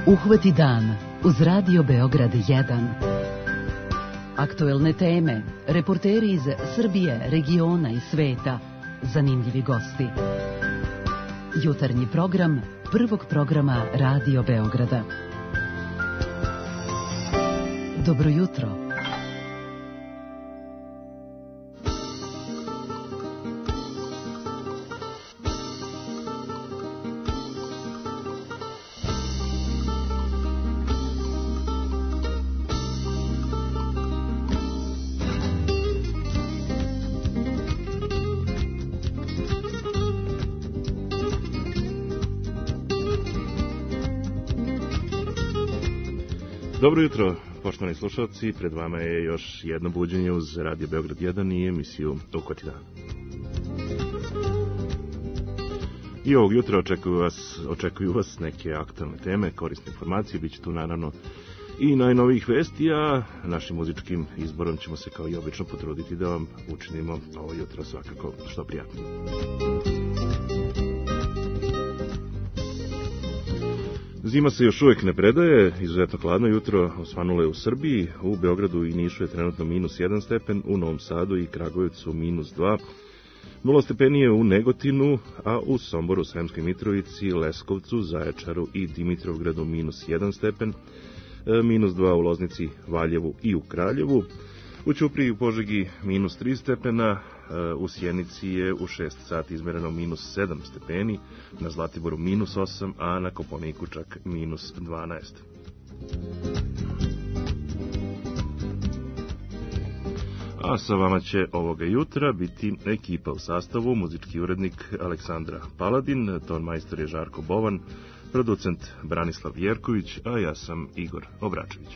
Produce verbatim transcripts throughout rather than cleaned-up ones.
Uhvati dan uz Radio Beograd jedan. Aktuelne teme, reporteri iz Srbije, regiona i sveta, zanimljivi gosti. Jutarnji program prvog programa Radio Beograda. Dobro jutro. Dobro jutro, poštovani slušalci, pred vama je još jedno buđenje uz Radio Beograd jedan i emisiju Uhvati dan. I ovog jutra očekuju vas, očekuju vas neke aktualne teme, korisne informacije, bit će tu naravno i najnovijih vesti, a našim muzičkim izborom ćemo se kao i obično potruditi da vam učinimo ovo jutro svakako što prijatnije. Zima se još uvijek ne predaje, izuzetno hladno jutro osvanulo je u Srbiji, u Beogradu i Nišu je trenutno minus jedan stepen, u Novom Sadu i Kragujevcu minus dva, nula stepeni je u Negotinu, a u Somboru, Sremskoj Mitrovici, Leskovcu, Zaječaru i Dimitrovgradu minus jedan stepen, minus dva u Loznici, Valjevu i u Kraljevu, u Ćupriji i u Požegi minus tri stepena, u Sjenici je u šest sati izmereno minus sedam stepeni, na Zlatiboru minus osam, a na Kopaoniku čak minus dvanaest. A sa vama će ovoga jutra biti ekipa u sastavu, muzički urednik Aleksandra Paladin, ton majstor je Žarko Bovan, producent Branislav Jerković, a ja sam Igor Obračević.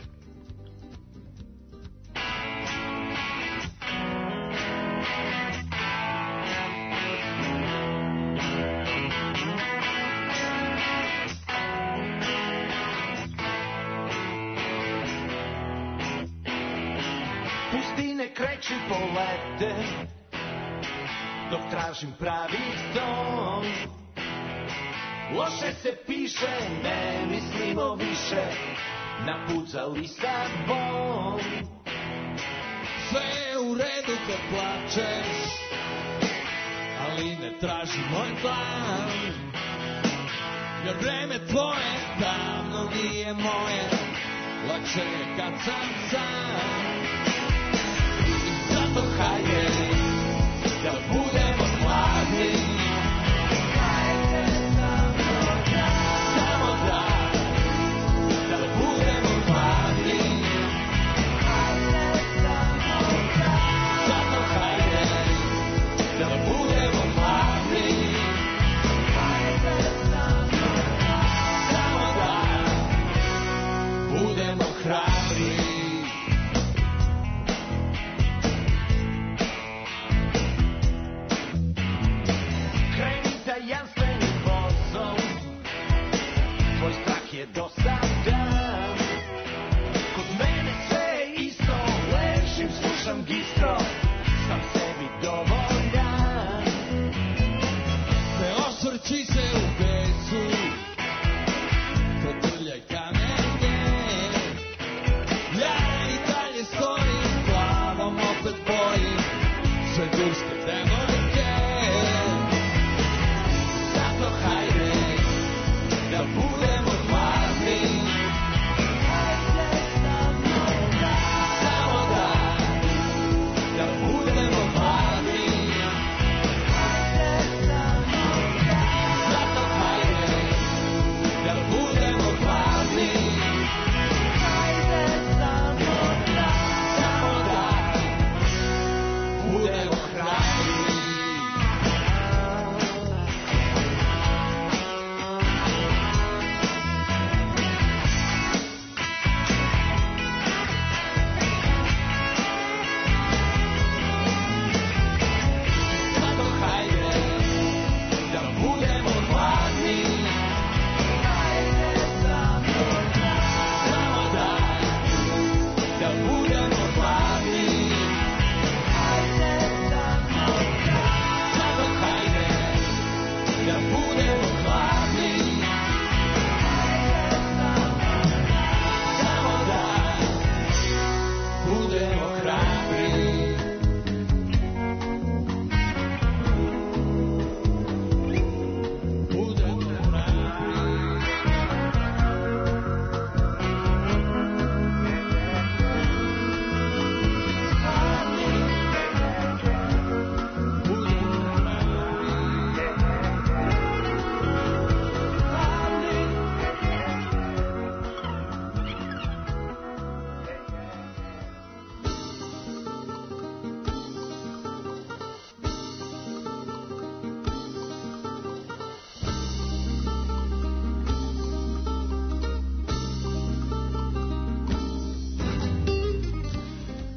Dok tražim pravi ton, loše se piše, ne mislimo više, napucali sabom. Sve je u redu kad plačeš, ali ne traži moj plan, jer vreme tvoje davno nije moje, lakše je kad sam sam. I zato hajde da budemo mladi, hajde samo da, samo da, da budemo mladi, hajde samo da, zato hajde da budemo mladi, hajde samo da, samo da budemo hrabri. Dosadan, kod mene sve isto, ležim, slušam gistro, sam sebi dovoljan. Ne osvrći se u besu, potrljaj kamenje, ja i dalje stojim, glavom opet bojim, sve durske devojke. Zato hajde da budemo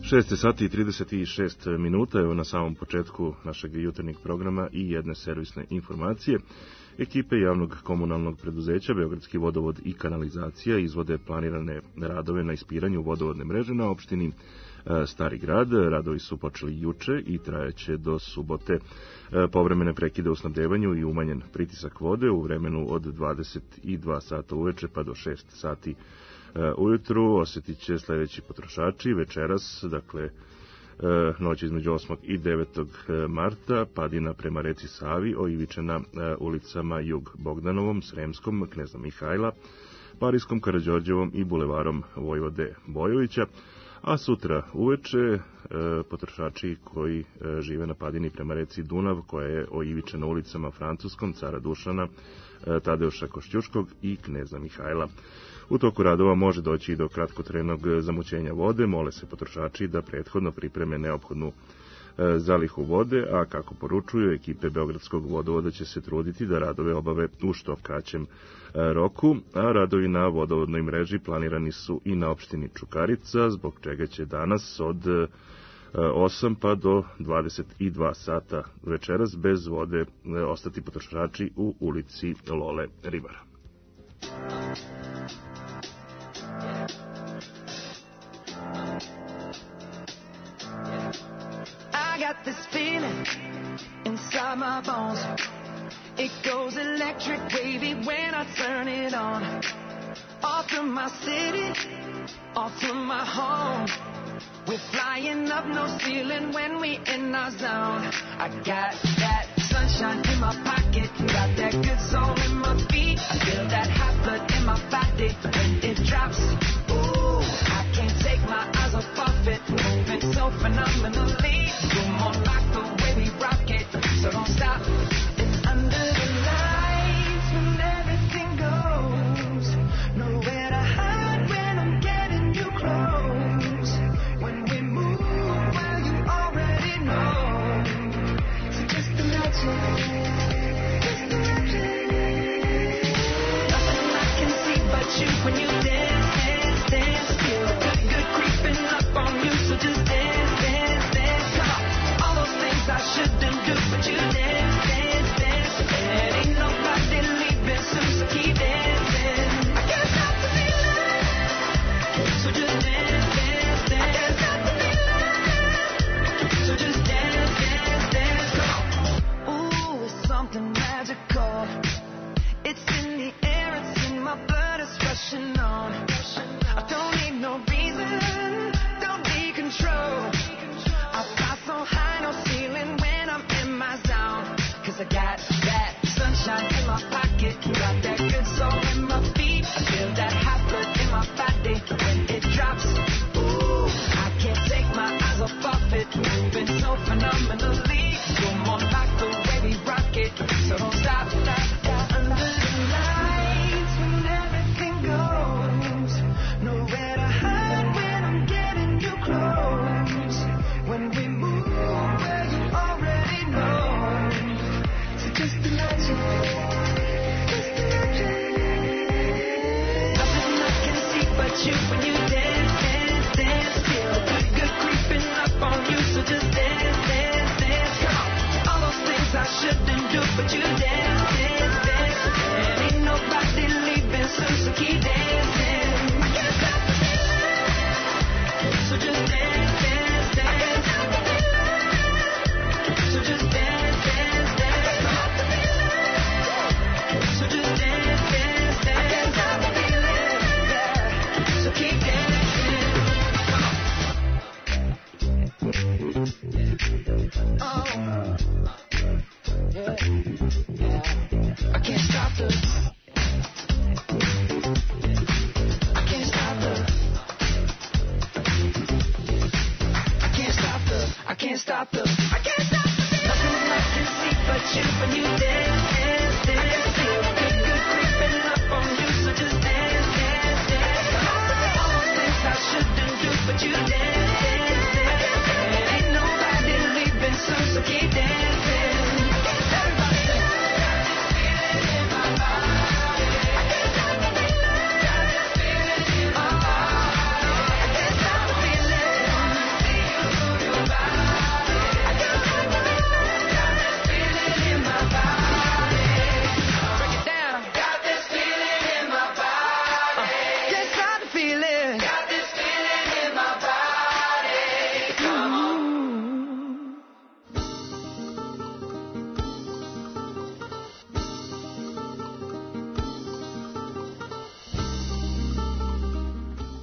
šest sati i trideset šest minuta, evo na samom početku našeg jutarnjeg programa i jedne servisne informacije. Ekipe javnog komunalnog preduzeća Beogradski vodovod i kanalizacija izvode planirane radove na ispiranju vodovodne mreže na opštini Stari grad. Radovi su počeli juče i trajaće do subote. Povremene prekide u snabdevanju i umanjen pritisak vode u vremenu od dvadeset dva sata uveče pa do šest sati ujutru osjetit će sledeći potrošači. Večeras, dakle, noć između osmog i devetog marta, padina prema reci Savi, oivičena ulicama Jug Bogdanovom, Sremskom, Kneza Mihajla, Parijskom, Karađorđevom i bulevarom Vojvode Bojovića, a sutra uveče potrošači koji žive na padini prema reci Dunav, koja je oivičena ulicama Francuskom, Cara Dušana, Tadeuša Košćuškog i Kneza Mihajla. U toku radova može doći i do kratkotrenog zamućenja vode, mole se potrošači da prethodno pripreme neophodnu zalihu vode, a kako poručuju ekipe Beogradskog vodovoda će se truditi da radove obave u što kraćem roku, a radovi na vodovodnoj mreži planirani su i na opštini Čukarica, zbog čega će danas od osam pa do dvadeset dva sata večeras bez vode ostati potrošači u ulici Lole Ribara. I got this feeling inside my bones. It goes electric wavy when I turn it on. Off from my city, off from my home. We're flying up, no ceiling when we in our zone. I got that sunshine in my pocket, got that good soul in my feet. I feel that hot blood in my body when it drops. Ooh, I can't take my eyes off of it, moving so phenomenally. Come on, like the way we rock it, so don't stop. It's under the lights when everything goes. Nowhere to hide when I'm getting you close. When we move, well, you already know. So just imagine, just imagine. Nothing I can see but you when you dance, dance, dance. Feel good, good creeping up on you, so just dance, dance, dance. Come on, all those things I shouldn't do, but you dance, dance, dance. And ain't nobody leaving soon, so keep dancing. I can't stop the feeling, so just dance, dance, dance. I can't stop the feeling, so just dance, dance, dance. Come on. Ooh, it's something magical. It's in the air, it's in my blood, it's rushing on. I don't need no reason, don't need control. I fly so high, no ceiling when I'm in my zone. Cause I got that sunshine in my pocket, got that good soul in my feet. I feel that hot blood in my body when it drops. Ooh, I can't take my eyes off of it, moving so phenomenally. Come on, like the way we rock it, so don't stop, stop, stop. Under the lights when everything goes, nowhere to hide when I'm getting you close. When we move, well, you already know. So just imagine, just imagine. Nothing I can see but you when you dance, dance, dance. Feel good, good creeping up on you, so just dance, dance, dance.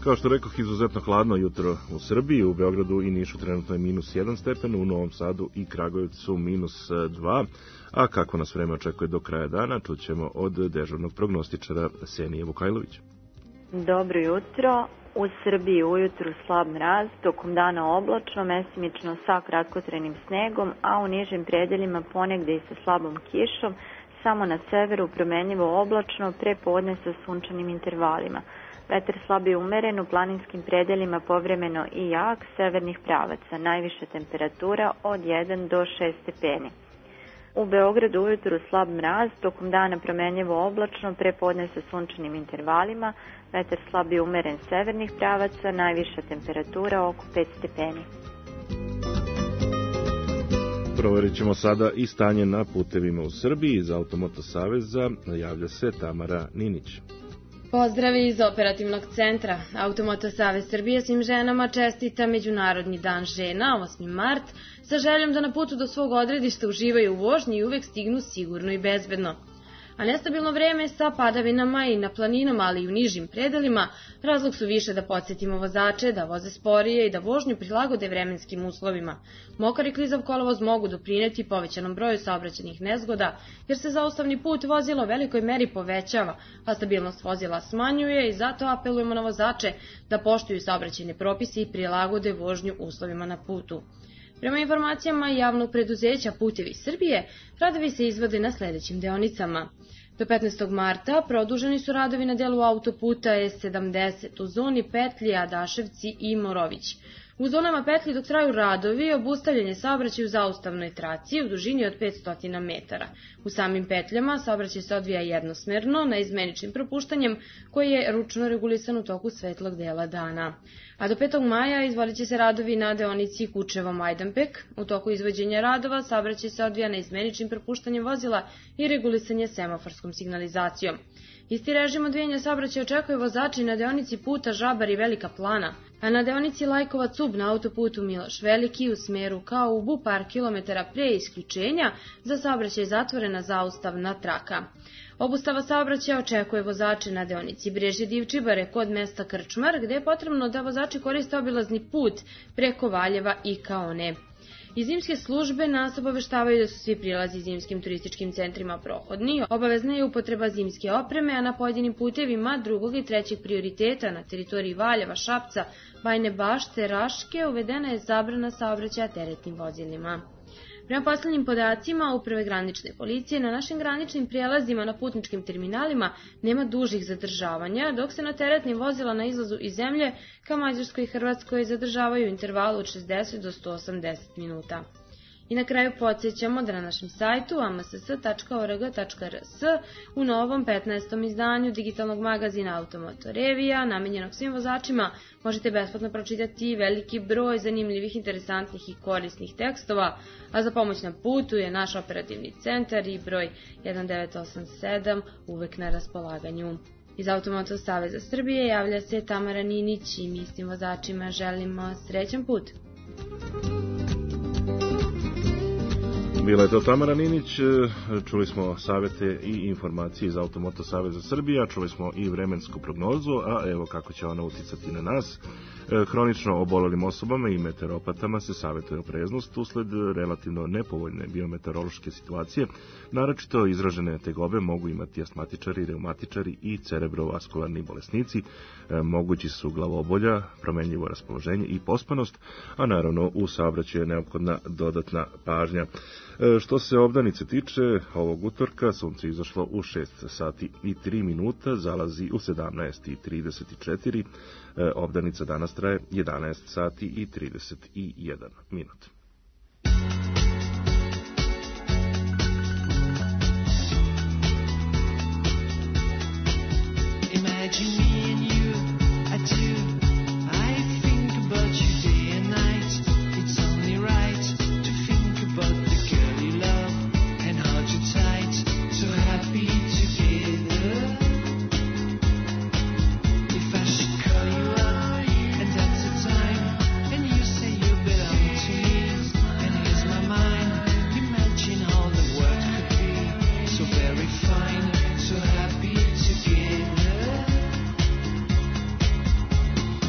Kao što rekoh, izuzetno hladno jutro u Srbiji, u Beogradu i Nišu trenutno je minus jedan stepen, u Novom Sadu i Kragujevcu minus dva, a kako nas vreme očekuje do kraja dana, čućemo od dežurnog prognostičara Senije Vukajlovića. Dobro jutro. U Srbiji ujutru slab mraz, tokom dana oblačno, mesimično sa kratkotrenim snegom, a u nižim predeljima ponegde i sa slabom kišom, samo na severu promenljivo oblačno, pre podne sa sunčanim intervalima. Vetar slab i umeren, u planinskim predeljima povremeno i jak, severnih pravaca, najviša temperatura od jedan do šest stepeni. U Beogradu ujutru slab mraz, tokom dana promenljivo oblačno, pre podne sa sunčanim intervalima, vetar slab i umeren severnih pravaca, najviša temperatura oko pet stepeni. Proverit ćemo sada i stanje na putevima u Srbiji. Iz Automoto Saveza javlja se Tamara Ninić. Pozdrav iz operativnog centra. Automoto Savez Srbije svim ženama čestita Međunarodni dan žena, osmi mart, sa željom da na putu do svog odredišta uživaju u vožnji i uvek stignu sigurno i bezbedno. A nestabilno vreme sa padavinama i na planinama, ali i u nižim predelima, razlog su više da podsjetimo vozače da voze sporije i da vožnju prilagode vremenskim uslovima. Mokar i klizav kolovoz mogu doprineti povećanom broju saobraćajnih nezgoda, jer se zaustavni put vozila u velikoj meri povećava, a stabilnost vozila smanjuje i zato apelujemo na vozače da poštuju saobraćajne propise i prilagode vožnju uslovima na putu. Prema informacijama javnog preduzeća Putevi Srbije, radovi se izvode na sledećim deonicama. Do petnaestog marta produženi su radovi na delu autoputa E sedamdeset u zoni petlji Adaševci i Morović. U zonama petlji dok traju radovi, obustavljen je saobraćaj u zaustavnoj traci u dužini od petsto metara. U samim petljama saobraćaj se odvija jednosmerno, neizmeničnim propuštanjem, koji je ručno regulisan u toku svetlog dela dana. A do petog maja izvodit će se radovi na deonici Kučevo-Majdanpek. U toku izvođenja radova saobraćaj se odvija neizmeničnim propuštanjem vozila i regulisanje semaforskom signalizacijom. Isti režim odvijanja saobraćaja očekuje vozači na deonici puta Žabar i Velika Plana, a na deonici Lajkovac-Ub na autoputu Miloš Veliki u smeru ka Ubu par kilometara pre isključenja za saobraćaj zatvorena zaustavna traka. Obustava saobraćaja očekuje vozače na deonici Brežje-Divčibare kod mesta Krčmar, gde je potrebno da vozači koriste obilazni put preko Valjeva i Kaone. Iz zimske službe nas obaveštavaju da su svi prilazi zimskim turističkim centrima prohodni, obavezna je upotreba zimske opreme, a na pojedinim putevima drugog i trećeg prioriteta na teritoriji Valjeva, Šapca, Bajne Bašte, Raške uvedena je zabrana saobraćaja teretnim vozilima. Prema poslednjim podacima Uprave granične policije, na našim graničnim prijelazima na putničkim terminalima nema dužih zadržavanja, dok se na teretnim vozila na izlazu iz zemlje ka Mađarskoj i Hrvatskoj zadržavaju u intervalu od šezdeset do sto osamdeset minuta. I na kraju podsjećamo da na našem sajtu a m s s tačka o r g tačka r s u novom petnaestom izdanju digitalnog magazina Automoto Revija, namenjenog svim vozačima, možete besplatno pročitati veliki broj zanimljivih, interesantnih i korisnih tekstova, a za pomoć na putu je naš operativni centar i broj jedan devet osam sedam uvek na raspolaganju. Iz Automoto Saveza Srbije javlja se Tamara Ninić i mi svim vozačima želimo srećan put. Bila je to Tamara Ninić, čuli smo savete i informacije iz Automoto Saveza Srbije, čuli smo i vremensku prognozu, a evo kako će ona uticati na nas. Hronično obolelim osobama i meteoropatama se savetuje opreznost usled relativno nepovoljne biometeorološke situacije. Naročito izražene tegobe mogu imati astmatičari, reumatičari i cerebrovaskularni bolesnici. Mogući su glavobolja, promenljivo raspoloženje i pospanost, a naravno u saobraćaju je neophodna dodatna pažnja. Što se obdanice tiče, ovog utorka sunce izašlo u šest sati i tri minuta, zalazi u sedamnaest i trideset četiri, obdanica danas traje jedanaest sati i trideset jedan minut. Imagine me and you, I do. I think about you day and night. It's only right to think about the girl you love and hold you tight, so happy together. If I should call you up and that's the time, and you say you belong to me, and here's my mind. Imagine how the world could be so very fine, so happy together.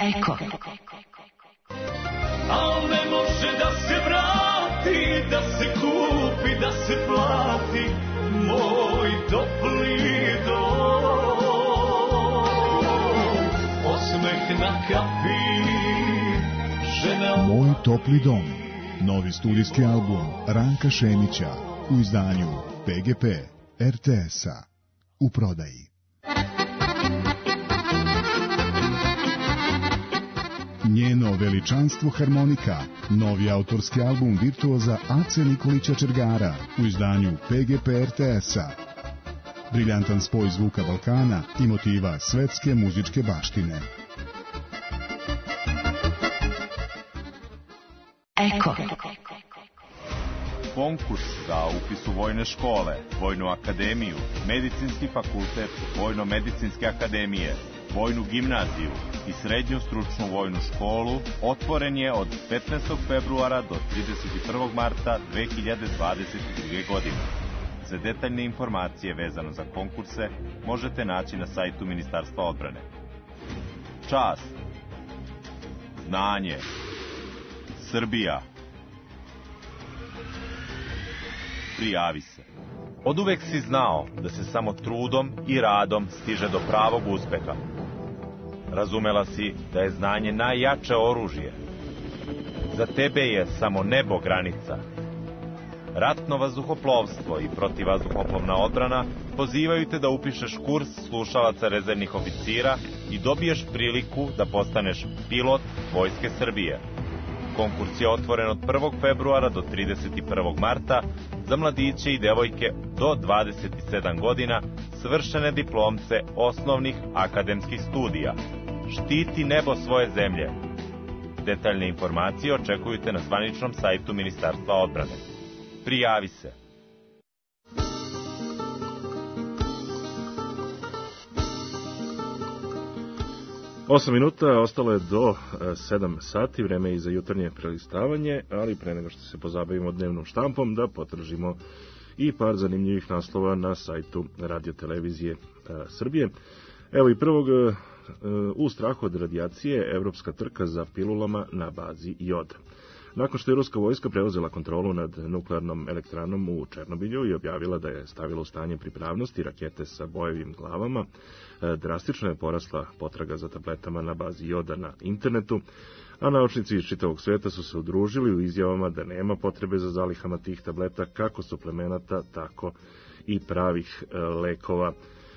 Eko. Al ne može da se vrati, da se kupi, da se plati moj topli dom. Osmeh na kapi, žena... Moj topli dom. Novi studijski album Ranka Šemića u izdanju P G P R T S-a u prodaji. Njeno veličanstvo harmonika, novi autorski album virtuoza Ace Nikolića Čergara u izdanju P G P R T S-a. Briljantan spoj zvuka Balkana i motiva svetske muzičke baštine. Eko. Konkurs za upis u vojne škole, Vojnu akademiju, Medicinski fakultet Vojno-medicinske akademije, Vojnu gimnaziju i Srednju stručnu vojnu školu otvoren je od petnaestog februara do trideset prvog marta dve hiljade dvadeset druge. godine. Za detaljne informacije vezano za konkurse možete naći na sajtu Ministarstva odbrane. Čast, znanje, Srbija. Prijavi se. Oduvek si znao da se samo trudom i radom stiže do pravog uspeha. Razumela si da je znanje najjače oružje. Za tebe je samo nebo granica. Ratno vazduhoplovstvo i protivvazduhoplovna odbrana pozivaju te da upišeš kurs slušalaca rezervnih oficira i dobiješ priliku da postaneš pilot Vojske Srbije. Konkurs je otvoren od prvog februara do trideset prvog marta za mladiće i devojke do dvadeset sedam godina, svršene diplomce osnovnih akademskih studija. Štiti nebo svoje zemlje. Detaljne informacije očekujte na zvaničnom sajtu Ministarstva odbrane. Prijavi se. Osam minuta, ostalo je do sedam sati, vreme i za jutarnje prelistavanje, ali pre nego što se pozabavimo dnevnom štampom, da potražimo i par zanimljivih naslova na sajtu Radio-televizije Srbije. Evo i prvog, u strahu od radijacije, evropska trka za pilulama na bazi joda. Nakon što je ruska vojska preuzela kontrolu nad nuklearnom elektranom u Černobilju i objavila da je stavila u stanje pripravnosti rakete sa bojevim glavama, drastično je porasla potraga za tabletama na bazi joda na internetu, a naučnici iz čitavog sveta su se udružili u izjavama da nema potrebe za zalihama tih tableta, kako suplemenata, tako i pravih lekova.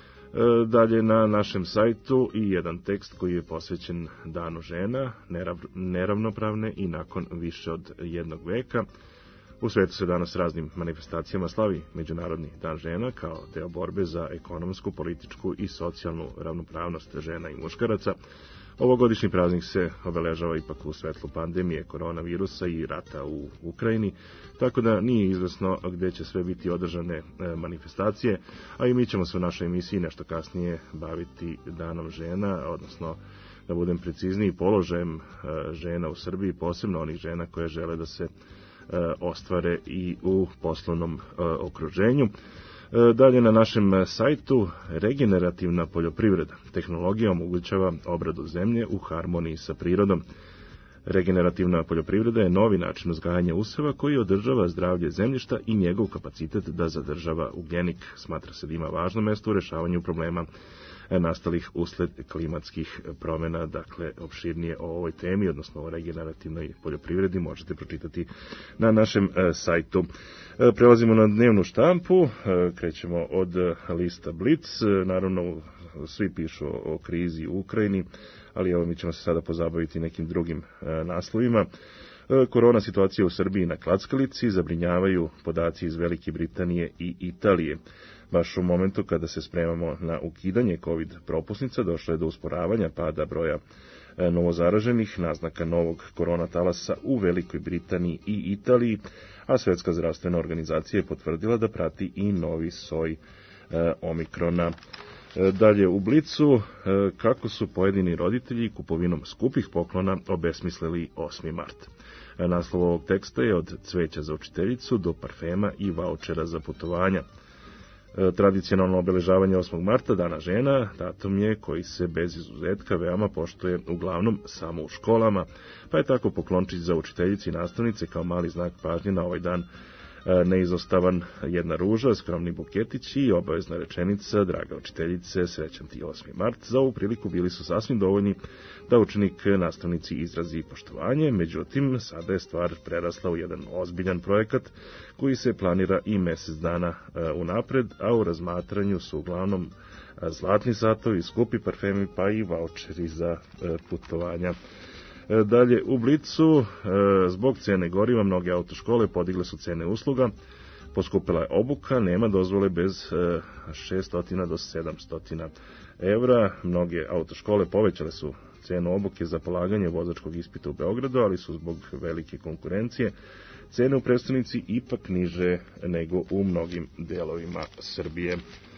Dalje na našem sajtu i jedan tekst koji je posvećen Danu žena, neravnopravne i nakon više od jednog veka. U svetu se danas raznim manifestacijama slavi Međunarodni dan žena kao deo borbe za ekonomsku, političku i socijalnu ravnopravnost žena i muškaraca. Ovogodišnji praznik se obeležava ipak u svetlu pandemije koronavirusa i rata u Ukrajini, tako da nije izvesno gde će sve biti održane manifestacije, a i mi ćemo se u našoj emisiji nešto kasnije baviti danom žena, odnosno da budem precizniji, položajem žena u Srbiji, posebno onih žena koje žele da se ostvare i u poslovnom okruženju. Dalje na našem sajtu, regenerativna poljoprivreda. Tehnologija omogućava obradu zemlje u harmoniji sa prirodom. Regenerativna poljoprivreda je novi način uzgajanja useva koji održava zdravlje zemljišta i njegov kapacitet da zadržava ugljenik. Smatra se da ima važno mesto u rešavanju problema nastalih usled klimatskih promjena. Dakle, opširnije o ovoj temi, odnosno o regenerativnoj poljoprivredi, možete pročitati na našem sajtu. Prelazimo na dnevnu štampu, krećemo od lista Blic. Naravno, svi pišu o krizi u Ukrajini, ali evo mi ćemo se sada pozabaviti nekim drugim naslovima. Korona situacija u Srbiji na klackalici, zabrinjavaju podaci iz Velike Britanije i Italije. Baš u momentu kada se spremamo na ukidanje COVID propusnica, došlo je do usporavanja pada broja novozaraženih, naznaka novog korona talasa u Velikoj Britaniji i Italiji, a Svetska zdravstvena organizacija je potvrdila da prati i novi soj omikrona. Dalje u Blicu, kako su pojedini roditelji kupovinom skupih poklona obesmislili osmi mart. Naslov ovog teksta je od cveća za učiteljicu do parfema i vaučera za putovanja. Tradicionalno obeležavanje osmog marta, Dana žena, datum je koji se bez izuzetka veoma poštuje uglavnom samo u školama, pa je tako poklončić za učiteljice i nastavnice kao mali znak pažnje na ovaj dan neizostavan jedna ruža, skromni buketić i obavezna rečenica: draga učiteljice, srećan ti osmi mart. Za ovu priliku bili su sasvim dovoljni da učenik nastavnici izrazi poštovanje, međutim, sada je stvar prerasla u jedan ozbiljan projekat koji se planira i mesec dana unapred, a u razmatranju su uglavnom zlatni satovi, skupi parfemi, pa i vaučeri za putovanja. Dalje, u Blicu, zbog cene goriva, mnoge autoškole podigle su cene usluga, poskupila je obuka, nema dozvole bez šesto do sedamsto evra. Mnoge autoškole povećale su cenu obuke za polaganje vozačkog ispita u Beogradu, ali su zbog velike konkurencije cene u prestonici ipak niže nego u mnogim delovima Srbije.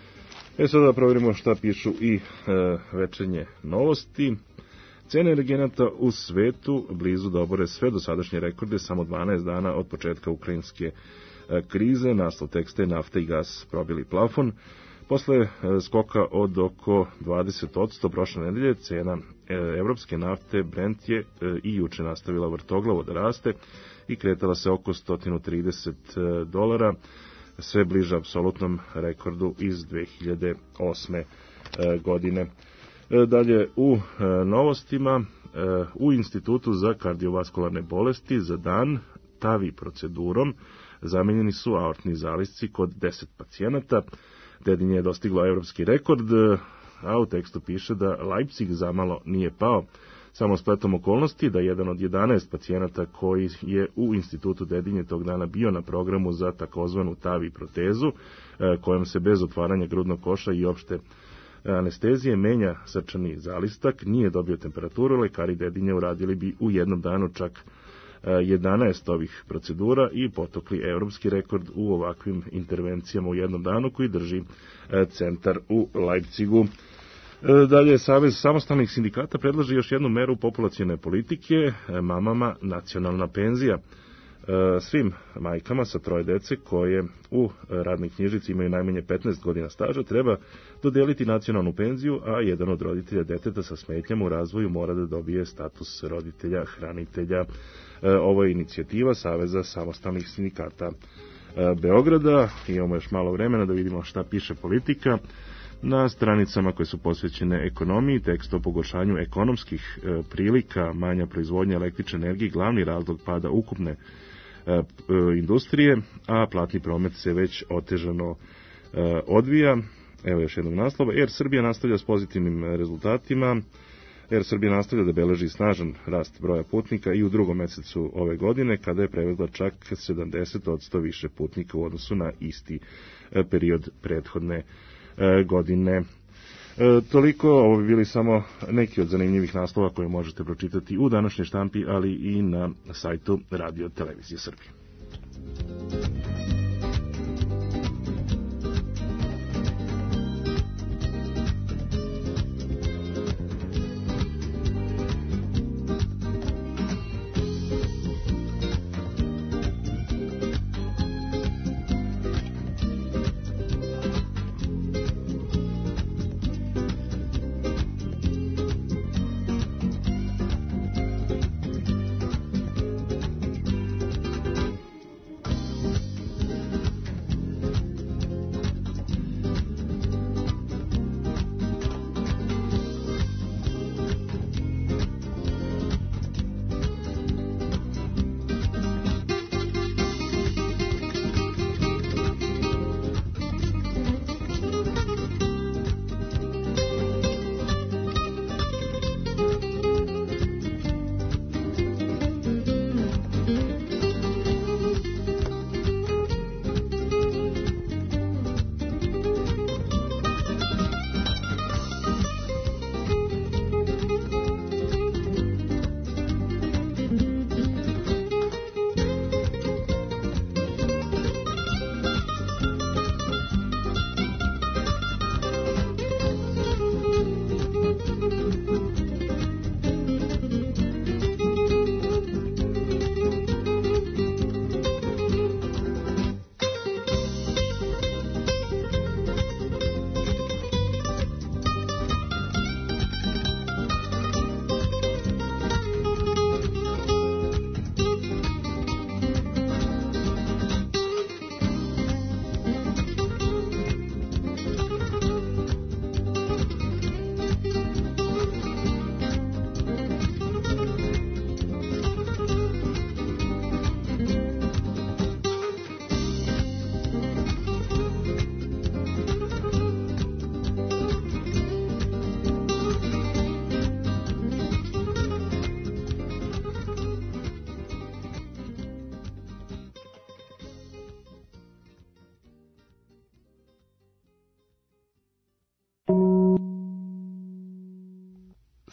E sada da provjerimo šta pišu i e, večernje novosti. Cene energenata u svetu blizu da obore sve dosadašnje rekorde samo dvanaest dana od početka ukrajinske krize. Naslov teksta je: nafta i gas probili plafon. Posle skoka od oko dvadeset posto prošle nedelje, cena evropske nafte Brent je i juče nastavila vrtoglavo da raste i kretala se oko sto trideset dolara, sve bliže apsolutnom rekordu iz dve hiljade osme godine. Dalje, u novostima, u Institutu za kardiovaskularne bolesti za dan TAVI procedurom zamenjeni su aortni zalisci kod deset pacijenata. Dedinje je dostiglo evropski rekord, a u tekstu piše da Leipzig zamalo nije pao. Samo spletom okolnosti da jedan od jedanaest pacijenata koji je u Institutu Dedinje tog dana bio na programu za takozvanu TAVI protezu, kojom se bez otvaranja grudnog koša i opšte anestezije menja srčani zalistak, nije dobio temperaturu. Lekari Dedinja uradili bi u jednom danu čak jedanaest ovih procedura i potokli evropski rekord u ovakvim intervencijama u jednom danu koji drži centar u Leipzigu. Dalje, Savez samostalnih sindikata predlaže još jednu meru populacione politike, mamama nacionalna penzija. Svim majkama sa troje dece koje u radnoj knjižici imaju najmanje petnaest godina staža treba dodeliti nacionalnu penziju, a jedan od roditelja deteta sa smetnjama u razvoju mora da dobije status roditelja hranitelja. Ovo je inicijativa Saveza samostalnih sindikata Beograda. Imamo još malo vremena da vidimo šta piše Politika. Na stranicama koje su posvećene ekonomiji, tekst o pogoršanju ekonomskih prilika, manja proizvodnja električne energije, glavni razlog pada ukupne industrije, a platni promet se već otežano odvija. Evo još jednog naslova. Air Srbija nastavlja s pozitivnim rezultatima. Air Srbija nastavlja da beleži snažan rast broja putnika i u drugom mesecu ove godine, kada je prevezla čak sedamdeset posto više putnika u odnosu na isti period prethodne godine. E, toliko, ovo bi bili samo neki od zanimljivih naslova koje možete pročitati u današnjoj štampi, ali i na sajtu Radio Televizije Srbije.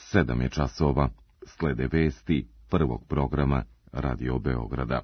Sedam je časova, slede vesti prvog programa Radio Beograda.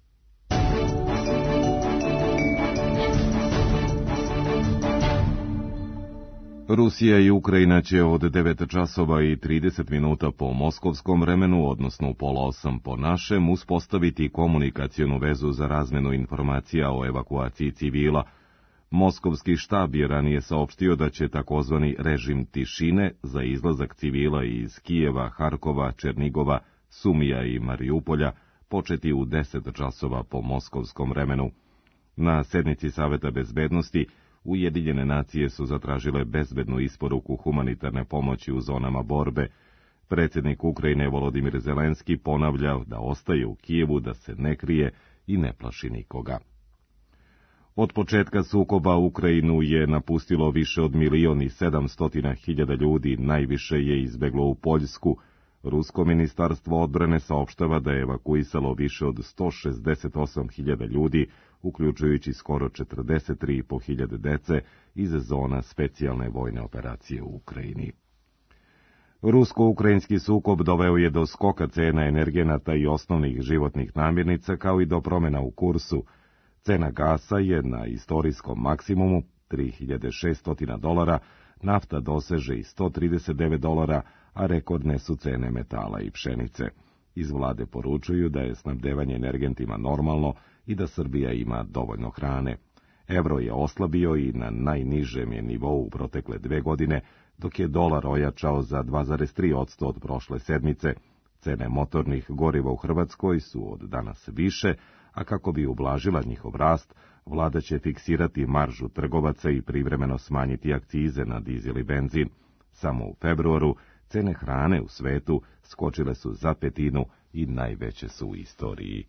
Rusija i Ukrajina će od devet časova i trideset minuta po moskovskom vremenu, odnosno u pola osam po našem, uspostaviti komunikacionu vezu za razmenu informacija o evakuaciji civila. Moskovski štab je ranije saopštio da će takozvani režim tišine za izlazak civila iz Kijeva, Harkova, Černigova, Sumija i Mariupolja početi u deset časova po moskovskom vremenu. Na sednici Saveta bezbednosti Ujedinjene nacije su zatražile bezbednu isporuku humanitarne pomoći u zonama borbe. Predsjednik Ukrajine Volodimir Zelenski ponavlja da ostaje u Kijevu, da se ne krije i ne plaši nikoga. Od početka sukoba Ukrajinu je napustilo više od milion i sedamstotina hiljada ljudi, najviše je izbeglo u Poljsku. Rusko ministarstvo odbrane saopštava da je evakuisalo više od sto šezdeset osam hiljada ljudi, uključujući skoro četrdeset tri i po hiljade dece iz zona specijalne vojne operacije u Ukrajini. Rusko-ukrajinski sukob doveo je do skoka cena energenata i osnovnih životnih namirnica, kao i do promjena u kursu. Cena gasa je na istorijskom maksimumu tri hiljade šesto dolara, nafta doseže i sto trideset devet dolara, a rekordne su cene metala i pšenice. Iz vlade poručuju da je snabdevanje energentima normalno i da Srbija ima dovoljno hrane. Evro je oslabio i na najnižem je nivou u protekle dve godine, dok je dolar ojačao za dva zarez tri posto od prošle sedmice. Cene motornih goriva u Hrvatskoj su od danas više, a kako bi ublažila njihov rast, vlada će fiksirati maržu trgovaca i privremeno smanjiti akcize na dizel i benzin. Samo u februaru cene hrane u svetu skočile su za petinu i najveće su u istoriji.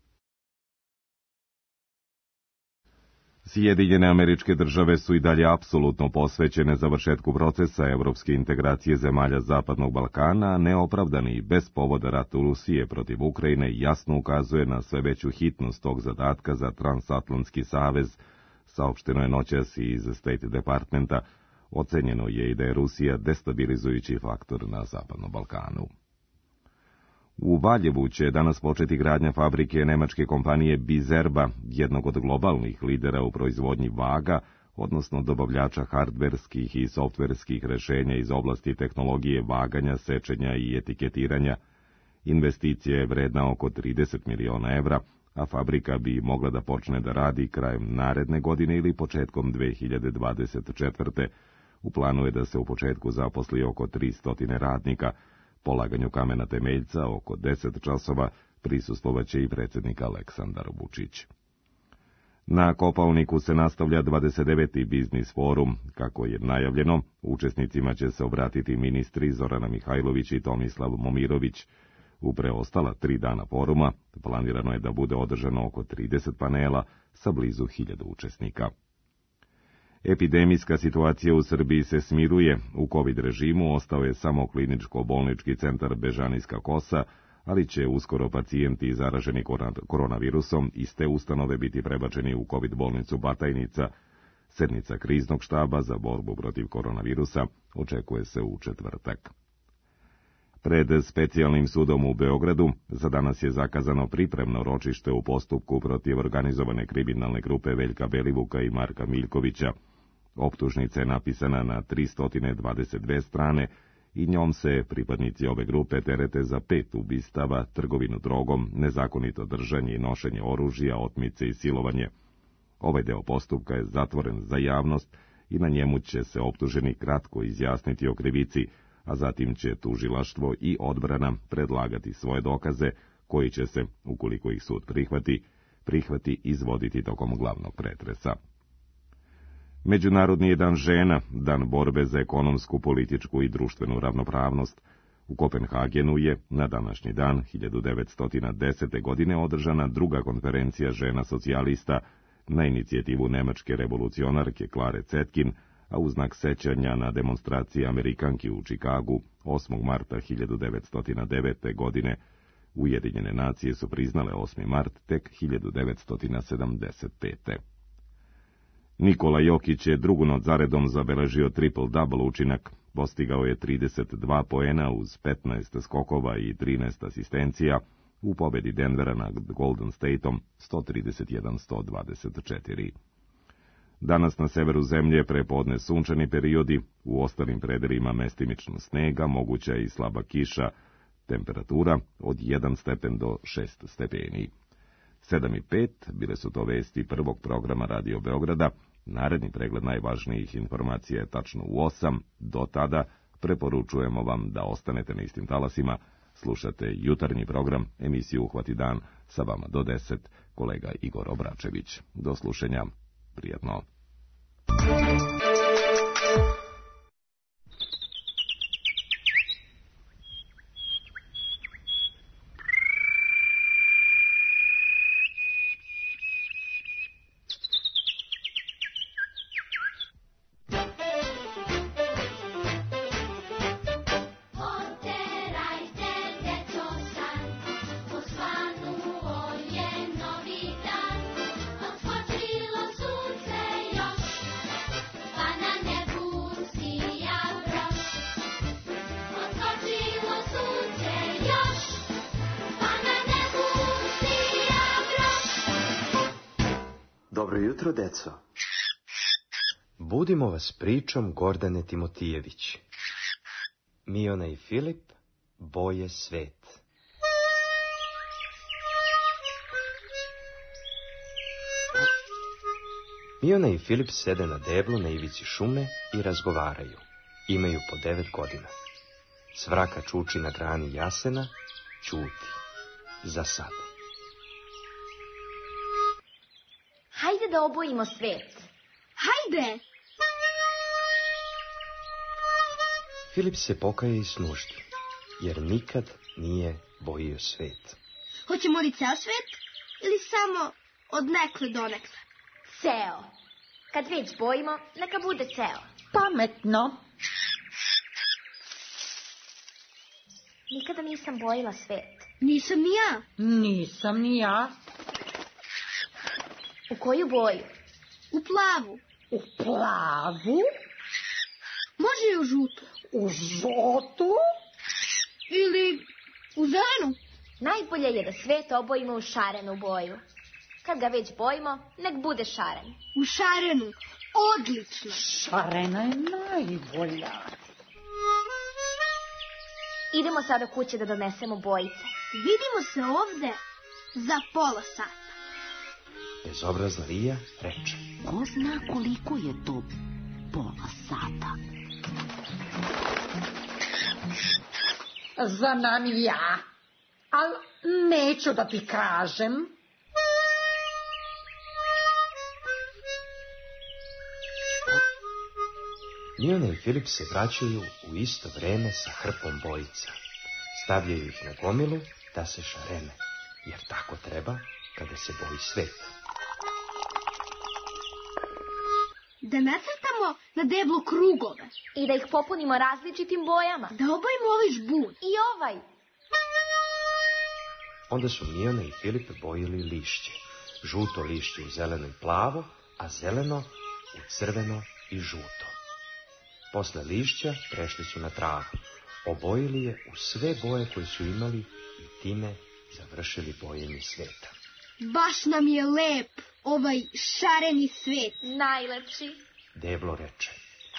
Sjedinjene Američke Države su i dalje apsolutno posvećene završetku procesa evropske integracije zemalja Zapadnog Balkana, a neopravdani i bez povoda rat u Rusije protiv Ukrajine jasno ukazuje na sve veću hitnost tog zadatka za transatlantski savez, saopšteno je noćas iz State Departmenta. Ocenjeno je i da je Rusija destabilizujući faktor na Zapadnom Balkanu. U Valjevu će danas početi gradnja fabrike nemačke kompanije Bizerba, jednog od globalnih lidera u proizvodnji vaga, odnosno dobavljača hardverskih i softverskih rešenja iz oblasti tehnologije vaganja, sečenja i etiketiranja. Investicija je vredna oko trideset miliona evra, a fabrika bi mogla da počne da radi krajem naredne godine ili početkom dve hiljade dvadeset četvrte. U planu je da se u početku zaposli oko tristo radnika. Polaganju kamena temeljca oko deset časova prisustvovaće i predsjednik Aleksandar Vučić. Na Kopaoniku se nastavlja dvadeset deveti biznis forum. Kako je najavljeno, učesnicima će se obratiti ministri Zorana Mihajlović i Tomislav Momirović. U preostala tri dana foruma planirano je da bude održano oko trideset panela sa blizu hiljadu učesnika. Epidemijska situacija u Srbiji se smiruje. U COVID režimu ostao je samo kliničko-bolnički centar Bežanijska Kosa, ali će uskoro pacijenti zaraženi koronavirusom iz te ustanove biti prebačeni u COVID bolnicu Batajnica. Sednica kriznog štaba za borbu protiv koronavirusa očekuje se u četvrtak. Pred specijalnim sudom u Beogradu za danas je zakazano pripremno ročište u postupku protiv organizovane kriminalne grupe Veljka Belivuka i Marka Miljkovića. Optužnica je napisana na tristo dvadeset dve strane i njom se pripadnici ove grupe terete za pet ubistava, trgovinu drogom, nezakonito držanje i nošenje oružja, otmice i silovanje. Ovaj deo postupka je zatvoren za javnost i na njemu će se optuženi kratko izjasniti o krivici, a zatim će tužilaštvo i odbrana predlagati svoje dokaze, koji će se, ukoliko ih sud prihvati, prihvati izvoditi tokom glavnog pretresa. Međunarodni je dan žena, dan borbe za ekonomsku, političku i društvenu ravnopravnost. U Kopenhagenu je na današnji dan hiljadu devetsto desete. godine održana druga konferencija žena socijalista na inicijativu nemačke revolucionarke Klare Cetkin, a u znak sećanja na demonstracije Amerikanki u Čikagu osmog marta hiljadu devetsto devete. godine. Ujedinjene nacije su priznale osmi mart tek hiljadu devetsto sedamdeset pete. Nikola Jokić je drugu noć zaredom zabeležio triple-double učinak. Postigao je trideset dva poena uz petnaest skokova i trinaest asistencija u pobedi Denvera nad Golden Stateom sto trideset jedan sto dvadeset četiri. Danas na severu zemlje prepodne sunčani periodi, u ostalim predelima mestimično snega, moguća je i slaba kiša, temperatura od jedan stepen do šest stepeni. sedam i pet bile su to vesti prvog programa Radio Beograda. Naredni pregled najvažnijih informacija je tačno u osam. Do tada preporučujemo vam da ostanete na istim talasima. Slušate jutarnji program, emisiju Uhvati dan, sa vama do deset, kolega Igor Obračević. Do slušanja, prijatno. Dobro jutro, deco. Budimo vas pričom Gordane Timotijević. Miona i Filip boje svet. Miona i Filip sede na deblu na ivici šume i razgovaraju. Imaju po devet godina. Svraka čuči na grani jasena, ćuti. Za sad. Hajde da obojimo svet. Hajde! Filip se pokaje i snuždi, jer nikad nije bojio svet. Hoćemo li ceo svet ili samo od nekle do nekle? Ceo. Kad već bojimo, neka bude ceo. Pametno. Nikada nisam bojila svet. Nisam ni ja. Nisam ni ja. U koju boju? U plavu. U plavu? Može i u žutu. U žutu? Ili u zelenu? Najbolje je da svet obojimo u šarenu boju. Kad ga već bojimo, nek bude šaren. U šarenu. Odlično. Šarena je najbolja. Idemo sada kuće da donesemo bojice. Vidimo se ovde za pola sata. Bezobrazna Lija reče. Ko zna koliko je to pola sata? Znam ja, ali neću da ti kažem. Miona i Filip se vraćaju u isto vreme sa hrpom bojica. Stavljaju ih na gomilu da se šarene, jer tako treba kada se boji svet. Da nacrtamo na deblu krugove. I da ih popunimo različitim bojama. Da obojimo ovaj žbun. I ovaj. Onda su Miona i Filip bojili lišće. Žuto lišće u zeleno i plavo, a zeleno u crveno i žuto. Posle lišća prešli su na travu. Obojili je u sve boje koje su imali i time završili bojenje sveta. Baš nam je lep ovaj šareni svet. Najlepši. Deblo reče.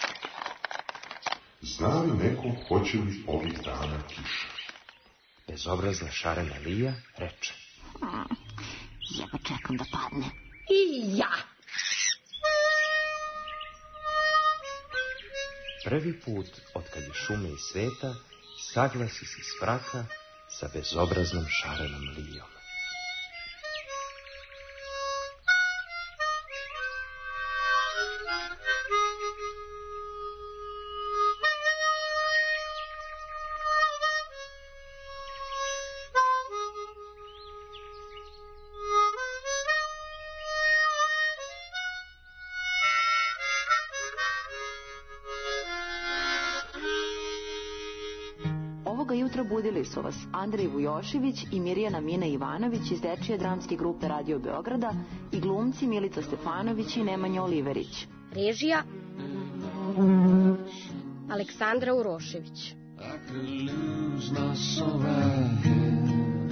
Zna li neko hoće li ovih dana kiša? Bezobrazna šarena Lija reče. Mm, jedva čekam da padne. I ja. Prvi put, otkad je šume i sveta, saglasi se Svraka sa bezobraznom šarenom Lijom. Jutro budili su vas Andrej Vujošević i Mirjana Mina Ivanović iz dečije dramske grupe Radio Beograda i glumci Milica Stefanović i Nemanja Oliverić. Režija Aleksandra Urošević. I could lose my soul right here.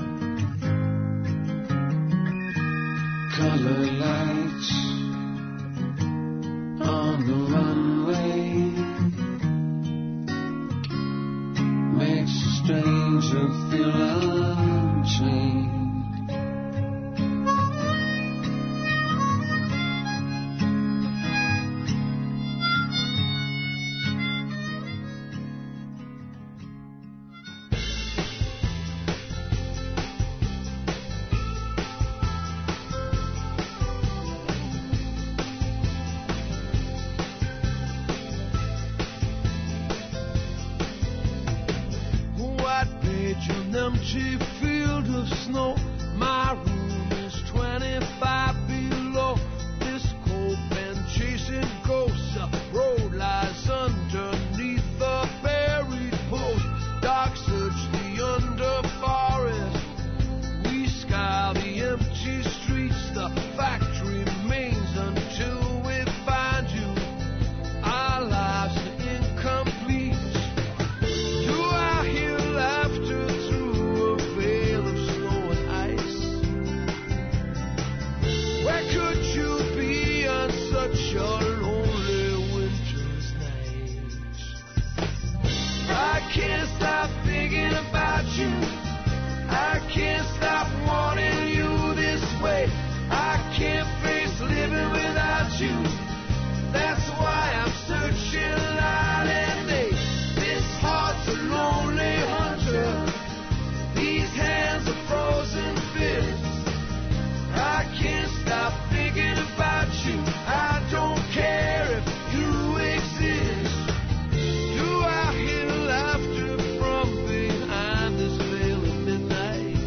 Color lights on the runway makes a stranger feel unchained. Empty field of snow. My room is twenty-five below. This cold band chasing ghosts. A road lies underneath the buried post. Dark search the underforest. We scour the empty streets. The fact remains until we find you. Our lives are incomplete. Do I hear laughter through a veil of snow and ice? Where could you be on such a lonely winter's night? I can't stop thinking about you. I can't stop wanting you this way. I can't face living without you. That's why I'm searching night and day. This heart's a lonely hunter. These hands are frozen fists. I can't stop thinking about you. I don't care if you exist. Do I hear laughter from behind this veil of midnight?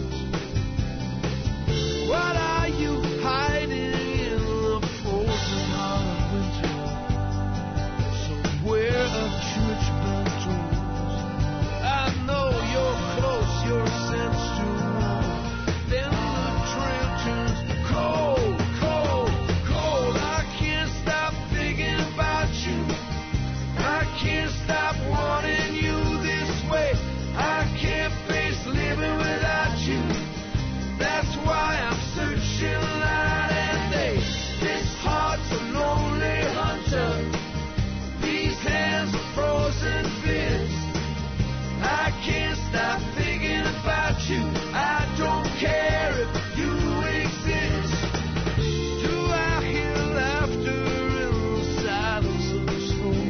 What are you hiding in the frozen heart of winter? Somewhere a church bell tolls. I know you're close, your sense to warm. Then the trail turns cold, cold, cold. I can't stop thinking about you. I can't stop wanting you this way. I can't face living without you. That's why I'm searching night and day. This heart's a lonely hunter. These hands are frozen fists. I can't stop thinking about you. I don't care if you exist. Do I hear laughter in the silence of the snow?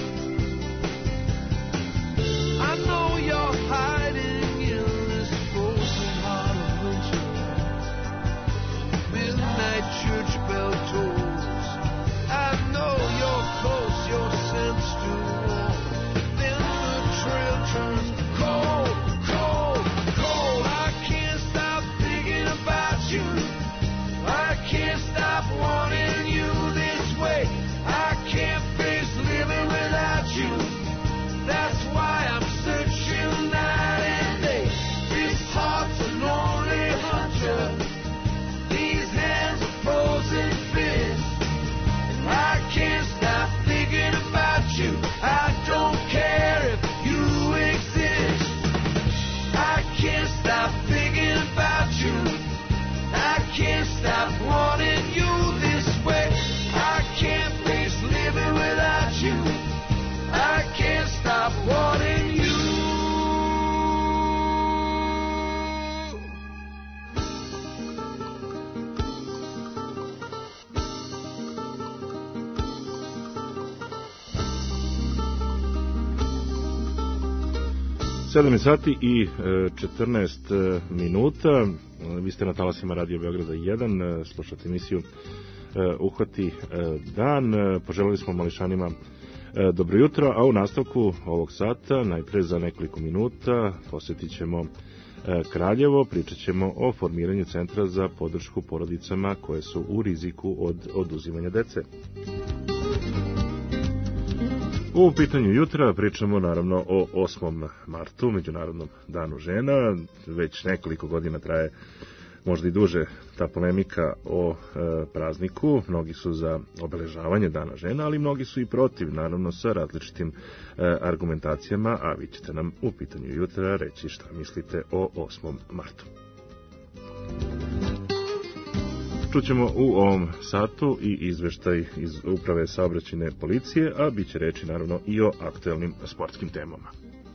I know you're hiding in this frozen heart of winter. Midnight church bell tolls. I know you're close, your sense to warm. Then the trail turns cold, cold, cold. I can't stop thinking about you. I can't stop wanting you this way. I can't face living without you. That's why I'm searching night and day. This heart's a lonely hunter. These hands are frozen fists. And I can't stop thinking about you. I don't care if you exist. I can't stop thinking about you. I can't stop wanting you this way. I can't face living without you. I can't stop wanting you. sedam sati i četrnaest minuta. Vi ste na talasima Radio Beograda jedan, slušate emisiju Uhvati dan. Poželeli smo mališanima dobro jutro, a u nastavku ovog sata, najpre za nekoliko minuta, posjetit ćemo Kraljevo, pričat ćemo o formiranju centra za podršku porodicama koje su u riziku od oduzimanja dece. U pitanju jutra pričamo naravno o osmom martu, Međunarodnom danu žena. Već nekoliko godina traje možda i duže ta polemika o e, prazniku. Mnogi su za obeležavanje Dana žena, ali mnogi su i protiv, naravno sa različitim e, argumentacijama, a vi ćete nam u pitanju jutra reći šta mislite o osmom martu. Čućemo u ovom satu i izveštaj iz Uprave saobraćajne policije, a bit će reći naravno i o aktuelnim sportskim temama.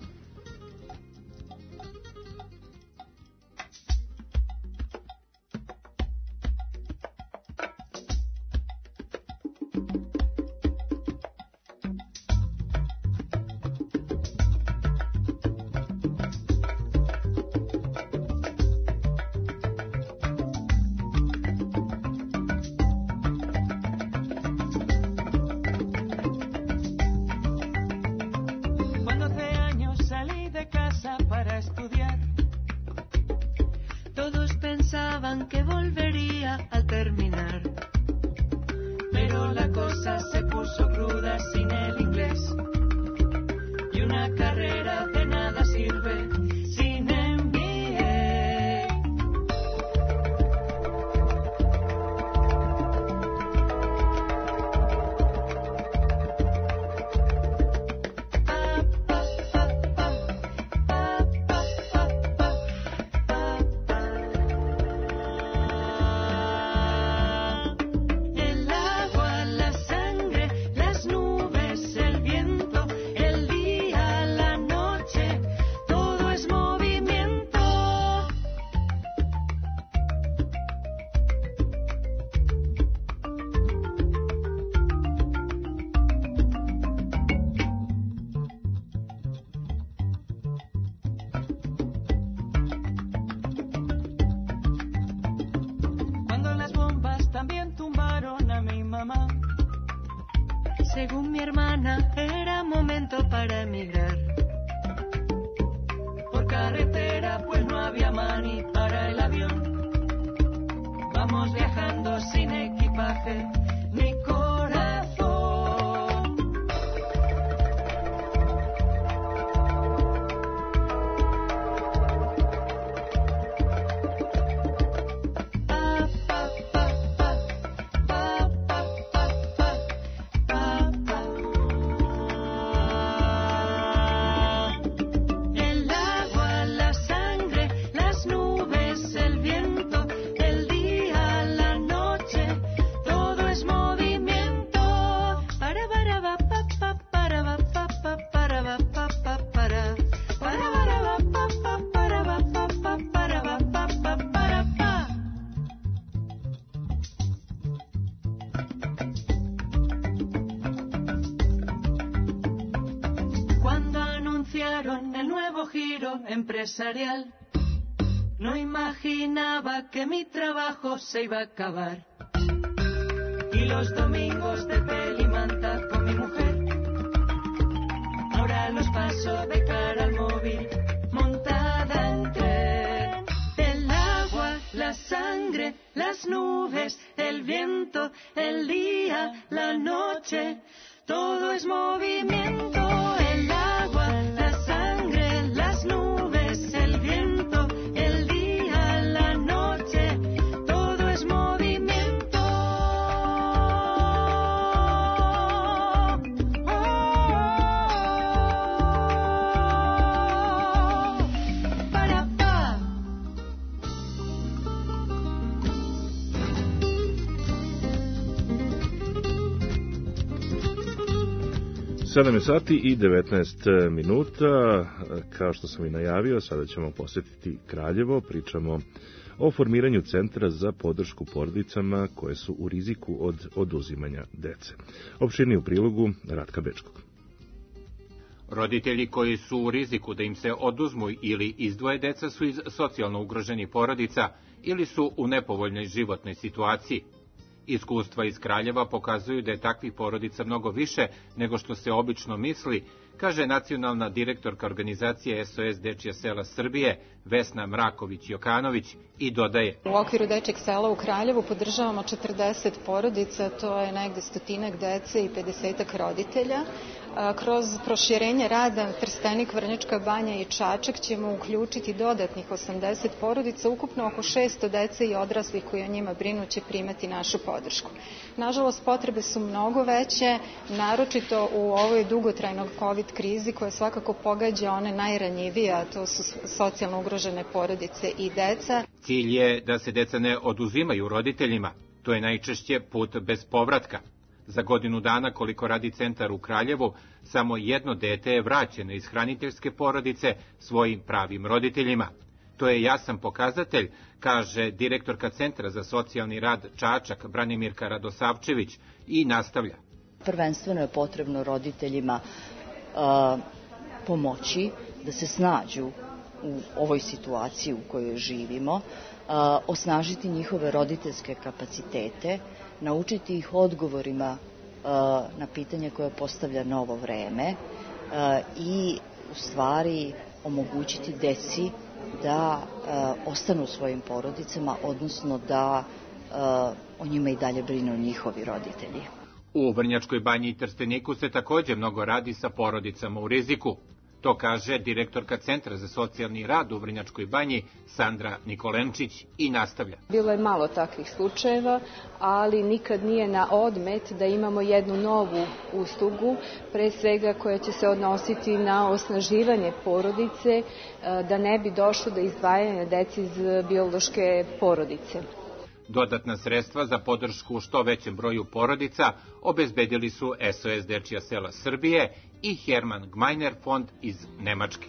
Según mi hermana, era momento para emigrar. Por carretera, pues no había money para el avión. Vamos viajando sin equipaje ni corazón. Empresarial, no imaginaba que mi trabajo se iba a acabar. Y los domingos de pelimanta con mi mujer, ahora los paso de cara al móvil, montada en tren. El agua, la sangre, las nubes, el viento, el día, la noche, todo es movimiento. El agua, la sangre, las nubes, el viento, el día, la noche, todo es movimiento. Oh, para pa. sedam je sati i devetnaest minuta, kao što sam i najavio, sada ćemo posjetiti Kraljevo, pričamo o formiranju centra za podršku porodicama koje su u riziku od oduzimanja dece. Opširnije u prilogu Ratka Bečkog. Roditelji koji su u riziku da im se oduzmu ili izdvoje deca su iz socijalno ugroženih porodica ili su u nepovoljnoj životnoj situaciji. Iskustva iz Kraljeva pokazuju da je takvih porodica mnogo više nego što se obično misli, kaže nacionalna direktorka organizacije S O S Dečija sela Srbije, Vesna Mraković-Jokanović, i dodaje: U okviru Dečijeg sela u Kraljevu podržavamo četrdeset porodica, to je negde stotinak dece i pedesetak roditelja. Kroz proširenje rada Trstenik, Vrnjačka Banja i Čačak ćemo uključiti dodatnih osamdeset porodica, ukupno oko šesto dece i odraslih koji o njima brinu će primati našu podršku. Nažalost, potrebe su mnogo veće, naročito u ovoj dugotrajnoj COVID krizi koja svakako pogađa one najranjivije, a to su socijalno ugrožene porodice i deca. Cilj je da se deca ne oduzimaju roditeljima. To je najčešće put bez povratka. Za godinu dana koliko radi centar u Kraljevu, samo jedno dete je vraćeno iz hraniteljske porodice svojim pravim roditeljima. To je jasan pokazatelj, kaže direktorka Centra za socijalni rad Čačak Branimirka Radosavčević i nastavlja. Prvenstveno je potrebno roditeljima a, pomoći da se snađu u ovoj situaciji u kojoj živimo, a, osnažiti njihove roditeljske kapacitete, naučiti ih odgovorima a, na pitanje koje postavlja novo vreme a, i u stvari omogućiti deci da a, ostanu u svojim porodicama, odnosno da a, o njima i dalje brinu njihovi roditelji. U Vrnjačkoj Banji i Trsteniku se takođe mnogo radi sa porodicama u riziku. To kaže direktorka Centra za socijalni rad u Vrnjačkoj Banji Sandra Nikolenčić i nastavlja. Bilo je malo takvih slučajeva, ali nikad nije na odmet da imamo jednu novu uslugu, pre svega koja će se odnositi na osnaživanje porodice, da ne bi došlo do izdvajanja dece iz biološke porodice. Dodatna sredstva za podršku što većem broju porodica obezbedili su S O S Dečija sela Srbije i Hermann Gmeiner fond iz Nemačke.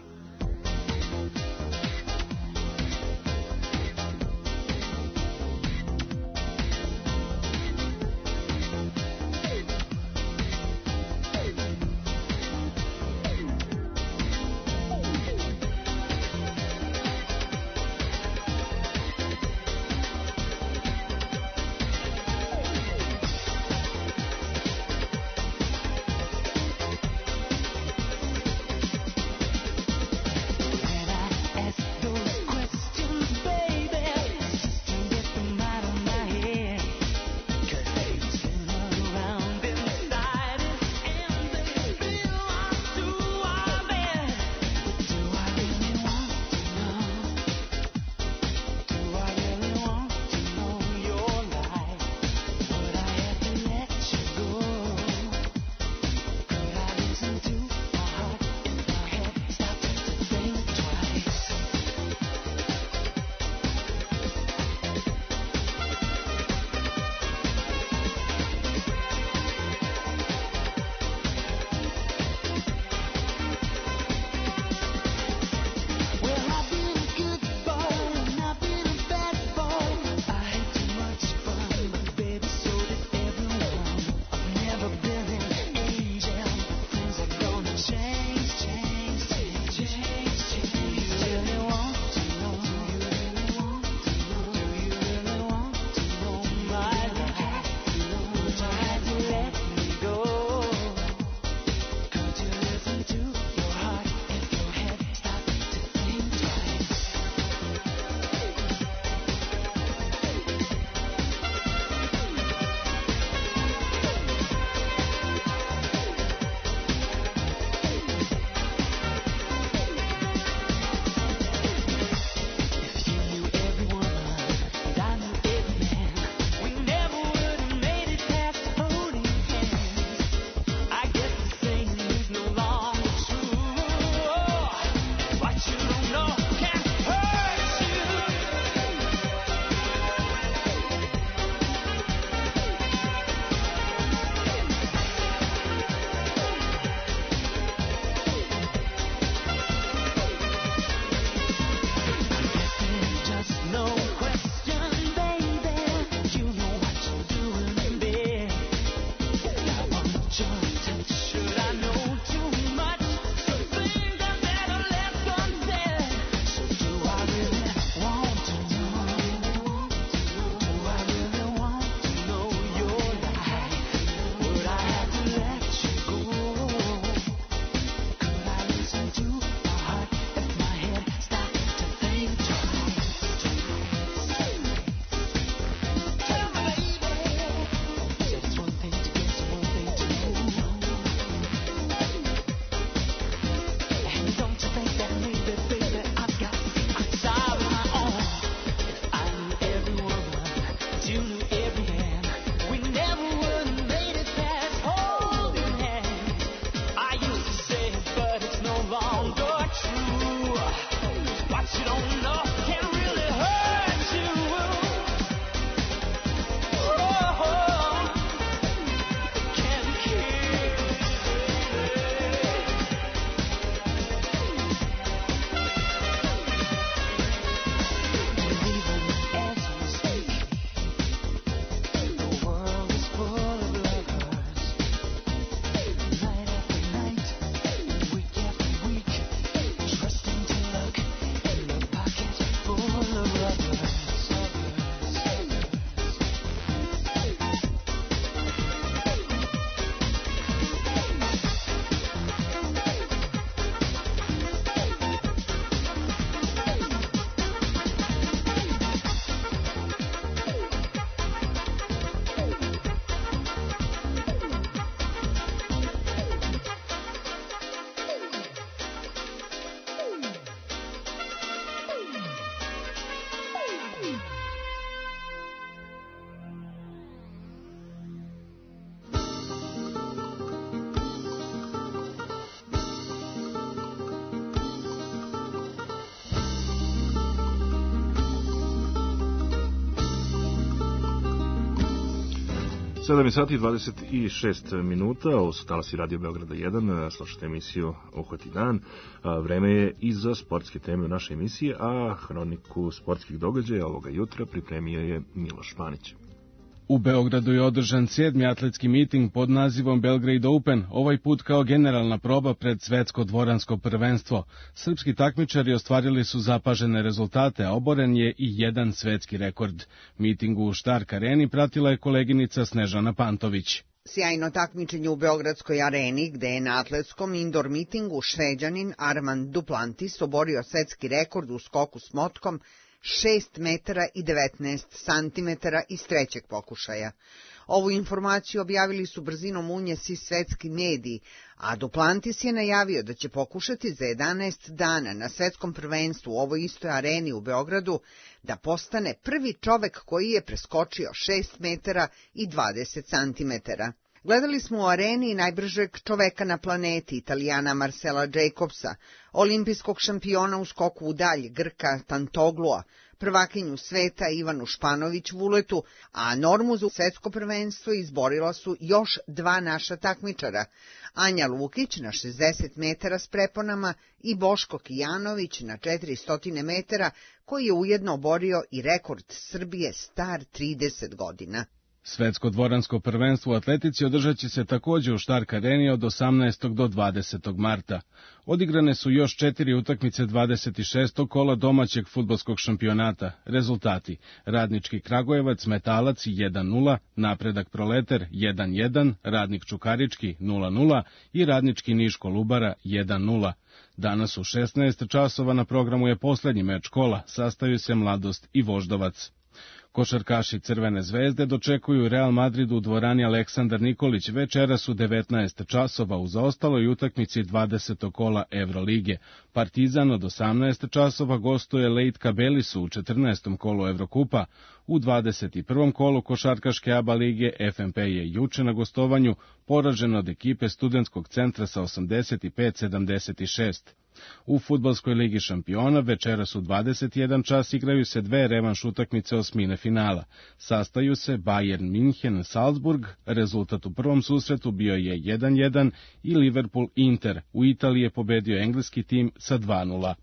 sedam sati i dvadeset šest minuta, ovo su talasi Radio Beograda jedan, slušate emisiju Uhvati dan. Vreme je i za sportske teme u našoj emisiji, a hroniku sportskih događaja ovoga jutra pripremio je Miloš Panić. U Beogradu je održan sedmi atletski miting pod nazivom Belgrade Open, ovaj put kao generalna proba pred svetsko dvoransko prvenstvo. Srpski takmičari ostvarili su zapažene rezultate, a oboren je i jedan svetski rekord. Mitingu u Štark areni pratila je koleginica Snežana Pantović. Sjajno takmičenje u Beogradskoj areni, gde je na atletskom indoor mitingu Šveđanin Armand Duplantis oborio svetski rekord u skoku s motkom šest metara i devetnaest santimetara iz trećeg pokušaja. Ovu informaciju objavili su brzinom unjesi svetski mediji, a Duplantis je najavio da će pokušati za jedanaest dana na svetskom prvenstvu u ovoj istoj areni u Beogradu da postane prvi čovek koji je preskočio šest metara i dvadeset santimetara. Gledali smo u areni najbržeg čoveka na planeti, Italijana Marcela Jacobsa, olimpijskog šampiona u skoku u dalj Grka Tantoglua, prvakinju sveta Ivanu Španović-Vuletu, a normu za svetsko prvenstvo izborila su još dva naša takmičara, Anja Lukić na šezdeset metara s preponama i Boško Kijanović na četiristo metara, koji je ujedno oborio i rekord Srbije star trideset godina. Svetsko dvoransko prvenstvo u atletici održat će se također u Štark areni od osamnaestog do dvadesetog marta. Odigrane su još četiri utakmice dvadeset šestog kola domaćeg fudbalskog šampionata. Rezultati: Radnički Kragujevac Metalac jedan nula, Napredak Proleter jedan jedan, Radnik Čukarički nula nula i Radnički Niš Kolubara jedan nula. Danas u šesnaest časova na programu je poslednji meč kola, sastaju se Mladost i Voždovac. Košarkaši Crvene zvezde dočekuju Real Madrid u dvorani Aleksandar Nikolić večeras u devetnaest časova u zaostaloj utakmici dvadesetog kola Evrolige. Partizan od osamnaest časova gostuje Lejtka Belisu u četrnaestom kolu Evrokupa. U dvadeset prvom kolu košarkaške A B A lige F M P je juče na gostovanju poražen od ekipe Studentskog centra sa osamdeset pet sedamdeset šest. U fudbalskoj ligi šampiona večeras u dvadeset jedan čas igraju se dve revanš utakmice osmine finala. Sastaju se Bayern München Salzburg, rezultat u prvom susretu bio je jedan jedan i Liverpool Inter. U Italiji je pobedio engleski tim sa dva nula.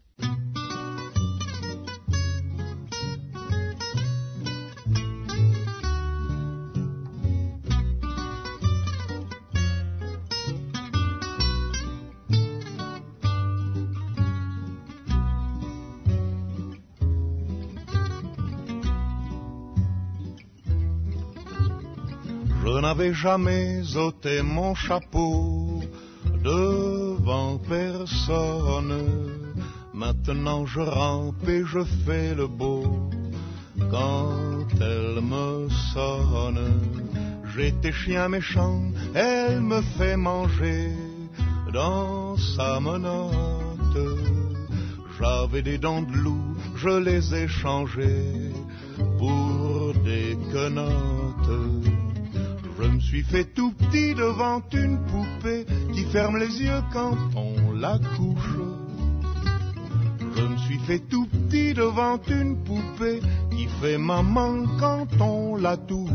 Je n'avais jamais ôté mon chapeau devant personne. Maintenant je rampe et je fais le beau quand elle me sonne. J'étais chien méchant, elle me fait manger dans sa menotte. J'avais des dents de loup, je les ai changées pour des quenottes. Je me suis fait tout petit devant une poupée qui ferme les yeux quand on la couche. Je me suis fait tout petit devant une poupée qui fait maman quand on la touche.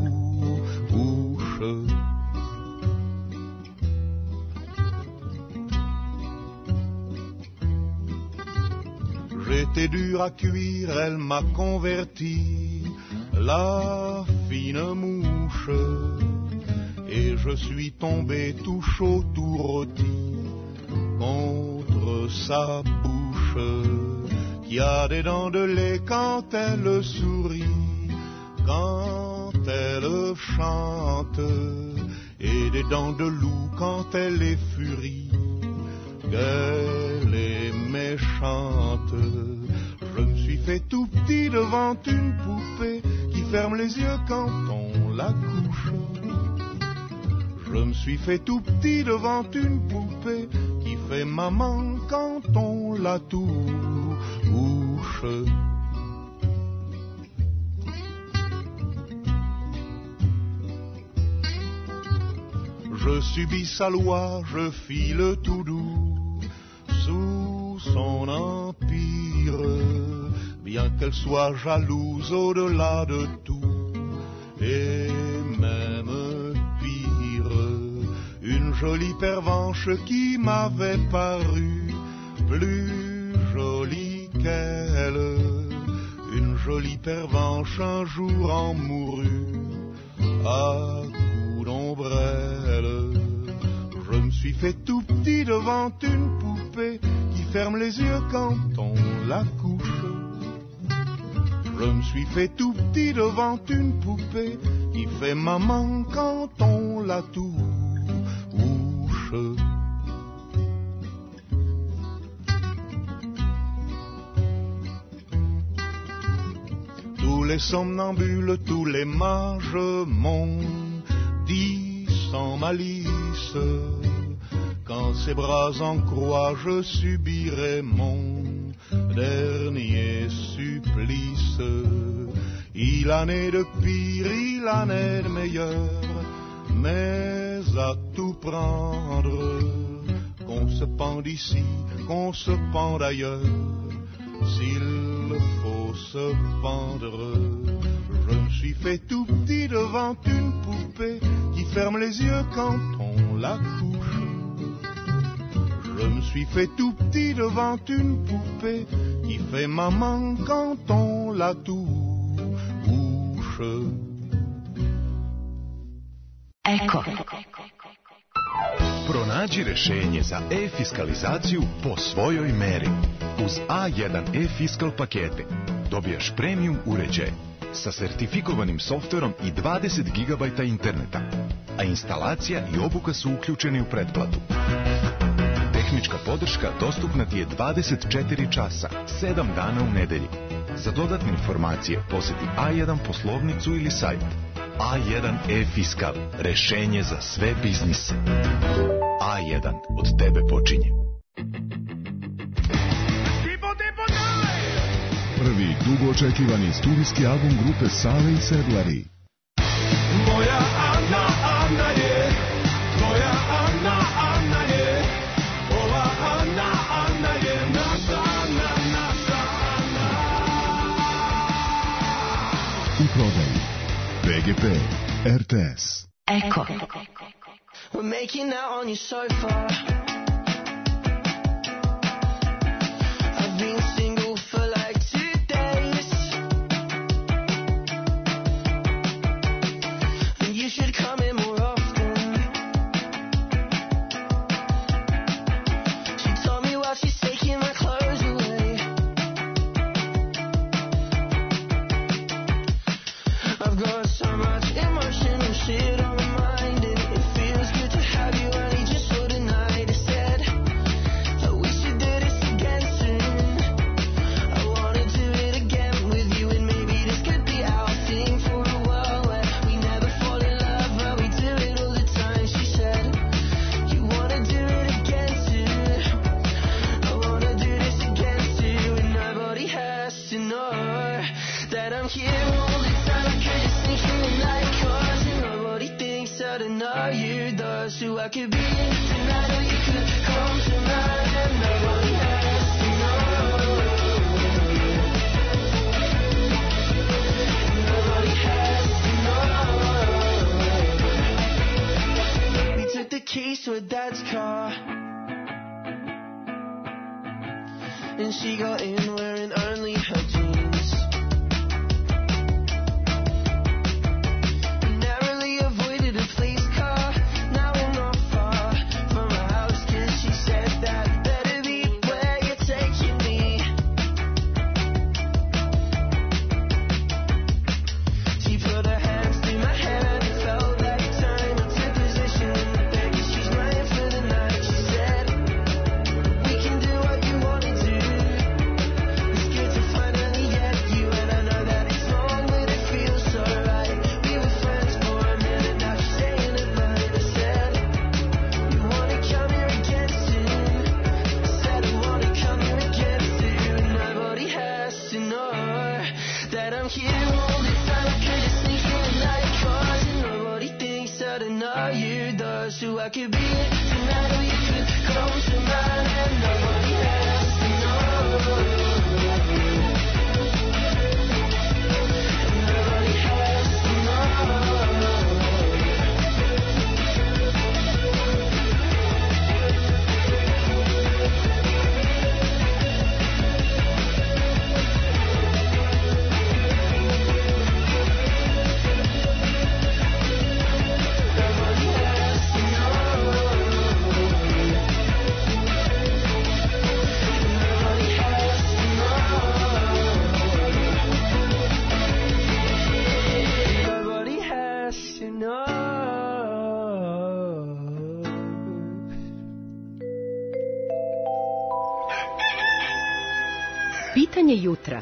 J'étais dur à cuire, elle m'a converti, la fine mouche. Et je suis tombé tout chaud, tout rôti contre sa bouche, qui a des dents de lait quand elle sourit, quand elle chante, et des dents de loup quand elle est furie, qu'elle est méchante. Je me suis fait tout petit devant une poupée qui ferme les yeux quand on la couche. Je me suis fait tout petit devant une poupée qui fait maman quand on la touche. Je subis sa loi, je file tout doux sous son empire, bien qu'elle soit jalouse au-delà de tout, et même jolie pervenche qui m'avait paru plus jolie qu'elle. Une jolie pervenche un jour en mourut à coups d'ombrelle. Je me suis fait tout petit devant une poupée qui ferme les yeux quand on la couche. Je me suis fait tout petit devant une poupée qui fait maman quand on la touche. Tous les somnambules, tous les mages m'ont dit sans malice qu'en ses bras en croix je subirai mon dernier supplice. Il en est de pire, il en est de meilleur, mais à tout prendre, qu'on se pende ici, qu'on se pende ailleurs, s'il faut se pendre. Je me suis fait tout petit devant une poupée qui ferme les yeux quand on la couche. Je me suis fait tout petit devant une poupée qui fait maman quand on la touche. Eko. Pronađi rešenje za e-fiskalizaciju po svojoj meri. Uz A jedan e-fiskal pakete dobijaš premium uređaj sa sertifikovanim softverom i dvadeset gigabajta interneta, a instalacija i obuka su uključeni u pretplatu. Tehnička podrška dostupna ti je dvadeset četiri časa, sedam dana u nedelji. Za dodatne informacije poseti A jedan poslovnicu ili sajt. A jedan e-fiskal, rešenje za sve biznise. A jedan, od tebe počinje. Prvi dugo očekivani studijski album grupe Sale i Sedlari. Moja Ana, Ana je, moja Ana, Ana je, ova Ana, Ana je naša, Ana, naša Ana. U prodaji P G P, R T S. Eko. We're making out on your sofa. I've been single for like two days, and you should come in more often. She told me while she's taking my clothes away. I've got so much emotional shit on my mind, and it feels good to have you. I need you so tonight. I said that we should do this again soon. I wanna do it again with you, and maybe this could be our thing for a while, where we never fall in love, but we do it all the time. She said you wanna do it again too. I wanna do this again too, and nobody has to know that I'm here all the time. I could just sneak in the night, 'cause nobody thinks that I know you does. So I could be in tonight, or you could come tonight, and nobody has to know. Nobody has to know. We took the keys to her dad's car, and she got in wearing only her jeans. Narrowly avoided a police car. Now I'm not far from her house, 'cause she said that better be where you're taking me. She put her hands through my hair and it felt like time. I took position in the bed 'cause she's mine for the night. She said we can do what you wanna do. It's good to finally get you, and I know that it's wrong, but it feels so right. We were friends for a minute, now she's staying at night. I said you wanna come here again soon. I said I wanna come here again soon. Nobody has to know that I'm here all the time. I could just sneak in the night, 'cause nobody thinks that I know you does. So I could be it tonight, or you could come tonight, and nobody has to know. Nobody has to know. Pitanje jutra.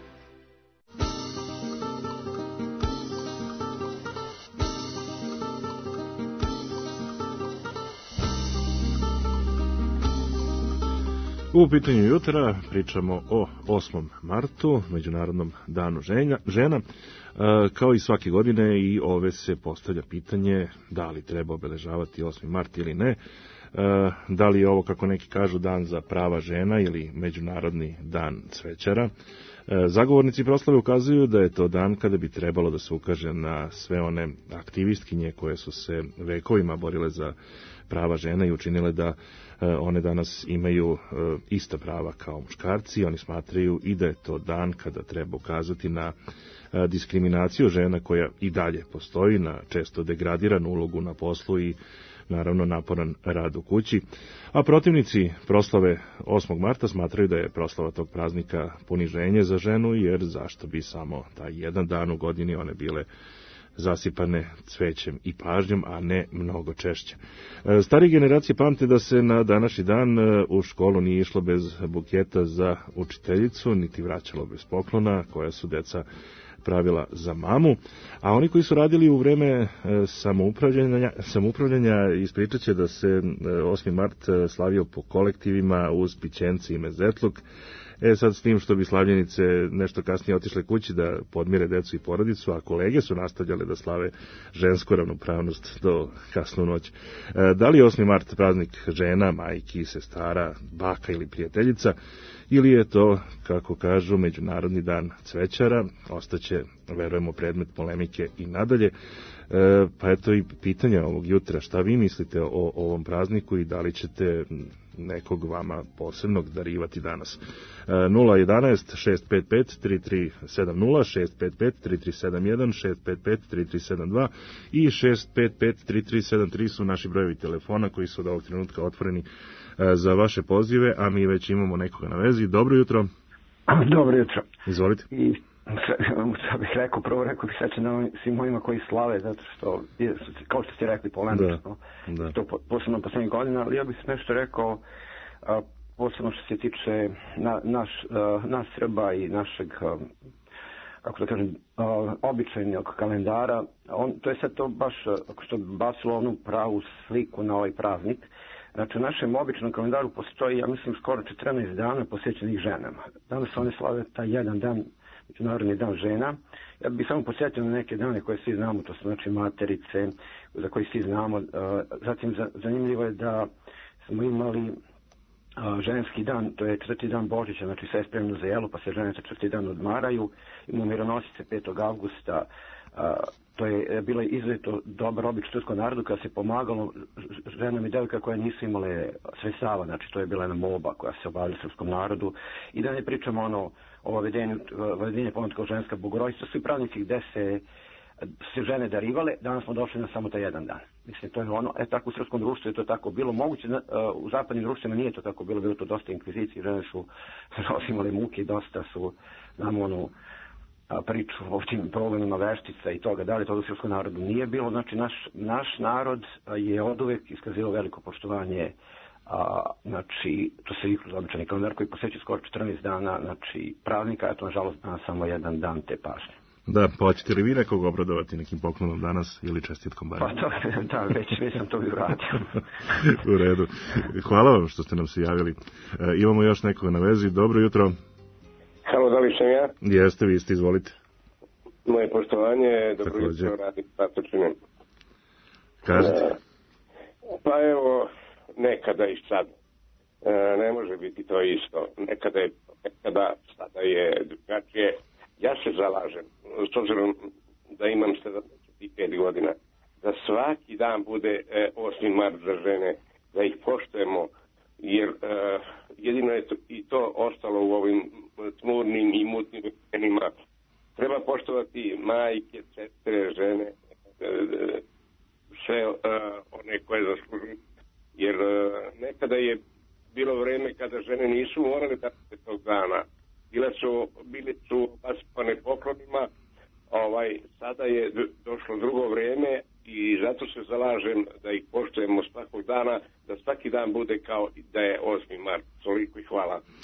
U pitanju jutra pričamo o osmom martu, Međunarodnom danu ženja, žena. E, kao i svake godine i ove se postavlja pitanje da li treba obeležavati osmi mart ili ne. E, da li je ovo, kako neki kažu, dan za prava žena ili Međunarodni dan cvećara. E, zagovornici proslave ukazuju da je to dan kada bi trebalo da se ukaže na sve one aktivistkinje koje su se vekovima borile za prava žena i učinile da one danas imaju ista prava kao muškarci. Oni smatraju i da je to dan kada treba ukazati na diskriminaciju žena koja i dalje postoji, na često degradiranu ulogu na poslu i naravno naporan rad u kući. A protivnici proslave osmog marta smatraju da je proslava tog praznika poniženje za ženu, jer zašto bi samo taj jedan dan u godini one bile zasipane cvećem i pažnjom, a ne mnogo češće. Starije generacije pamte da se na današnji dan u školu nije išlo bez buketa za učiteljicu, niti vraćalo bez poklona koja su deca pravila za mamu, a oni koji su radili u vreme samoupravljanja, samoupravljanja ispričat će da se osmi mart slavio po kolektivima uz pićence i mezetluk. E sad s tim što bi slavljenice nešto kasnije otišle kući da podmire decu i porodicu, a kolege su nastavljale da slave žensku ravnopravnost do kasnu noć. E, da li je osmi mart praznik žena, majki, sestara, baka ili prijateljica, ili je to, kako kažu, Međunarodni dan cvećara, ostaće, verujemo, predmet polemike i nadalje. E, pa eto i pitanja ovog jutra, šta vi mislite o, o ovom prazniku i da li ćete nekog vama posebnog darivati danas. nula jedanaest šest pet pet tri tri sedam nula, šest pet pet tri tri sedam jedan, šest pet pet tri tri sedam dva i šest pet pet tri tri sedam tri su naši brojevi telefona koji su od ovog trenutka otvoreni za vaše pozive, a mi već imamo nekoga na vezi. Dobro jutro. Dobro jutro. Izvolite. I što bih rekao, prvo rekao bih sećam na svim mojima koji slave, zato što, kao što ste rekli, polemično, da, da. To posebno poslednjih godina, ali ja bih nešto rekao, a, posebno što se tiče na, naš, a, nas Srba i našeg, a, kako da kažem, a, običajnog kalendara. On, to je sad to baš, ako što bacilo onu pravu sliku na ovaj praznik. Znači, u našem običnom kalendaru postoji, ja mislim, skoro četrnaest dana posvećenih ženama. Danas one slave taj jedan dan, Međunarodni dan žena. Ja bih samo posjetio na neke dane koje svi znamo, to su znači materice, za koje svi znamo. Zatim zanimljivo je da smo imali ženski dan, to je četvrti dan Božića, znači sve je spremno za jelo, pa se žene četvrti dan odmaraju. Imamo mironosice petog avgusta, to je bila izuzetno dobar obič turskog narodu kada se pomagalo ženama i devojkama koje nisu imale sredstava, znači to je bila jedna molba koja se obavlja srpskom narodu. I da ne pričamo ono o vavedenje pomenuto kao ženska bogorodica, su i pravnici gde se se žene darivale, danas smo došli na samo taj jedan dan. Mislim, to je ono, e tako u srpskom društvu je to tako bilo. Moguće, u zapadnim društvima nije to tako bilo, bilo to dosta inkvizicije, žene su imale muke i dosta su, znamo onu priču o tim problemima veštica i toga, da li to u srpskom narodu nije bilo. Znači, naš, naš narod je od uvek iskazivao veliko poštovanje. A, znači, to se i kroz običani kalendar koji posjeća skoro četrnaest dana, znači, praznika, a to nažalost danas samo jedan dan te pažnje. Da, pa hoćete li vi nekog obradovati nekim poklonom danas ili čestitkom barem? Pa to, da, već, već sam to bi uradio. U redu. Hvala vam što ste nam se javili. E, imamo još nekoga na vezi. Dobro jutro. Halo, da li sam ja? Jeste, vi ste, izvolite. Moje poštovanje, dobro jutro, radi Patočinem. Kažete? E, pa evo, nekada i sad. E, ne može biti to isto. Nekada je, nekada sada je drugačije. Ja se zalažem, s obzirom da imam sedamdeset pet godina, da svaki dan bude e, osmi mart za žene, da ih poštujemo, jer e, jedino je to, i to ostalo u ovim tmurnim i mutnim vremenima. Treba poštovati majke, sestre, žene, e, sve e, one koje zaslužuju, jer e, nekada je bilo vreme kada žene nisu morale da se tog dana. Bile su, bili su basipane poklonima, ovaj, sada je došlo drugo vrijeme i zato se zalažem da ih poštujemo svakog dana, da svaki dan bude kao da je osmi mart. Toliko i hvala. Pozdrav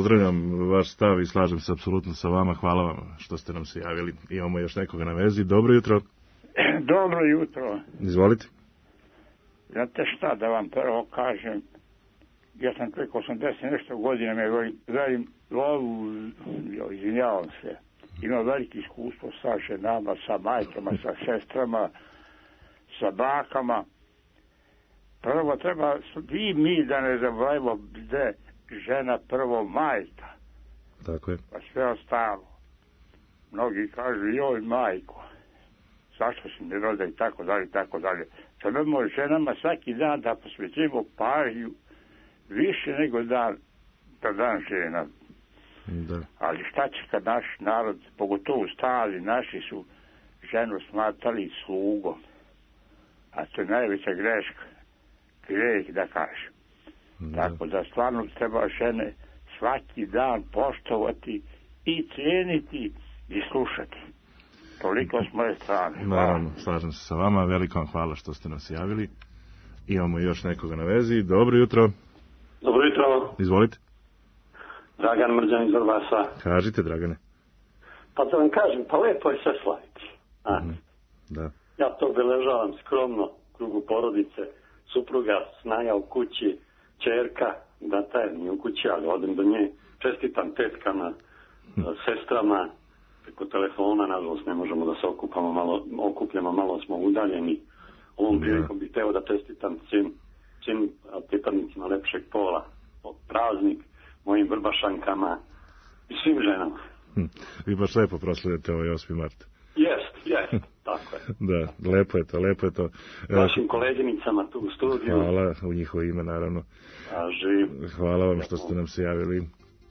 pozdravljam vaš stav i slažem se apsolutno sa vama. Hvala vam što ste nam se javili. Imamo još nekoga na vezi. Dobro jutro. Dobro jutro. Izvolite. Znate šta, da vam prvo kažem, ja sam preko osamdeset nešto godina, me velim lovu, izvinjavam se, imam veliko iskustvo sa ženama, sa majkama, sa sestrama, sa bakama. Prvo treba, vi mi da ne zaboravimo gde žena prvo majka. Tako je. Pa sve ostalo. Mnogi kažu, joj majko, zašto si mi roda i tako dalje, i tako dalje. Trebamo ženama svaki dan da posvećimo pažnju više nego dan, da dan žena. Da. Ali šta će kad naš narod, pogotovo stari, naši su ženu smatrali slugom. A to je najveća greška. Grijeh da kažem. Da. Tako da stvarno treba žene svaki dan poštovati i cijeniti i slušati. Toliko s moje strane. Naravno, slažem se sa vama. Veliko vam hvala što ste nas javili. Imamo još nekoga na vezi. Dobro jutro. Dobro jutro. Izvolite. Dragan Mrđan iz Vrbasa. Kažite, Dragane. Pa da vam kažem, pa lepo je sve slaviti. Mm, da. Ja to obeležavam skromno, u krugu porodice, supruga, snaja u kući, čerka, da taj nije u kući, ali odem do nje, čestitam tetkama, hm. sestrama, preko telefona, nažalost ne možemo da se okupamo malo, okupljamo, malo smo udaljeni. Ovom prilikom bih teo da čestitam svim, svim pripadnicima lepšeg pola, praznik, mojim vrbašankama i svim ženama. Hm. Vi baš lepo proslavljate ovaj osmi mart. Jest, jest, tako je. Da, lepo je to, lepo je to. Vašim koleginicama tu u studiju. Hvala, u njihovo ime naravno. A živim. Hvala vam što ste nam se javili.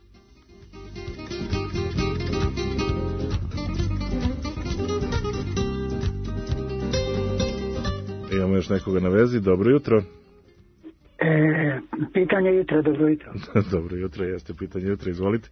Imamo još nekoga na vezi, dobro jutro. E, pitanje jutra, dobro jutro. Dobro jutro, jeste pitanje jutra, izvolite.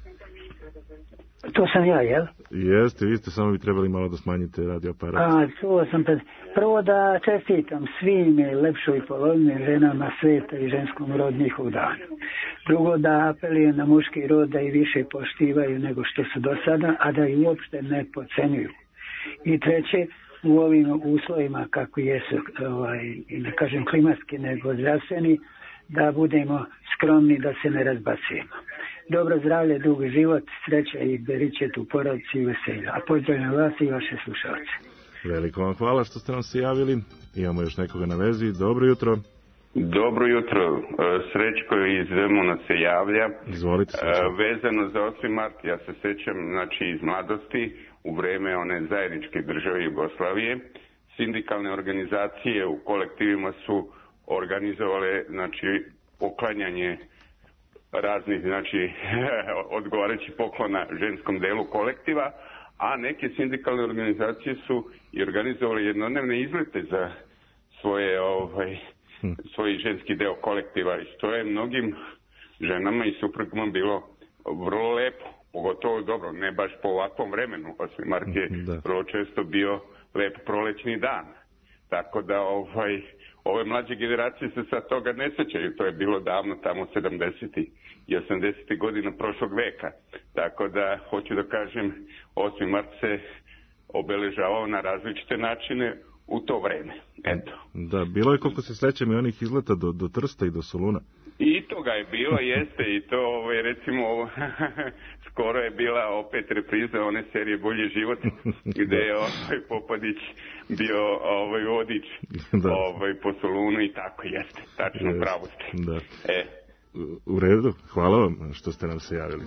To sam ja, jel? Jeste, vi ste, samo bi trebali malo da smanjite radio aparat. A, čuo sam pred... Prvo da čestitam svim lepšoj polovini ženama sveta i ženskom rodu njihov dan. Drugo da apelijem na muški rod da i više poštivaju nego što su do sada, a da i uopšte ne podcenjuju. I treće, u ovim uslovima kako jesu, ovaj, ne kažem klimatski nego zdravstveni, da budemo skromni, da se ne razbacujemo. Dobro zdravlje, dug život, sreća i beričet u porodici i veselja. A pozdravljam vas i vaše slušalce. Veliko vam hvala što ste nam se javili. Imamo još nekoga na vezi. Dobro jutro. Dobro jutro. Srećko iz Zemuna se javlja. Izvolite. Srećko. Vezano za osmi mart, ja se sećam, znači, iz mladosti, u vreme one zajedničke države Jugoslavije, sindikalne organizacije u kolektivima su organizovale, znači, poklanjanje raznih, znači, odgovarajućih poklona ženskom delu kolektiva, a neke sindikalne organizacije su i organizovale jednodnevne izlete za svoje, ovaj, svoj ženski deo kolektiva, i što je mnogim ženama i suprugama bilo vrlo lepo, pogotovo dobro, ne baš po ovakvom vremenu, osmi mart je vrlo često bio lep prolećni dan, tako da ovaj, ove mlađe generacije se sad toga ne sećaju, to je bilo davno tamo sedamdesetih i osamdesetih godina prošlog veka, tako da hoću da kažem, osmi mart se obeležavao na različite načine u to vreme. Eto. Da, bilo je, koliko se sećam, i onih izleta do, do Trsta i do Soluna. I toga je bilo, jeste, i to, ovaj, recimo, skoro je bila opet repriza one serije Bolji život, gde je ovaj Popadić bio ovaj vodič ovaj, po Solunu i tako, jeste, tačno, yes. Pravo ste. Da. E. U redu, hvala vam što ste nam se javili.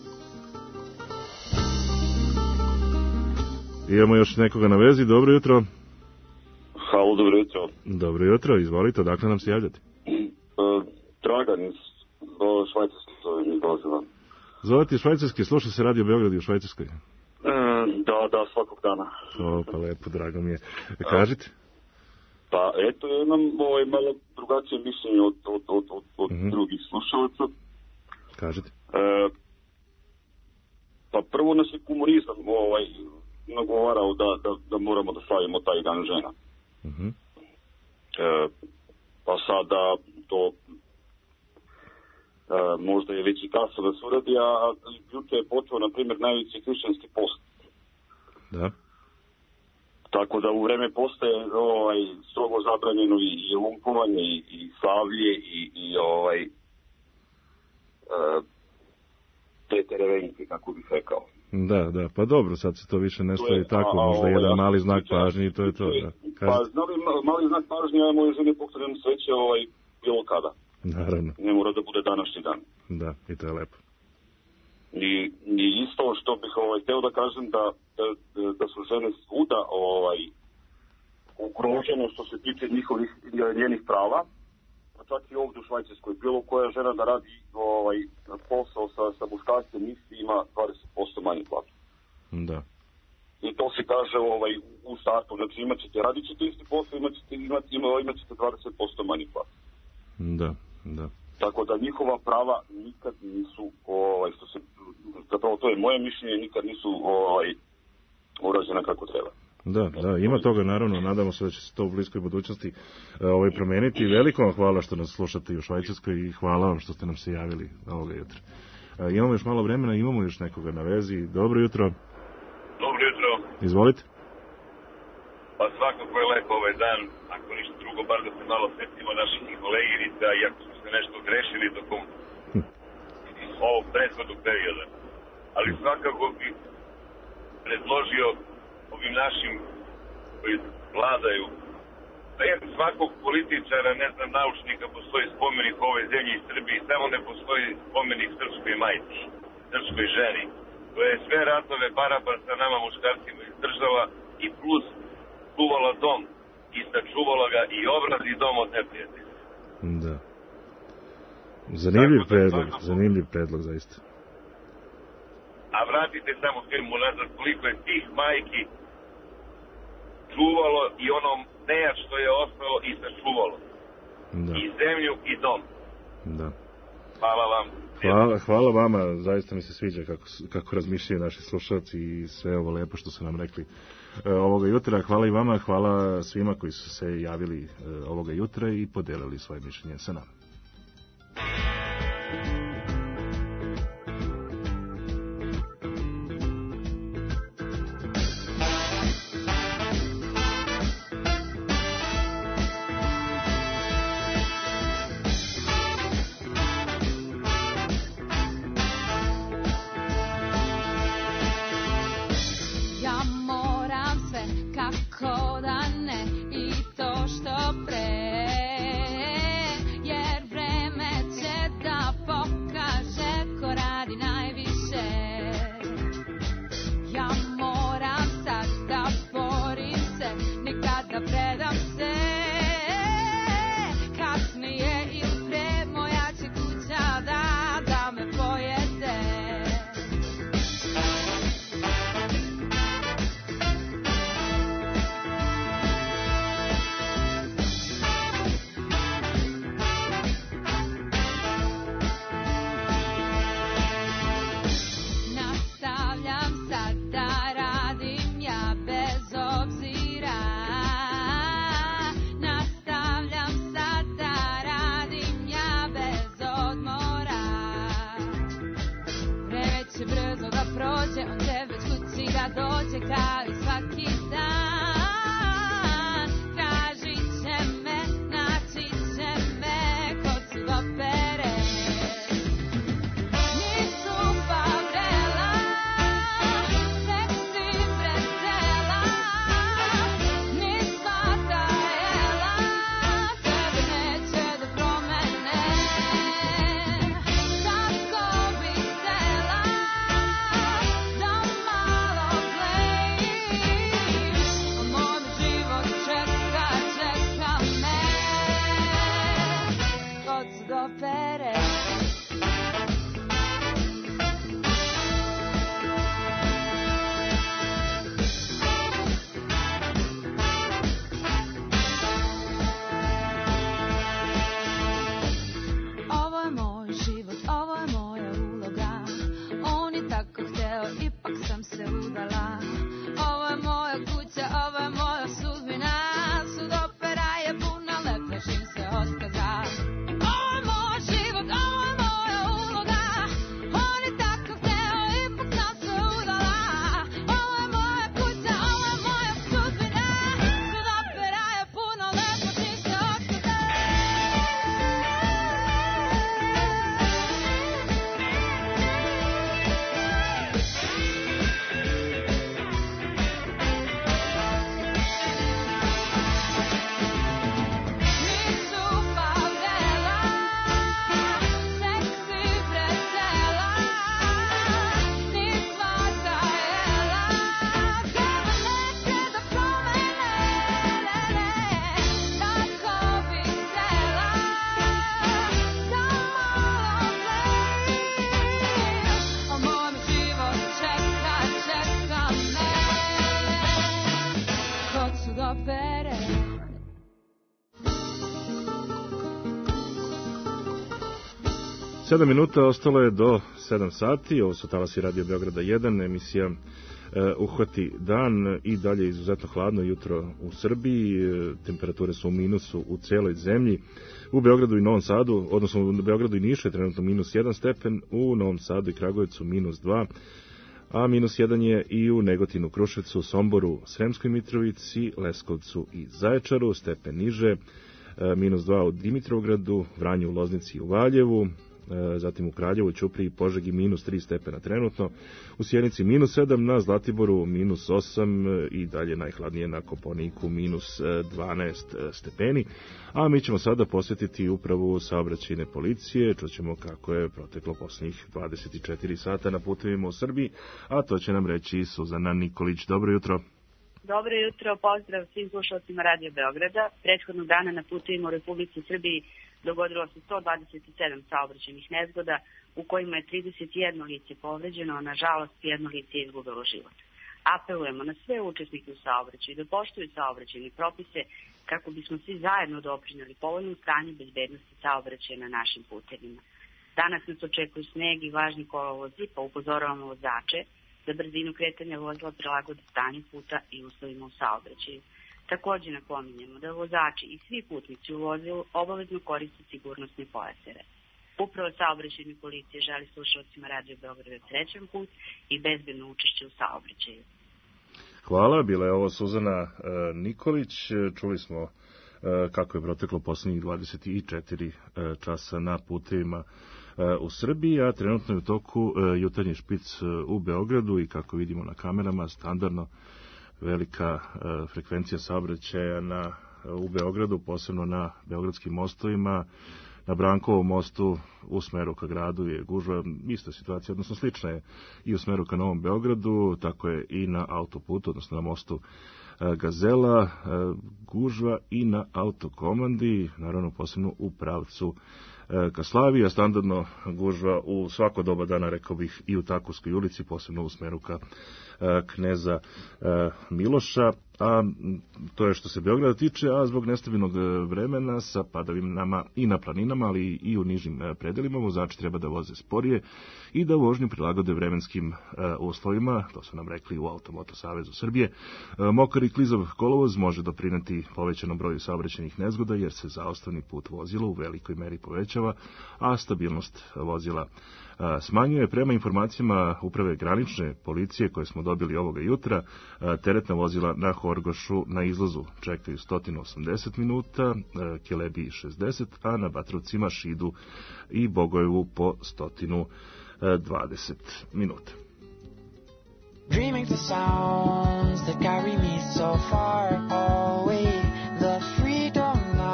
Imamo još nekoga na vezi, dobro jutro. Halo, dobro jutro. Dobro jutro, izvolite, odakle nam se javljate? Uh, Dragan iz Švajcarske zove iz Doziva. Zovete iz Švajcarske, sluša se Radio Beograd u Švajcarskoj? Uh, da, da, svakog dana. O, pa lepo, drago mi je. Kažite? Pa eto, ja imam ovaj, malo drugačije mišljenje od, od, od, od, od mm-hmm. drugih slušalaca. Kažite? Uh, pa prvo nas je komunizam ovaj, nagovarao da, da, da moramo da slavimo taj dan žena. Mm-hmm. Uh, pa sada to možda je već i kasno da se uradi, a juče je počeo, na primjer, najveći hrišćanski post. Da. Tako da u vreme posta je ovaj, strogo zabranjeno i, i lumpovanje, i, i slavlje, i, i ovaj, uh, te terevenke, kako bih rekao. Da, da, pa dobro, sad se to više ne stavi tako, a, možda a, jedan ja, mali znak pažnje i to je to. Da. Pa, znam, mali znak pažnje, ja moje žene pokrenem sreće ovaj, bilo kada. Naravno. Ne mora da bude današnji dan. Da, i to je lepo. I, i isto što bih ovaj, hteo da kažem da, da, da su žene svuda ovaj, ugrožene što se tiče njihovih njenih prava, pa čak i ovdje u Švajcarskoj. Bilo koja žena da radi ovaj, posao sa, sa muškarcem isti ima dvadeset posto manju platu. Da. I to se kaže ovaj, u startu, znači imat ćete, radit ćete isti posao, imat ćete, imat, imat ćete dvadeset posto manju platu. Da, da. Tako da njihova prava nikad nisu, ovaj, što se, zapravo to je moje mišljenje, nikad nisu ovaj, urađena kako treba. Da, da, ima toga naravno, nadamo se da će se to u bliskoj budućnosti ovaj, promeniti. Veliko vam hvala što nas slušate i u Švajcarskoj i hvala vam što ste nam se javili ovoga jutra. E, imamo još malo vremena, imamo još nekoga na vezi. Dobro jutro. Dobro jutro. Izvolite. Pa svakako je lepo ovaj dan, ako ništa drugo, bar da se malo setimo naših koleginica, iako su se nešto grešili tokom hm. ovog prethodnog perioda. Ali svakako bih predložio ovim našim koji vladaju, da je svakog političara, ne znam, naučnika, postoji spomenik u ovoj zemlji i Srbiji, samo ne postoji spomenik srpskoj majci, srpskoj ženi, koja je sve ratove barabar sa nama muškarcima izdržala i plus čuvala dom i sačuvala ga i obraz i dom od neprijatelja. Da. Zanimljiv predlog, zanimljiv predlog zaista. A vratite samo filmu nazad koliko je tih majki čuvalo i onom nejad što je ostalo i sačuvalo. Da. I zemlju i dom. Da. Hvala vam. Hvala, hvala vama, zaista mi se sviđa kako, kako razmišljaju naši slušalci i sve ovo lepo što su nam rekli e, ovoga jutra. Hvala i vama, hvala svima koji su se javili e, ovoga jutra i podelili svoje mišljenje sa nama. Play sedam minuta, ostalo je do sedam sati, ovo su talasi Radio Beograda jedan, emisija e, Uhvati dan, i dalje izuzetno hladno jutro u Srbiji, e, temperature su u minusu u celoj zemlji, u Beogradu i Novom Sadu, odnosno u Beogradu i Nišu je trenutno minus jedan stepen, u Novom Sadu i Kragujevcu minus dva, a minus jedan je i u Negotinu, Kruševcu, Somboru, Sremskoj Mitrovici, Leskovcu i Zaječaru, stepen niže, e, minus dva u Dimitrovgradu, Vranju, Loznici i u Valjevu, zatim u Kraljevu, Ćupriji i Požegi minus tri stepena trenutno, u Sjenici minus sedam, na Zlatiboru minus osam i dalje najhladnije na Kopaoniku minus dvanaest stepeni. A mi ćemo sada posjetiti upravu saobraćajne policije, čućemo kako je proteklo posljednjih dvadeset četiri sata na putevima u Srbiji, a to će nam reći Suzana Nikolić. Dobro jutro. Dobro jutro, pozdrav svim slušalcima Radio Beograda. Prethodnog dana na putevima u Republici Srbiji dogodilo se sto dvadeset sedam saobraćajnih nezgoda u kojima je trideset jedno lice povređeno, a nažalost jedno lice je izgubilo život. Apelujemo na sve učesnike u saobraćaju da poštuju saobraćajne propise kako bismo svi zajedno doprinijeli povoljnom stanju bezbednosti saobraćaja na našim putevima. Danas nas očekuju sneg i važni kolovozi, pa upozoravamo vozače da brzinu kretanja vozila prilagode stanju puta i uslovima u saobraćaju. Također napominjemo da vozači i svi putnici u vozilu obavezno koriste sigurnosne pojaseve. Upravo saobraćajna policija želi slušalcima Radio Beograda srećan put i bezbedno učešće u saobraćaju. Hvala, bila je ovo Suzana e, Nikolić. Čuli smo e, kako je proteklo posljednjih dvadeset četiri e, časa na putevima e, u Srbiji, a trenutno je u toku e, jutarnji špic e, u Beogradu i kako vidimo na kamerama standardno velika e, frekvencija saobraćaja na, u Beogradu, posebno na beogradskim mostovima. Na Brankovom mostu u smeru ka gradu je gužva, ista situacija, odnosno slična je i u smeru ka Novom Beogradu, tako je i na autoputu, odnosno na mostu e, Gazela, e, gužva i na autokomandi, naravno posebno u pravcu e, ka Slaviji, a standardno gužva u svako doba dana, rekao bih, i u Takovskoj ulici, posebno u smeru ka e, Kneza e, Miloša. A to je što se Beograda tiče, a zbog nestabilnog vremena sa padavinama i na planinama, ali i u nižim predelima, vozači treba da voze sporije i da vožnju prilagode vremenskim uslovima, to su nam rekli u Automoto Savezu Srbije. Mokar i klizav kolovoz može doprineti povećanom broju saobraćajnih nezgoda, jer se zaostavni put vozila u velikoj meri povećava, a stabilnost vozila smanjuje. Prema informacijama Uprave granične policije koje smo dobili ovoga jutra, teretna vozila na Horgošu na izlazu čekaju sto osamdeset minuta, Kelebiji šezdeset, a na Batrovcima, Šidu i Bogojevu po sto dvadeset minuta. Dreaming the sounds that carry me so far away, the freedom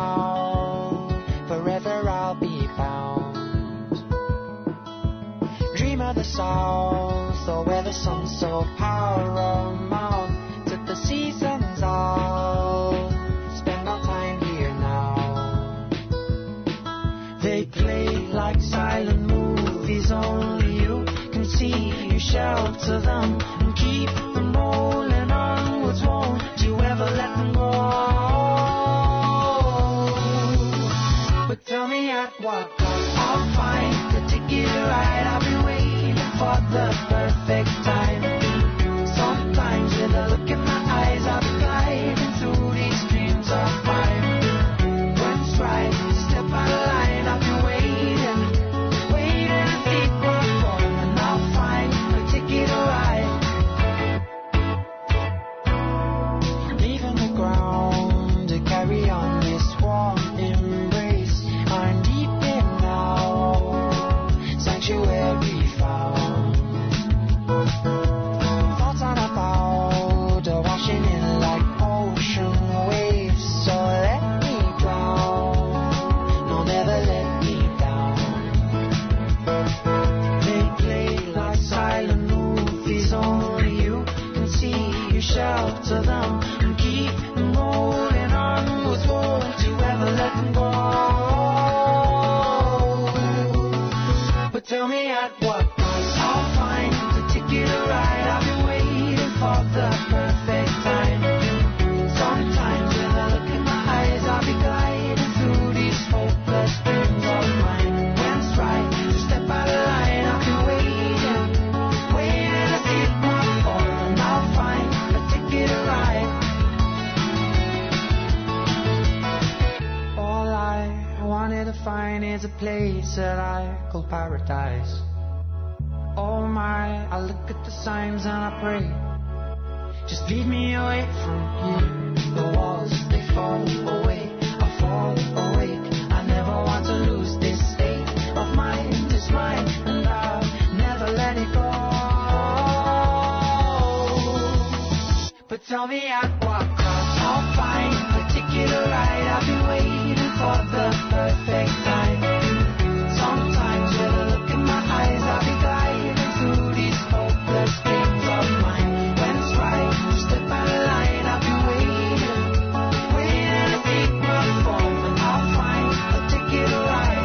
now, forever I'll be bound. Dream of the south, the where the sun's so paramount, took the seasons all, spend our time here now. They play like silent movies, only you can see, you shelter them and keep them rolling onwards, won't you ever let them go? But tell me at what cost, I'll find the ticket right, I'll be waiting for the perfect time. Sometimes with a look in my eyes, I'll be gliding through these dreams of mine. When it's right, step out of line, I'll be waiting, waiting to keep on going, and I'll find a ticket to ride. Leaving the ground to carry on this warm embrace, I'm deep in now, sanctuary found. Thoughts on about washing in like ocean waves, so let me drown, no never let me down. They play like silent movies, only you can see, you shelter them and keep them rolling onwards, won't you ever let them go? But tell me at what price, I'll find the ticket to ride, I'll be waiting for the perfect time. Sometimes with a look in my eyes, I'll be gliding through these hopeless dreams of mine. When it's right, just is a place that I call paradise. Oh my, I look at the signs and I pray, just lead me away from here. The walls, they fall away, I fall awake. I never want to lose this state of mind. It's mine and I'll never let it go. But tell me at what cost I'll find a ticket to ride. I've been waiting for the perfect time. Sometimes with a look in my eyes, I'll be gliding through these hopeless dreams of mine. When it's right to step out of line, I'll be waiting, waiting to pick my phone, and I'll find a ticket to ride.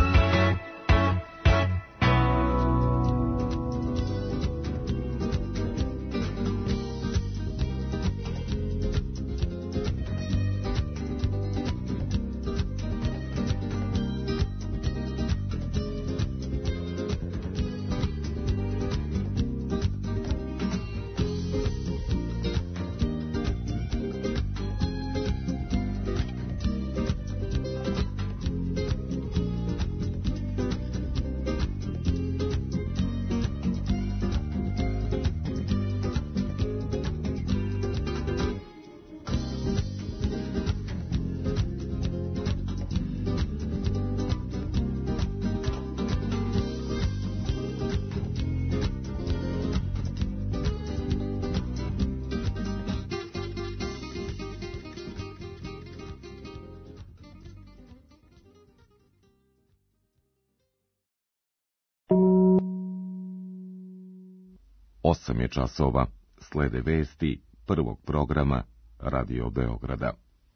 Osam je časova, slede vesti prvog programa Radio Beograda.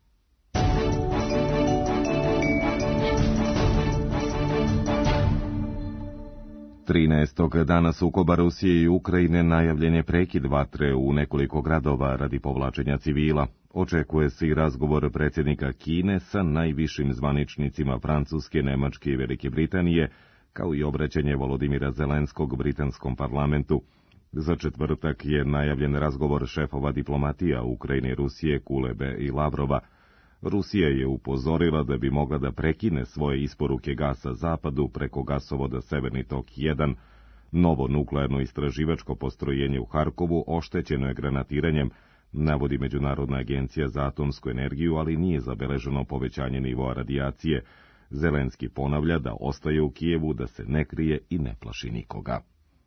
trinaestog dana sukoba Rusije i Ukrajine najavljen je prekid vatre u nekoliko gradova radi povlačenja civila. Očekuje se i razgovor predsjednika Kine sa najvišim zvaničnicima Francuske, Nemačke i Velike Britanije, kao i obraćanje Volodimira Zelenskog britanskom parlamentu. Za četvrtak je najavljen razgovor šefova diplomatija Ukrajine, Rusije, Kulebe i Lavrova. Rusija je upozorila da bi mogla da prekine svoje isporuke gasa zapadu preko gasovoda Severni tok jedan. Novo nuklearno istraživačko postrojenje u Harkovu oštećeno je granatiranjem, navodi Međunarodna agencija za atomsku energiju, ali nije zabeleženo povećanje nivoa radijacije. Zelenski ponavlja da ostaje u Kijevu, da se ne krije i ne plaši nikoga.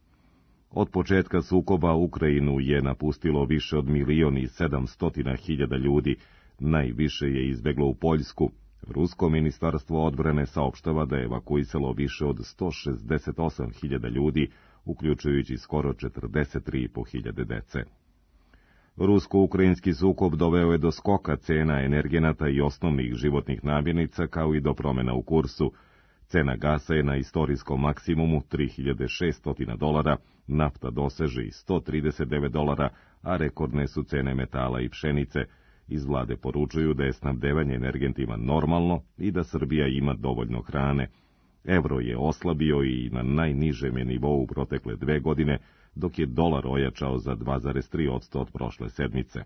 Od početka sukoba Ukrajinu je napustilo više od milion i sedamstotina hiljada ljudi, najviše je izbeglo u Poljsku. Rusko ministarstvo odbrane saopštava da je evakuisalo više od sto šezdeset osam hiljada ljudi, uključujući skoro četrdeset tri i po hiljade dece. Rusko-ukrajinski sukob doveo je do skoka cena energenata i osnovnih životnih namirnica, kao i do promjena u kursu. Cena gasa je na istorijskom maksimumu tri hiljade šesto dolara, nafta doseže i sto trideset devet dolara, a rekordne su cene metala i pšenice. Iz vlade poručuju da je snabdevanje energentima normalno i da Srbija ima dovoljno hrane. Evro je oslabio i na najnižem je nivou u protekle dve godine, dok je dolar ojačao za dva zarez tri posto od prošle sedmice.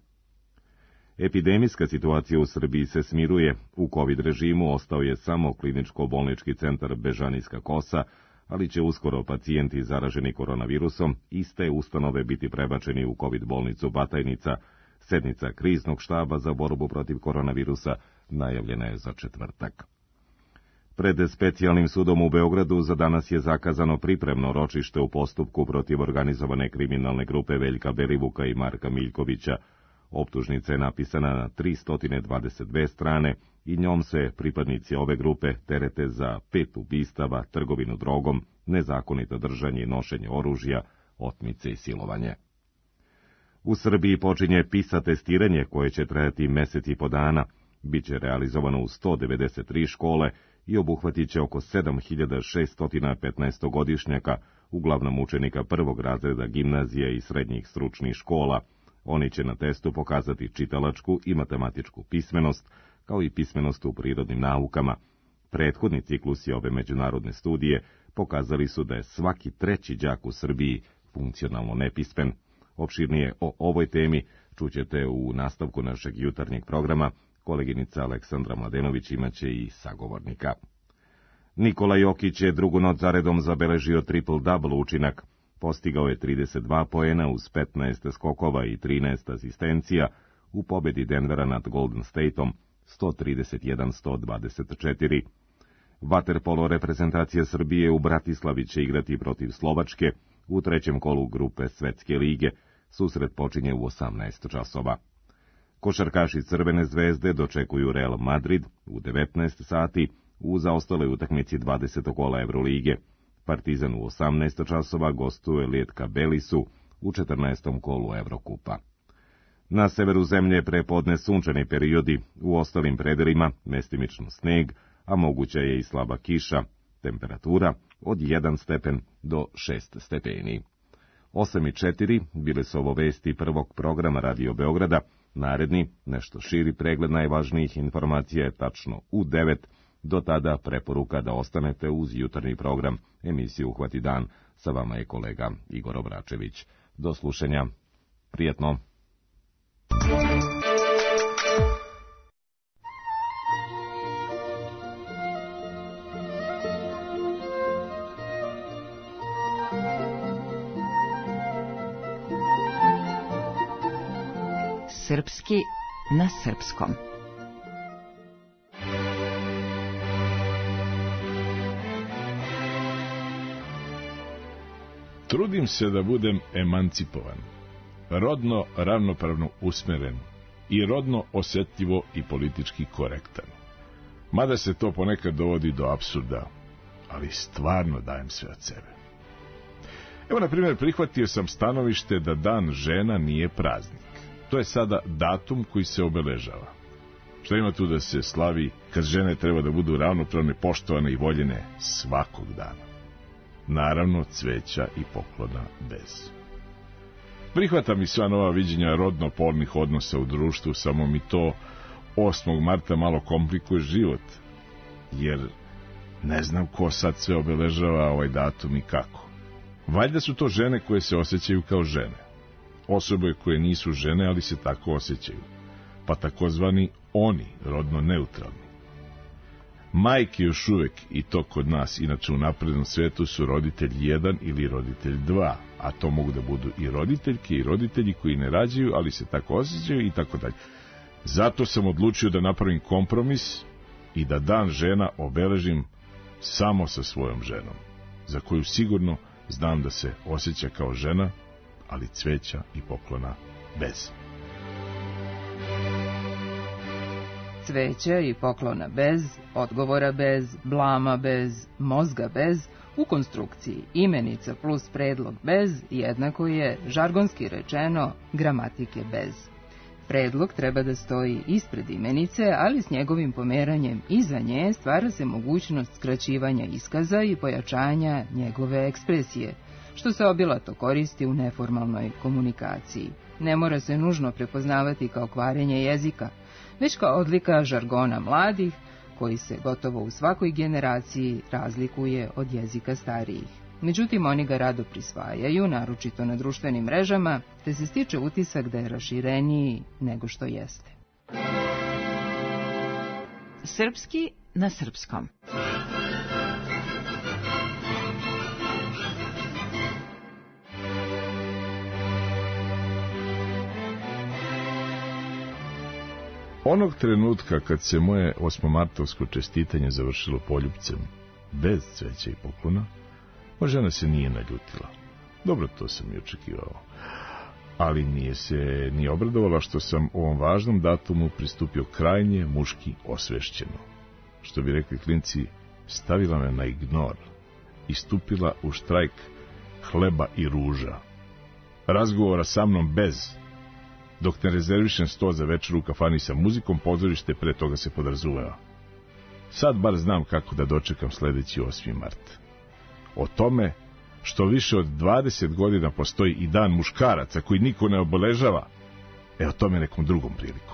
Epidemijska situacija u Srbiji se smiruje. U COVID režimu ostao je samo kliničko-bolnički centar Bežanijska Kosa, ali će uskoro pacijenti zaraženi koronavirusom iste ustanove biti prebačeni u COVID bolnicu Batajnica. Sednica kriznog štaba za borbu protiv koronavirusa najavljena je za četvrtak. Pred specijalnim sudom u Beogradu za danas je zakazano pripremno ročište u postupku protiv organizovane kriminalne grupe Veljka Belivuka i Marka Miljkovića. Optužnica je napisana na tristo dvadeset dve strane i njom se pripadnici ove grupe terete za pet ubistava, trgovinu drogom, nezakonito držanje i nošenje oružja, otmice i silovanje. U Srbiji počinje PISA testiranje koje će trajati mesec i po dana. Biće realizovano u sto devedeset tri škole i obuhvatit će oko sedam hiljada šesto petnaest godišnjaka, uglavnom učenika prvog razreda gimnazije i srednjih stručnih škola. Oni će na testu pokazati čitalačku i matematičku pismenost, kao i pismenost u prirodnim naukama. Prethodni ciklusi ove međunarodne studije pokazali su da je svaki treći đak u Srbiji funkcionalno nepismen. Opširnije o ovoj temi čućete u nastavku našeg jutarnjeg programa. Koleginica Aleksandra Mladenović imaće i sagovornika. Nikola Jokić je drugu noć zaredom zabeležio triple-double učinak. Postigao je trideset dva poena uz petnaest skokova i trinaest asistencija u pobedi Denvera nad Golden Stateom sto trideset jedan sto dvadeset četiri. Vaterpolo reprezentacija Srbije u Bratislavi će igrati protiv Slovačke u trećem kolu grupe Svetske lige. Susret počinje u osamnaest časova. Košarkaši Crvene zvezde dočekuju Real Madrid u devetnaest sati u zaostaloj utakmici dvadesetog kola Evrolige. Partizan u osamnaest časova gostuje Lietka Belisu u četrnaestom kolu Evrokupa. Na severu zemlje prepodne sunčani periodi, u ostalim predelima mestimično sneg, a moguća je i slaba kiša, temperatura od jedan stepen do šest stepeni. osam i četiri bile su ovo vesti prvog programa Radio Beograda. Naredni, nešto širi pregled najvažnijih informacija je tačno u devet. Do tada preporuka da ostanete uz jutarnji program emisije Uhvati dan. Sa vama je kolega Igor Obračević. Do slušanja. Prijetno. Srpski na srpskom. Trudim se da budem emancipovan, rodno ravnopravno usmeren i rodno osjetljivo i politički korektan. Mada se to ponekad dovodi do apsurda, ali stvarno dajem sve od sebe. Evo, na primjer, prihvatio sam stanovište da Dan žena nije praznik. To je sada datum koji se obeležava. Šta ima tu da se slavi kad žene treba da budu ravnopravne, poštovane i voljene svakog dana? Naravno, cveća i poklona bez. Prihvatam i sva nova viđenja rodno-polnih odnosa u društvu, samo mi to osmog marta malo komplikuje život, jer ne znam ko sad sve obeležava ovaj datum i kako. Valjda su to žene koje se osjećaju kao žene. Osobe koje nisu žene, ali se tako osjećaju, pa takozvani oni, rodno neutralni. Majke još uvek, i to kod nas, inače u naprednom svetu, su roditelj jedan ili roditelj dva, a to mogu da budu i roditeljke i roditelji koji ne rađaju, ali se tako osjećaju i tako dalje. Zato sam odlučio da napravim kompromis i da Dan žena obeležim samo sa svojom ženom, za koju sigurno znam da se osjeća kao žena, ali cveća i poklona bez. Cveća i poklona bez, odgovora bez, blama bez, mozga bez, u konstrukciji imenica plus predlog bez jednako je, žargonski rečeno, gramatike bez. Predlog treba da stoji ispred imenice, ali s njegovim pomeranjem iza nje stvara se mogućnost skraćivanja iskaza i pojačanja njegove ekspresije, što se obilato koristi u neformalnoj komunikaciji. Ne mora se nužno prepoznavati kao kvarenje jezika, već kao odlika žargona mladih, koji se gotovo u svakoj generaciji razlikuje od jezika starijih. Međutim, oni ga rado prisvajaju, naročito na društvenim mrežama, te se stiče utisak da je rašireniji nego što jeste. Srpski na srpskom. Onog trenutka kad se moje osmomartovsko čestitanje završilo poljupcem, bez cveća i poklona, moja žena se nije naljutila. Dobro, to sam i očekivao. Ali nije se ni obradovala što sam ovom važnom datumu pristupio krajnje muški osvešćeno. Što bi rekli klinci, stavila me na ignor i stupila u štrajk hleba i ruža. Razgovora sa mnom bez, dok ne rezervišem sto za večer u kafani sa muzikom, pozorište pre toga se podrazumeva. Sad bar znam kako da dočekam sledeći osmi mart. O tome što više od dvadeset godina postoji i dan muškaraca koji niko ne obeležava, e o tome nekom drugom prilikom.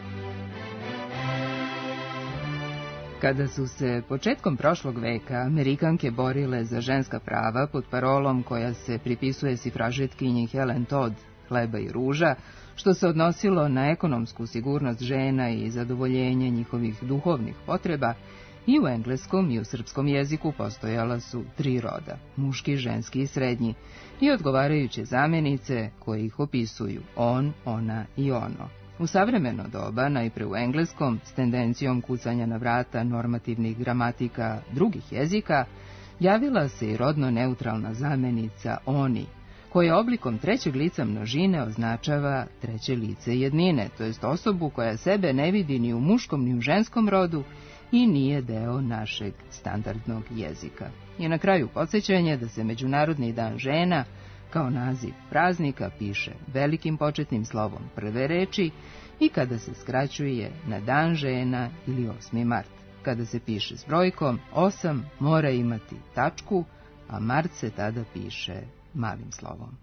Kada su se početkom prošlog veka Amerikanke borile za ženska prava pod parolom koja se pripisuje sifražetkinji Helen Todd, hleba i ruža, što se odnosilo na ekonomsku sigurnost žena i zadovoljenje njihovih duhovnih potreba, I u engleskom i u srpskom jeziku postojala su tri roda, muški, ženski i srednji, i odgovarajuće zamjenice koje ih opisuju, on, ona i ono. U savremeno doba, najpre u engleskom, s tendencijom kucanja na vrata normativnih gramatika drugih jezika, javila se i rodno neutralna zamjenica oni, koja oblikom trećeg lica množine označava treće lice jednine, to jest osobu koja sebe ne vidi ni u muškom ni u ženskom rodu i nije deo našeg standardnog jezika. I na kraju podsjećanje da se Međunarodni dan žena kao naziv praznika piše velikim početnim slovom prve reči i kada se skraćuje na dan žena ili osmi mart. Kada se piše s brojkom, osam mora imati tačku, a mart se tada piše malim slovom.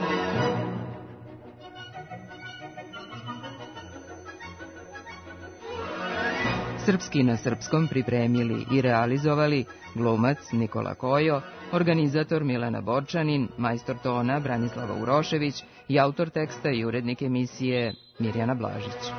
Srpski na srpskom pripremili i realizovali glumac Nikola Kojo, organizator Milena Borčanin, majstor tona Branislava Urošević i autor teksta i urednik emisije Mirjana Blažić.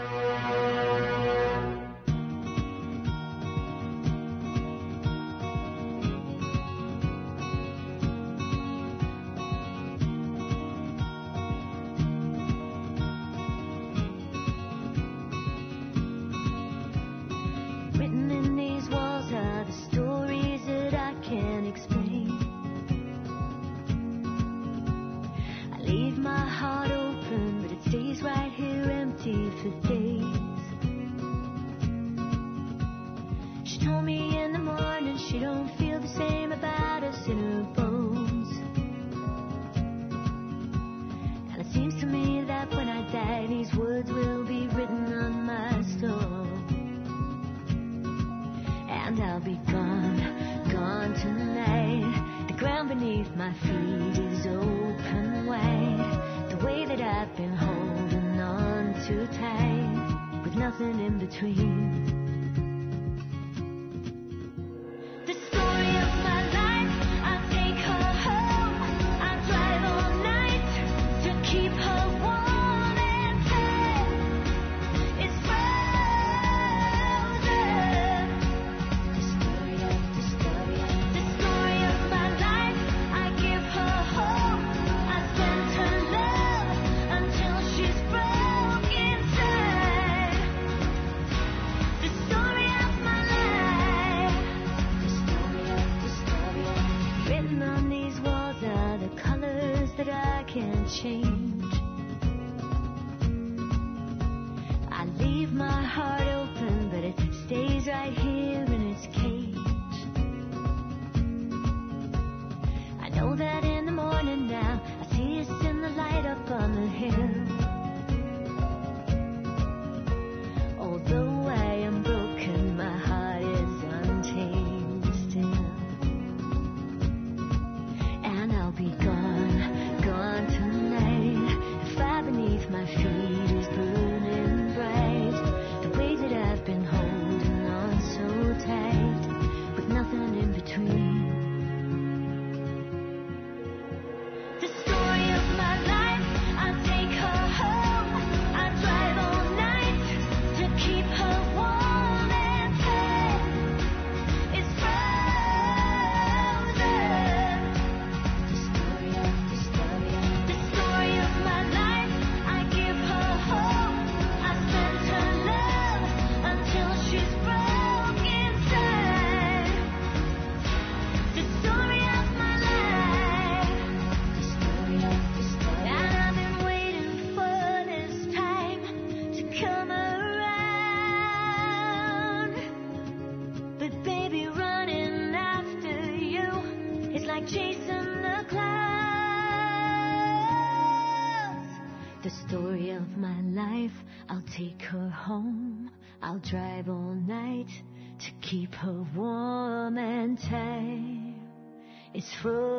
Drive all night to keep her warm and tight. It's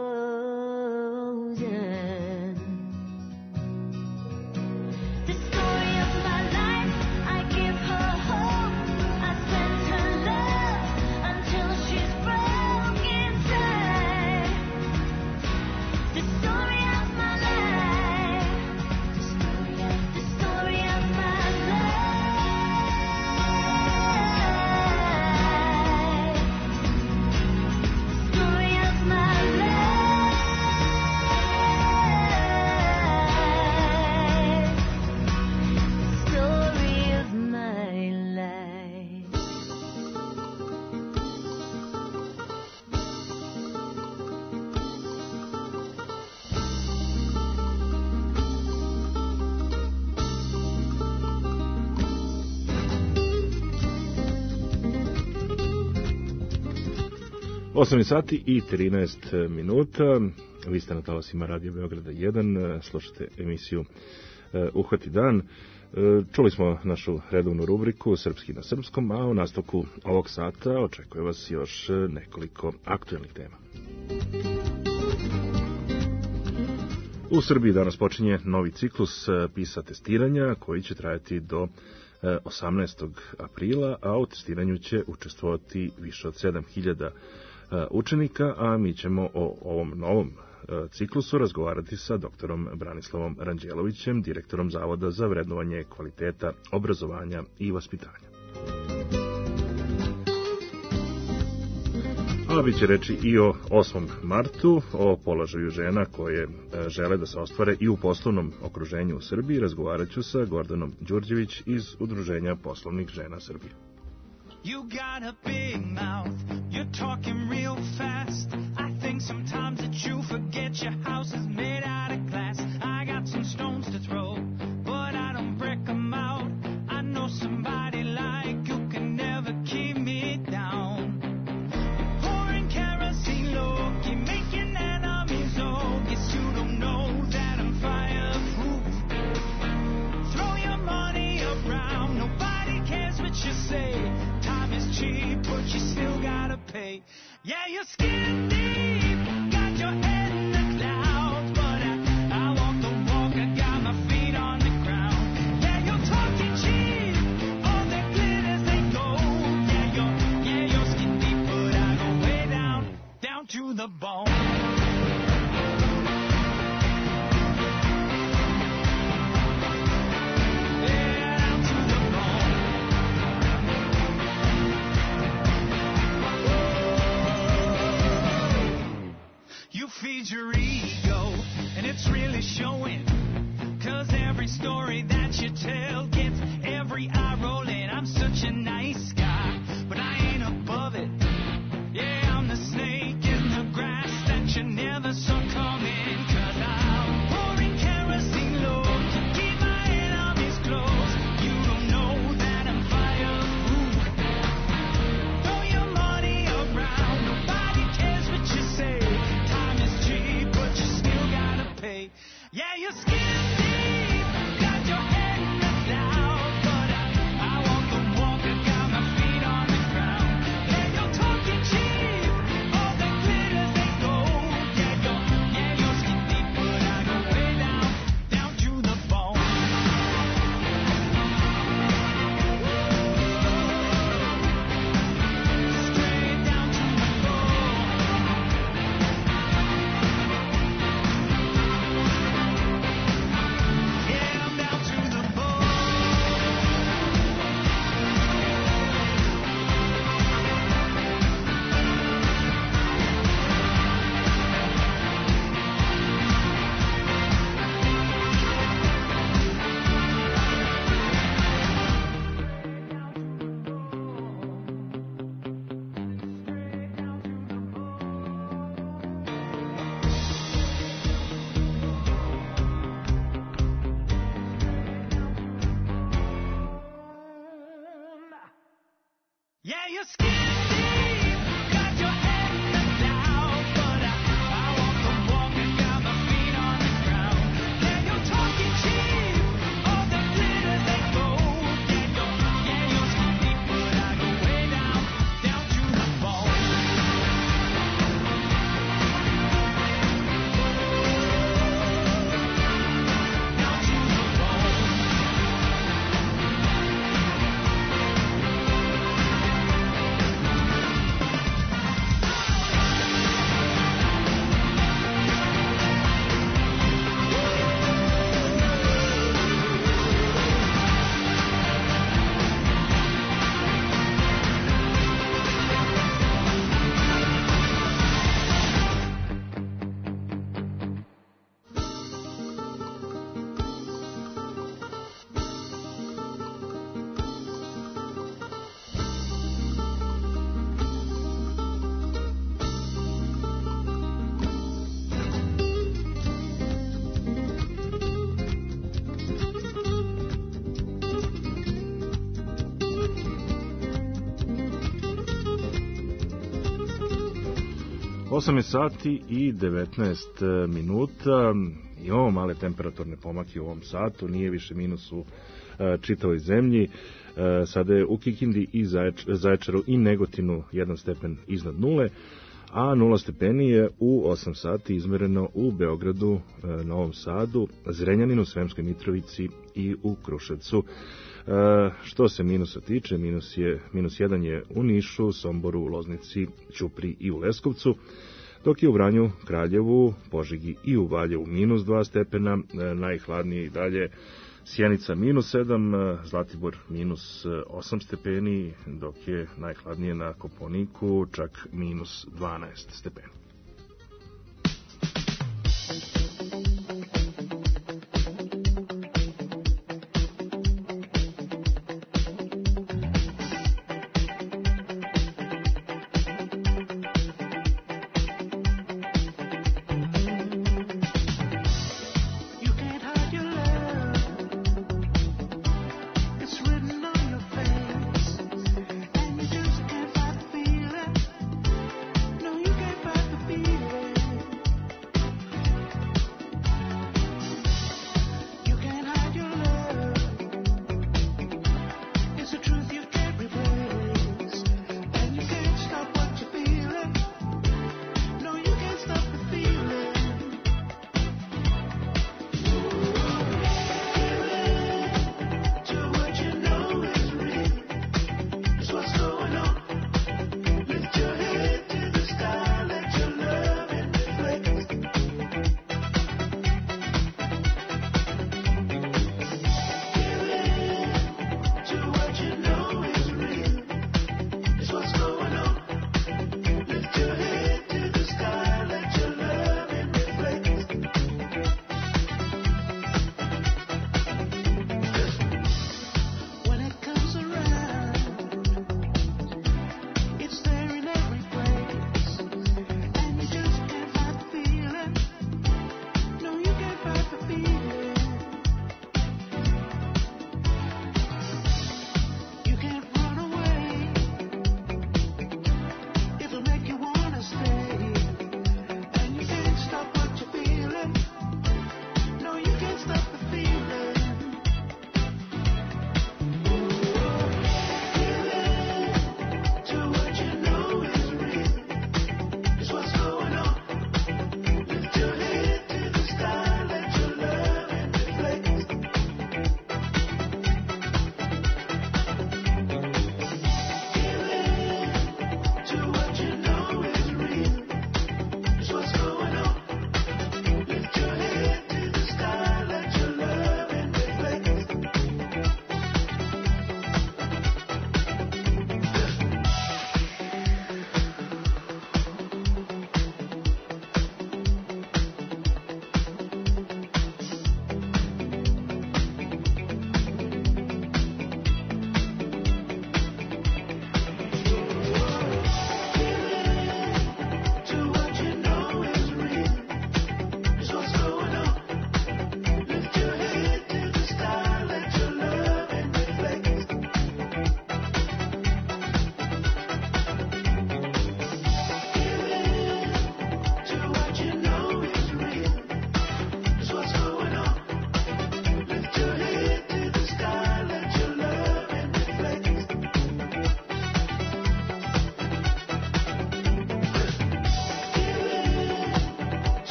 frozen. The story of my life, I give her hope. I send her love until she's broke inside. The story of my life. The story of, the story of my life. osam sati i trinaest minuta. Vi ste na talasima Radio Beograda jedan, slušate emisiju Uhvati dan. Čuli smo našu redovnu rubriku Srpski na srpskom, a u nastavku ovog sata očekuje vas još nekoliko aktuelnih tema. U Srbiji danas počinje novi ciklus PISA testiranja koji će trajati do osamnaestog aprila, a u testiranju će učestvovati više od sedam hiljada učenika, a mi ćemo o ovom novom ciklusu razgovarati sa doktorom Branislavom Ranđelovićem, direktorom Zavoda za vrednovanje kvaliteta obrazovanja i vaspitanja. A bit će reći i o osmom martu, o položaju žena koje žele da se ostvare i u poslovnom okruženju u Srbiji. Razgovarat ću sa Gordanom Đurđević iz Udruženja poslovnih žena Srbije. You got a big mouth, you're talking real fast. I think sometimes that you forget your house is made out of glass. I got some stones to throw, but I don't break them out. I know somebody like you can never keep me down. Pouring kerosene low, keep making enemies old. Guess you don't know that I'm fireproof. Throw your money around, nobody cares what you say. Cheap, but you still gotta pay. Yeah, you're skin deep, got your head in the clouds, but I, I walk the walk, I got my feet on the ground. Yeah, you're talking cheap, all that glitters ain't gold. Yeah, you're, yeah, you're skin deep, but I go way down, down to the bone. Feed your ego, and it's really showing, cause every story that you tell gets every eye rolling. I'm such a nice guy, but I ain't above it. Yeah, I'm the snake in the grass that you never saw coming, cause I'm pouring kerosene low to keep my enemies close. You don't know that I'm fireproof. Throw your money around, nobody cares what you say. Yeah, you're skin deep, got your head in the clouds, but I, I walk the walk, I got my feet on the ground. Yeah, you're talking cheap, all that glitters ain't gold. Yeah, you're, yeah, you're skin deep, but I go way down, down to the bone. Straight down to the bone. Yeah, you're skin deep, got your head in the clouds, but I, I walk the walk and got my feet on the ground. Yeah, you're talking cheap, all that glitters ain't gold. Yeah, you're, yeah, you're skin deep, but I go way down, down to the bone. Down to the bone. osam je sati i devetnaest minuta. Imamo male temperaturne pomake u ovom satu, nije više minus u čitavoj zemlji. Sada je u Kikindi i Zaječaru i Negotinu jedan stepen iznad nule, a nula stepeni je u osam sati izmereno u Beogradu, Novom Sadu, Zrenjaninu, Sremskoj Mitrovici i u Kruševcu. Što se minusa tiče, minus, je, minus jedan je u Nišu, Somboru, Loznici, Ćupri i u Leskovcu, dok je u Vranju, Kraljevu, Požegi i u Valjevu minus dva stepena, najhladnije i dalje Sjenica minus sedam, Zlatibor minus osam stepeni, dok je najhladnije na Koponiku čak minus dvanaest stepeni. Back the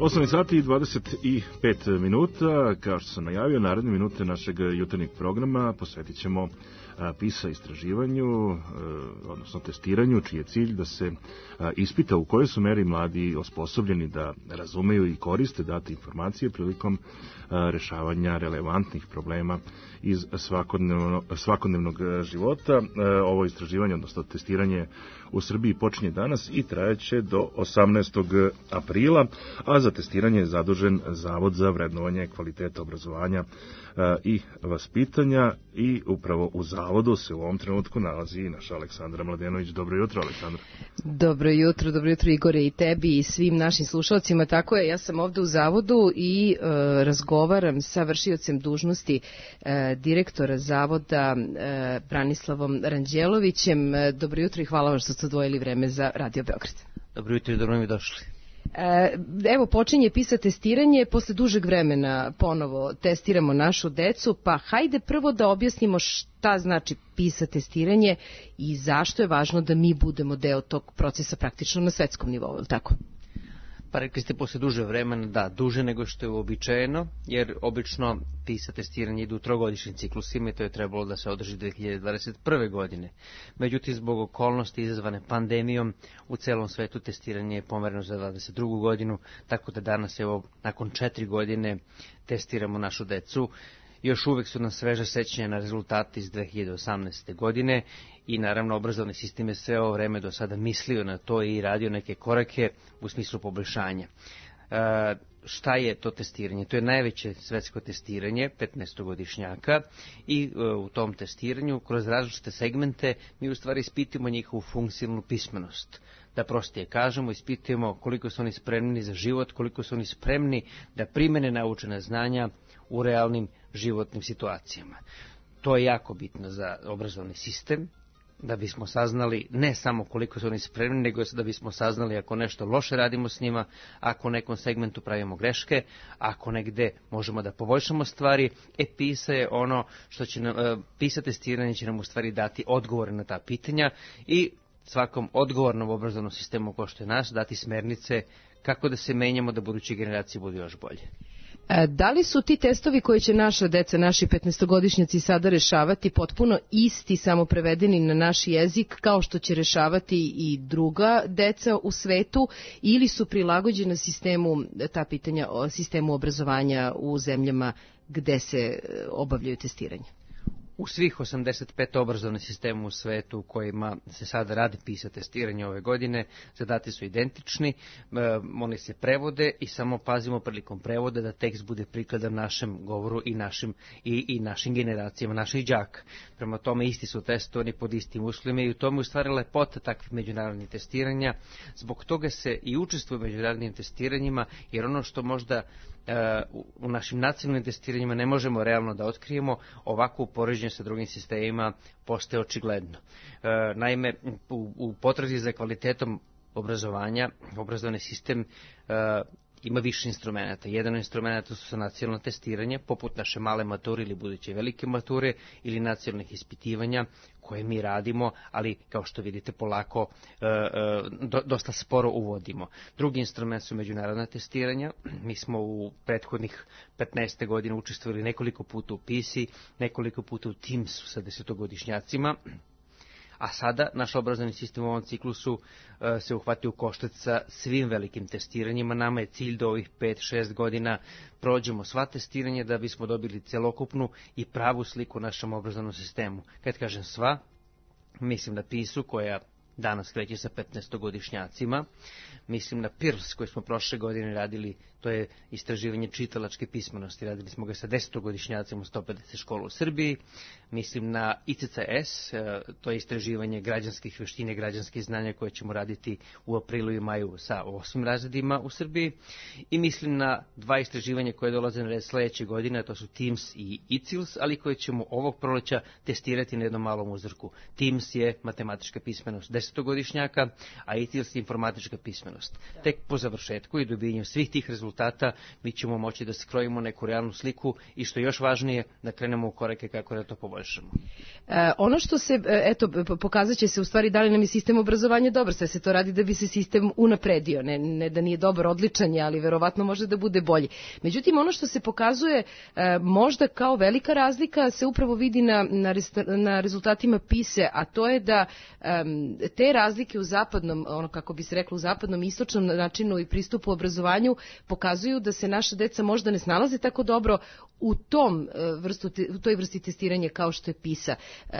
osam sati i dvadeset pet minuta, kao što sam najavio, naredne minute našeg jutarnjeg programa posvetit ćemo PISA istraživanju, odnosno testiranju, čiji je cilj da se ispita u kojoj su meri mladi osposobljeni da razumeju i koriste date informacije prilikom rešavanja relevantnih problema iz svakodnevno, svakodnevnog života. Ovo istraživanje, odnosno testiranje u Srbiji počinje danas i trajeće do osamnaestog aprila, a za testiranje je zadužen Zavod za vrednovanje kvaliteta obrazovanja i vaspitanja i upravo u Zavodu se u ovom trenutku nalazi i naša Aleksandra Mladenović. Dobro jutro, Aleksandra. Dobro jutro, dobro jutro Igore i tebi i svim našim slušalcima. Tako je, ja sam ovde u Zavodu i e, razgovaram sa vršiocem dužnosti e, direktora Zavoda e, Branislavom Ranđelovićem. E, dobro jutro i hvala vam što ste odvojili vreme za Radio Beograd. Dobro jutro i dobro mi došli. Evo, počinje PISA testiranje, posle dužeg vremena ponovo testiramo našu decu, pa hajde prvo da objasnimo šta znači PISA testiranje i zašto je važno da mi budemo deo tog procesa praktično na svetskom nivou, je li tako? Pa rekli ste posle duže vremena, da, duže nego što je uobičajeno, jer obično PISA testiranje ide u trogodišnjim ciklusima i to je trebalo da se održi dve hiljade dvadeset prve. godine. Međutim, zbog okolnosti izazvane pandemijom, u celom svetu testiranje je pomereno za dvadeset drugu. godinu, tako da danas, evo, nakon četiri godine testiramo našu decu. Još uvek su nam sveže sećanja na rezultate iz dve hiljade osamnaeste. godine i naravno obrazovni sistem je sve ovo vreme do sada mislio na to i radio neke korake u smislu poboljšanja. E, šta je to testiranje? To je najveće svetsko testiranje petnaestogodišnjaka i e, u tom testiranju kroz različite segmente mi u stvari ispitujemo njihovu funkcionalnu pismenost. Da prostije kažemo, ispitujemo koliko su oni spremni za život, koliko su oni spremni da primene naučena znanja u realnim životnim situacijama. To je jako bitno za obrazovni sistem, da bismo saznali ne samo koliko su oni spremni, nego da bismo saznali ako nešto loše radimo s njima, ako u nekom segmentu pravimo greške, ako negde možemo da poboljšamo stvari. E, PISA je ono što će nam, PISA testiranje će nam u stvari dati odgovore na ta pitanja i svakom odgovornom obrazovnom sistemu kao što je naš dati smernice kako da se menjamo da buduće generacije budu još bolje. Da li su ti testovi koje će naša deca, naši petnaestogodišnjaci sada rešavati potpuno isti, samo prevedeni na naš jezik, kao što će rešavati i druga deca u svetu, ili su prilagođena sistemu, ta pitanja o sistemu obrazovanja u zemljama gde se obavljaju testiranje? U svih osamdeset pet obrazovnih sistema u svetu u kojima se sada radi PISA testiranje ove godine, zadati su identični, e, oni se prevode i samo pazimo prilikom prevoda da tekst bude prikladan našem govoru i našim, i, i našim generacijama, naših đaka. Prema tome isti su testovani pod istim uslovima i u tome u stvari lepota takvih međunarodnih testiranja. Zbog toga se i učestvuje u međunarodnim testiranjima, jer ono što možda u našim nacionalnim testiranjima ne možemo realno da otkrijemo, ovako u poređenju sa drugim sistemima postaje očigledno. Naime, u, u potrazi za kvalitetom obrazovanja, obrazovni sistem ima više instrumenta. Jedan od instrumenta su nacionalno testiranje, poput naše male mature ili buduće velike mature, ili nacionalnih ispitivanja koje mi radimo, ali kao što vidite polako do, dosta sporo uvodimo. Drugi instrument su međunarodna testiranja. Mi smo u prethodnih petnaest godine učestvovali nekoliko puta u PISI, nekoliko puta u Teamsu sa desetogodišnjacima. A sada naš obrazovni sistem u ovom ciklusu uh, se uhvati u koštac sa svim velikim testiranjima. Nama je cilj da ovih pet šest godina prođemo sva testiranja da bismo dobili celokupnu i pravu sliku našem obrazovnom sistemu. Kad kažem sva, mislim na PISU koja danas kreće sa petnaestogodišnjacima, mislim na P I R S koji smo prošle godine radili, to je istraživanje čitalačke pismenosti, radili smo ga sa desetogodišnjacima u sto pedeset škola u Srbiji, mislim na I C C S, to je istraživanje građanskih veštine, građanskih znanja koje ćemo raditi u aprilu i maju sa osam razredima u Srbiji, i mislim na dva istraživanja koje dolaze na red sledeće godine, to su Teams i I C I L S, ali koje ćemo ovog proleća testirati na jednom malom uzorku. Teams je matematička pismenost, desetogodišnjaka, a I T ili informatička pismenost. Tek po završetku i dobijanju svih tih rezultata mi ćemo moći da skrojimo neku realnu sliku i što je još važnije, da krenemo u korake kako da to poboljšamo. E, ono što se, eto, pokazat će se u stvari da li nam je sistem obrazovanja dobar, sve se to radi da bi se sistem unapredio, ne, ne da nije dobar, odličan je, ali verovatno može da bude bolji. Međutim, ono što se pokazuje e, možda kao velika razlika se upravo vidi na, na, na rezultatima PISA, a to je da e, te razlike u zapadnom, ono kako bi se reklo, u zapadnom i istočnom načinu i pristupu obrazovanju pokazuju da se naša deca možda ne snalaze tako dobro u tom vrstu, u toj vrsti testiranja kao što je PISA.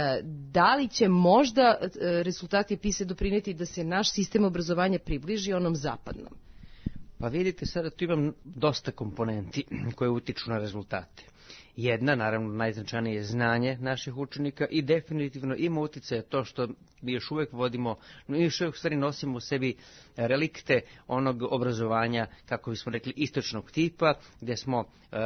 Da li će možda rezultati PISA doprineti da se naš sistem obrazovanja približi onom zapadnom? Pa vidite, sada tu imam dosta komponenti koje utiču na rezultate. Jedna, naravno, najznačajnije je znanje naših učenika i definitivno ima uticaja to što mi još uvek vodimo, mi još uvek u stvari nosimo u sebi relikte onog obrazovanja, kako bismo rekli, istočnog tipa, gdje smo e,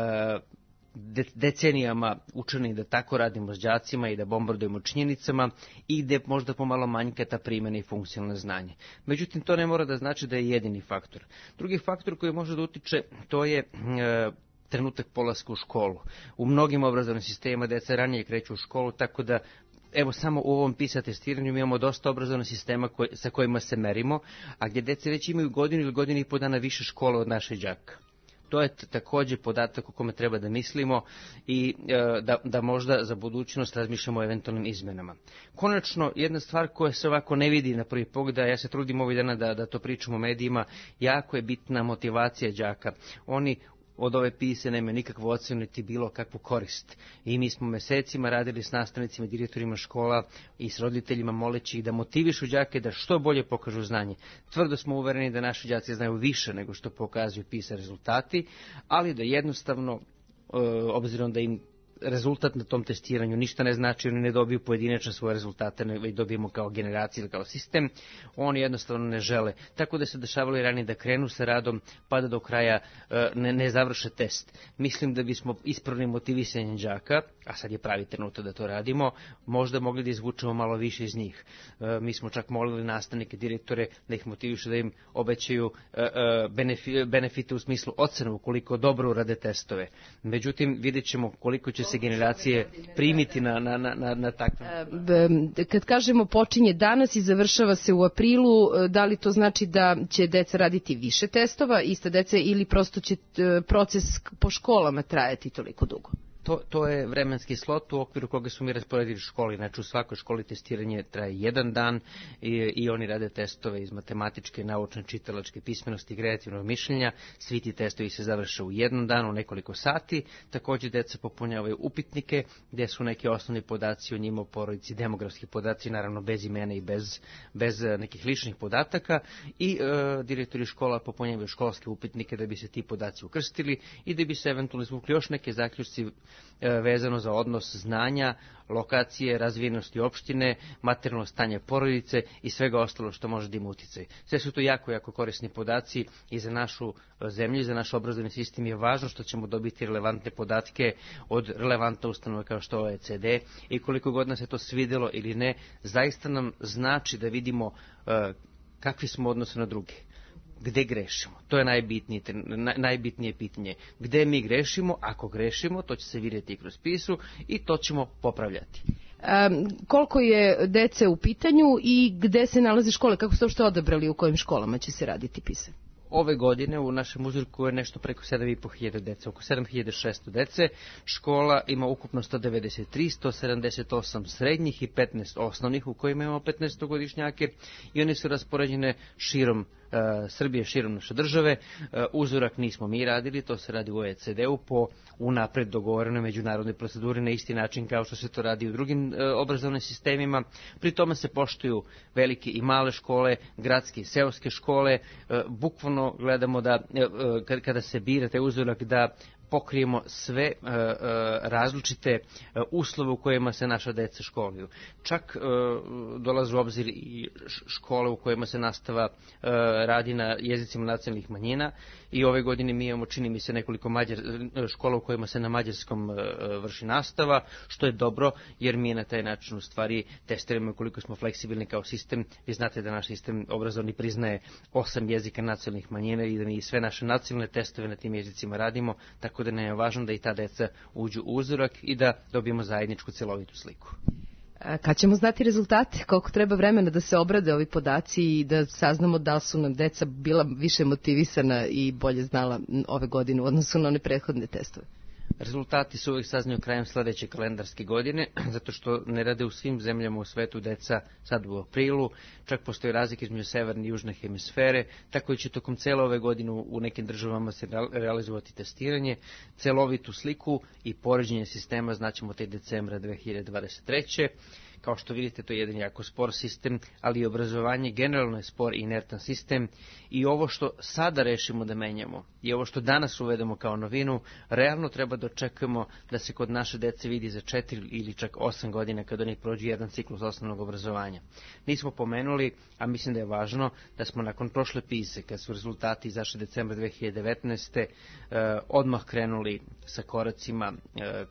de, decenijama učeni da tako radimo s đacima i da bombardujemo činjenicama i gdje možda pomalo manjka ta primjena i funkcionalno znanje. Međutim, to ne mora da znači da je jedini faktor. Drugi faktor koji može da utiče, to je e, trenutak polaska u školu. U mnogim obrazovnim sistemima deca ranije kreću u školu, tako da evo samo u ovom PISA testiranju mi imamo dosta obrazovnih sistema koj, sa kojima se merimo, a gdje deca već imaju godinu ili godinu i po dana više škole od naše đaka. To je također podatak o kome treba da mislimo i e, da, da možda za budućnost razmišljamo o eventualnim izmenama. Konačno, jedna stvar koja se ovako ne vidi na prvi pogled, a ja se trudim ovih dana da, da to pričam u medijima, jako je bitna motivacija đaka. Oni od ove PISA nema nikakvu ocenu niti bilo kakvu korist. I mi smo mesecima radili s nastavnicima, direktorima škola i s roditeljima moleći ih da motivišu đake da što bolje pokažu znanje. Tvrdo smo uvereni da naši đaci znaju više nego što pokazuju PISA rezultati, ali da jednostavno, obzirom da im rezultat na tom testiranju ništa ne znači, oni ne dobiju pojedinačno svoje rezultate, nego ih dobijemo kao generacija ili kao sistem, oni jednostavno ne žele. Tako da se dešavalo i ranije da krenu sa radom, pa da do kraja ne, ne završe test. Mislim da bismo ispravnim motivisanjem đaka, a sad je pravi trenutak da to radimo, možda mogli da izvučemo malo više iz njih. Mi smo čak molili nastavnike, direktore da ih motivišu, da im obećaju benefite u smislu ocenu ukoliko dobro urade testove. Međutim, vidjet ćemo koliko će se generacije primiti na, na, na, na takve. Kad kažemo počinje danas i završava se u aprilu, da li to znači da će deca raditi više testova, iste dece, ili prosto će proces po školama trajati toliko dugo? To, to je vremenski slot u okviru koga su mi rasporedili školi. Znači u svakoj školi testiranje traje jedan dan i, i oni rade testove iz matematičke, naučne, čitalačke pismenosti i kreativnog mišljenja. Svi ti testovi se završe u jednom danu, u nekoliko sati. Također deca popunjavaju upitnike gdje su neki osnovni podaci o njima, o porodici, demografski podaci, naravno bez imena i bez, bez nekih ličnih podataka. I e, direktori škola popunjavaju školske upitnike da bi se ti podaci ukrstili i da bi se eventualno izvukli još neke zaključci vezano za odnos znanja, lokacije, razvijenosti opštine, materijalno stanje porodice i svega ostalo što može da ima uticaj. Sve su to jako, jako korisni podaci i za našu zemlju i za naš obrazovni sistem je važno što ćemo dobiti relevantne podatke od relevantne ustanove kao što je O E C D i koliko god nas se to svidjelo ili ne, zaista nam znači da vidimo uh, kakvi smo odnosi na druge. Gde grešimo? To je najbitnije, najbitnije pitanje. Gde mi grešimo? Ako grešimo, to će se vidjeti kroz PISU i to ćemo popravljati. Um, koliko je dece u pitanju i gde se nalaze škole? Kako ste uopšte odabrali u kojim školama će se raditi PISA? Ove godine u našem uzorku je nešto preko sedam i po hiljada dece, oko sedam hiljada šesto dece. Škola ima ukupno sto devedeset tri, sto sedamdeset osam srednjih i petnaest osnovnih u kojima imamo petnaestogodišnjake i one su raspoređene širom uh, Srbije, širom naše države. Uh, uzorak nismo mi radili, to se radi u O E C D-u po unapred dogovorenoj međunarodnoj proceduri na isti način kao što se to radi u drugim uh, obrazovnim sistemima. Pri tome se poštuju velike i male škole, gradske i seoske škole, uh, bukvalno gledamo da kada se bira taj uzorak da pokrijemo sve uh, uh, različite uh, uslove u kojima se naša deca školuju. Čak uh, dolaze u obzir i škole u kojima se nastava uh, radi na jezicima nacionalnih manjina i ove godine mi imamo, čini mi se, nekoliko mađar, škola u kojima se na mađarskom uh, vrši nastava, što je dobro jer mi na taj način u stvari testiramo koliko smo fleksibilni kao sistem. Vi znate da naš sistem obrazovni priznaje osam jezika nacionalnih manjina i da mi sve naše nacionalne testove na tim jezicima radimo, tako da nam je važno da i ta deca uđu u uzorak i da dobijemo zajedničku celovitu sliku. A kad ćemo znati rezultate? Koliko treba vremena da se obrade ovi podaci i da saznamo da li su nam deca bila više motivisana i bolje znala ove godine u odnosu na one prethodne testove? Rezultati se uvijek saznaju krajem sledeće kalendarske godine, zato što ne rade u svim zemljama u svetu deca sad u aprilu, čak postoji razlika između severne i južne hemisfere, tako da će tokom cele ove godine u nekim državama se realizovati testiranje, celovitu sliku i poređenje sistema znaćemo te decembra dve hiljade dvadeset treće. Kao što vidite, to je jedan jako spor sistem, ali i obrazovanje generalno je spor i inertan sistem i ovo što sada rešimo da menjamo i ovo što danas uvedemo kao novinu, realno treba da očekujemo da se kod naše dece vidi za četiri ili čak osam godina kada oni prođu jedan ciklus osnovnog obrazovanja. Nismo pomenuli, a mislim da je važno, da smo nakon prošle pise, kad su rezultati izašli decembra dve hiljade devetnaeste. Eh, odmah krenuli sa koracima eh,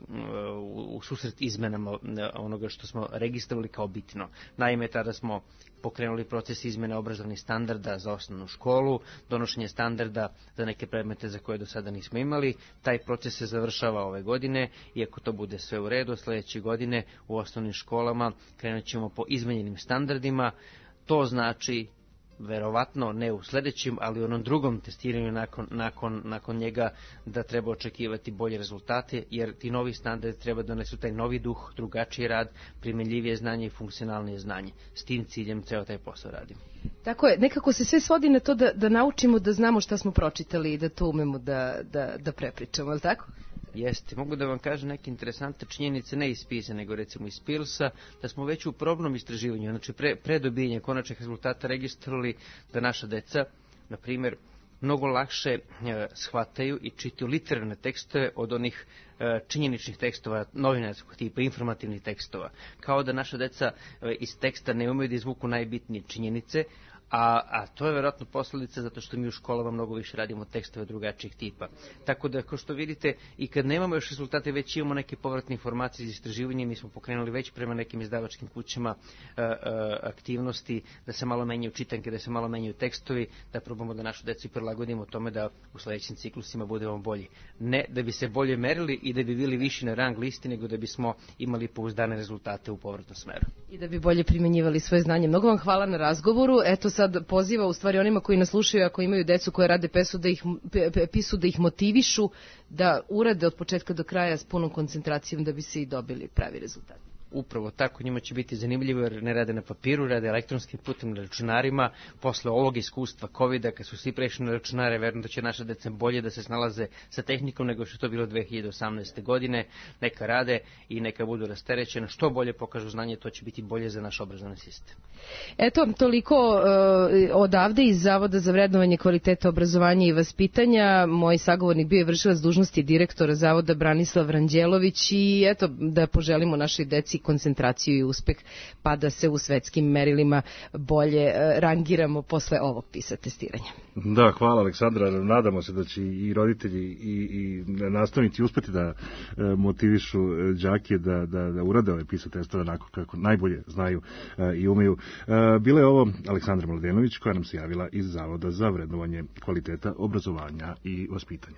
u, u susret izmenama onoga što smo registrovali kao bitno. Naime, tada smo pokrenuli proces izmene obrazovnih standarda za osnovnu školu, donošenje standarda za neke predmete za koje do sada nismo imali. Taj proces se završava ove godine i ako to bude sve u redu, sledeće godine u osnovnim školama krenut ćemo po izmenjenim standardima. To znači verovatno ne u sledećem, ali u onom drugom testiranju nakon, nakon, nakon njega da treba očekivati bolje rezultate, jer ti novi standardi treba donesu taj novi duh, drugačiji rad, primenljivije znanje i funkcionalnije znanje. S tim ciljem ceo taj posao radim. Tako je, nekako se sve svodi na to da, da naučimo da znamo šta smo pročitali i da to umemo da, da, da prepričamo, je li tako? Jeste, mogu da vam kažem neke interesante činjenice, ne iz PISA, nego recimo iz PIRLS-a, da smo već u probnom istraživanju, znači pre, pre dobijanja konačnih rezultata registrovali da naša deca, na primjer, mnogo lakše e, shvataju i čitaju literarne tekstove od onih e, činjeničnih tekstova, novinarskog tipa, informativnih tekstova. Kao da naša deca e, iz teksta ne umeju da izvuku najbitnije činjenice, A, a to je verovatno posledica zato što mi u školama mnogo više radimo tekstove drugačijih tipa. Tako da, kao što vidite, i kad nemamo još rezultate, već imamo neke povratne informacije iz istraživanja, mi smo pokrenuli već prema nekim izdavačkim kućama a, a, aktivnosti, da se malo menjaju čitanke, da se malo menjaju tekstovi, da probamo da našu decu prilagodimo tome da u sledećim ciklusima budemo bolji. Ne da bi se bolje merili i da bi bili viši na rang listi, nego da bismo imali pouzdane rezultate u povratnom smeru. I da bi bolje primenjivali svoje znanje. Mnogo vam hvala na razgovoru. Eto sad poziva u stvari onima koji nas slušaju, ako imaju decu koje rade pesu, da ih, pisu, da ih motivišu da urade od početka do kraja s punom koncentracijom da bi se i dobili pravi rezultat. Upravo tako, njima će biti zanimljivo jer ne rade na papiru, rade elektronskim putem na računarima. Posle ovog iskustva kovida, kad su svi prešli na računare, verujem da će naša deca bolje da se snalaze sa tehnikom nego što je to bilo dve hiljade osamnaeste. godine. Neka rade i neka budu rasterećene. Što bolje pokažu znanje, to će biti bolje za naš obrazovni sistem. Eto, toliko uh, odavde iz Zavoda za vrednovanje kvaliteta obrazovanja i vaspitanja. Moj sagovornik bio je vršilac dužnosti direktora Zavoda Branislav Ranđelović i eto, da poželimo našoj deci koncentraciju i uspeh, pa da se u svetskim merilima bolje rangiramo posle ovog PISA testiranja. Da, hvala Aleksandra. Nadamo se da će i roditelji i, i nastavnici uspeti da motivišu đake da, da, da urade ove PISA testove onako kako najbolje znaju i umeju. Bila je ovo Aleksandra Mladenović koja nam se javila iz Zavoda za vrednovanje kvaliteta obrazovanja i vaspitanja.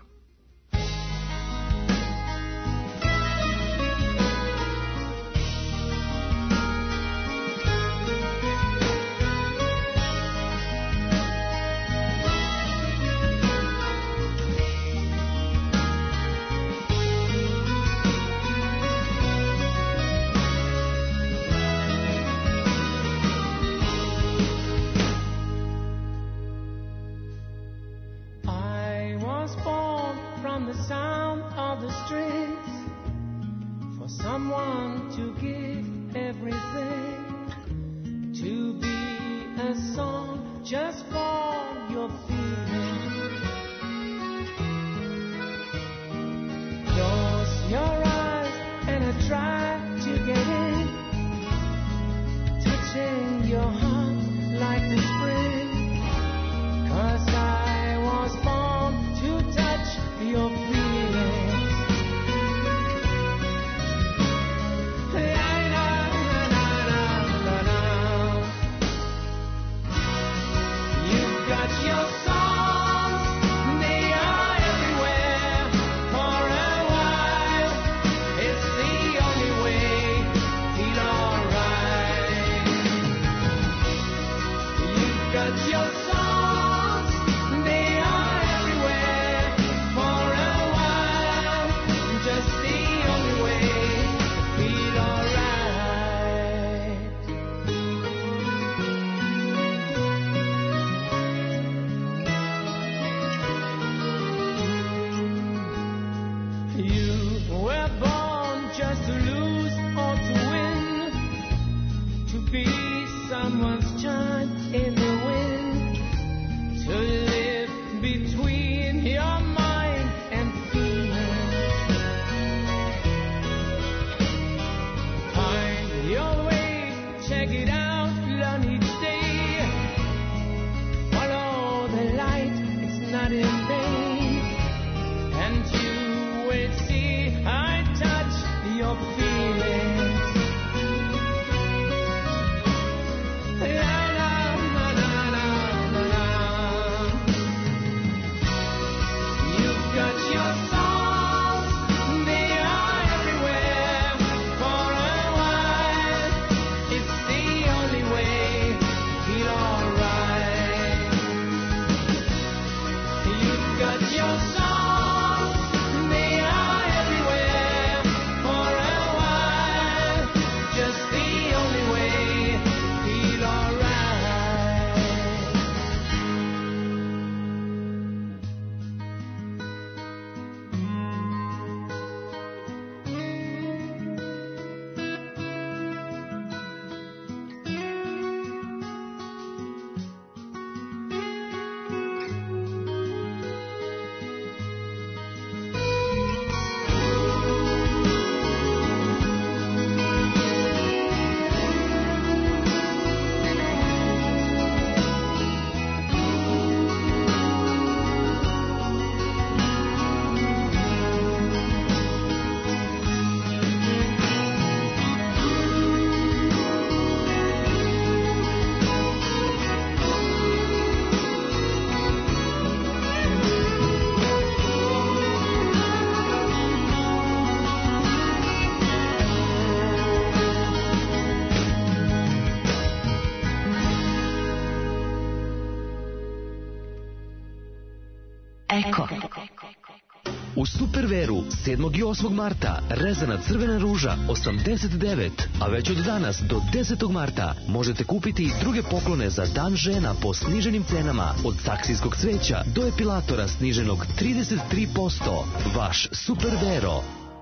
Eko. U Superveru sedmog i osmog marta rezana crvena ruža osamdeset devet, a već od danas do desetog marta možete kupiti i druge poklone za Dan žena po sniženim cenama, od saksijskog cveća do epilatora sniženog trideset tri posto. Vaš Supervero.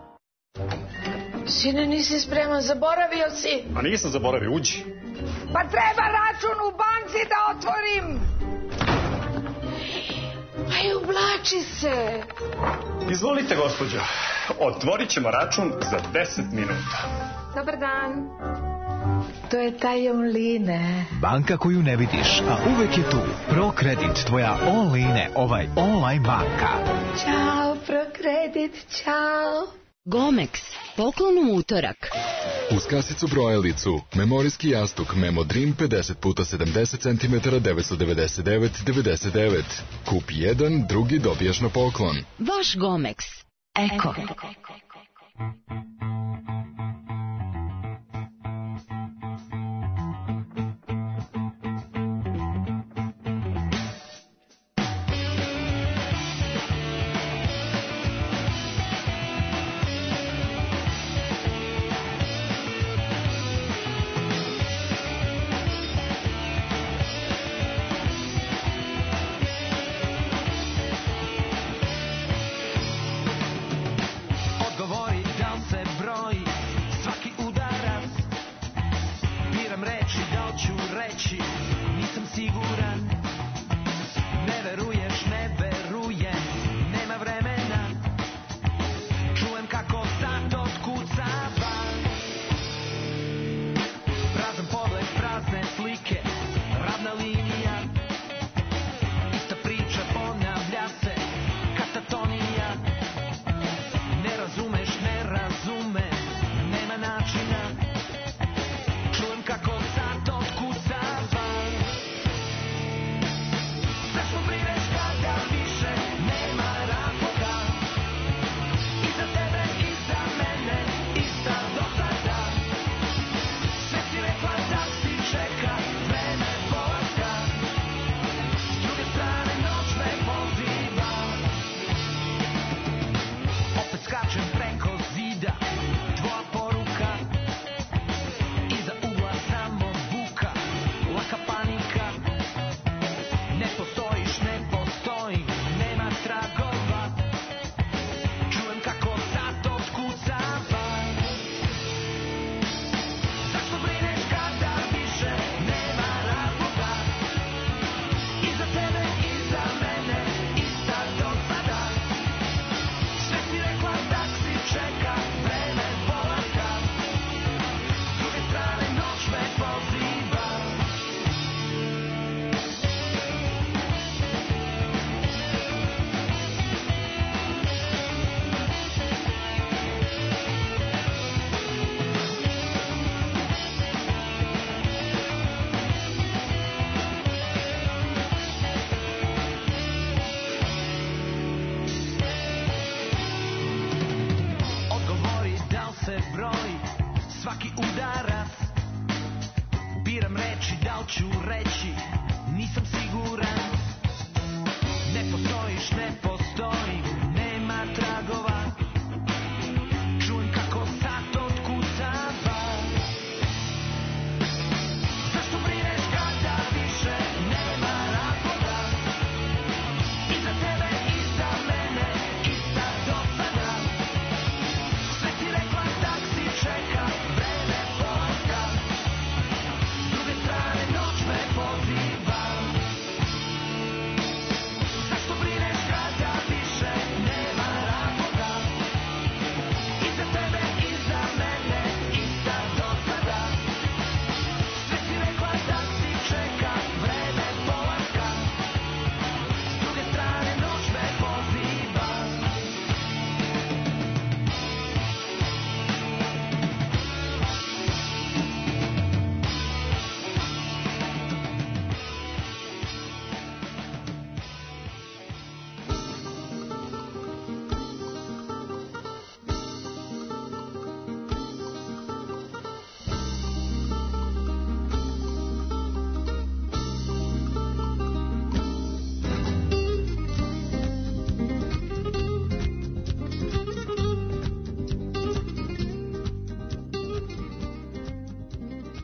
Sine, nisi spreman, zaboravio si. A nisam zaboravio, uđi. Pa treba račun u banci da otvorim. Aj, oblači se. Izvolite, gospođo. Otvorit ćemo račun za deset minuta. Dobar dan. To je taj Online. Banka koju ne vidiš, a uvek je tu. Prokredit, tvoja Online, ovaj online banka. Ćao, Prokredit, ćao. Gomex, poklon u utorak. Uz kasicu brojalicu, memorijski jastuk Memo Dream pedeset puta sedamdeset centimetara devetsto devedeset devet devedeset devet. Kupi jedan, drugi dobijaš na poklon. Vaš Gomex. Eko.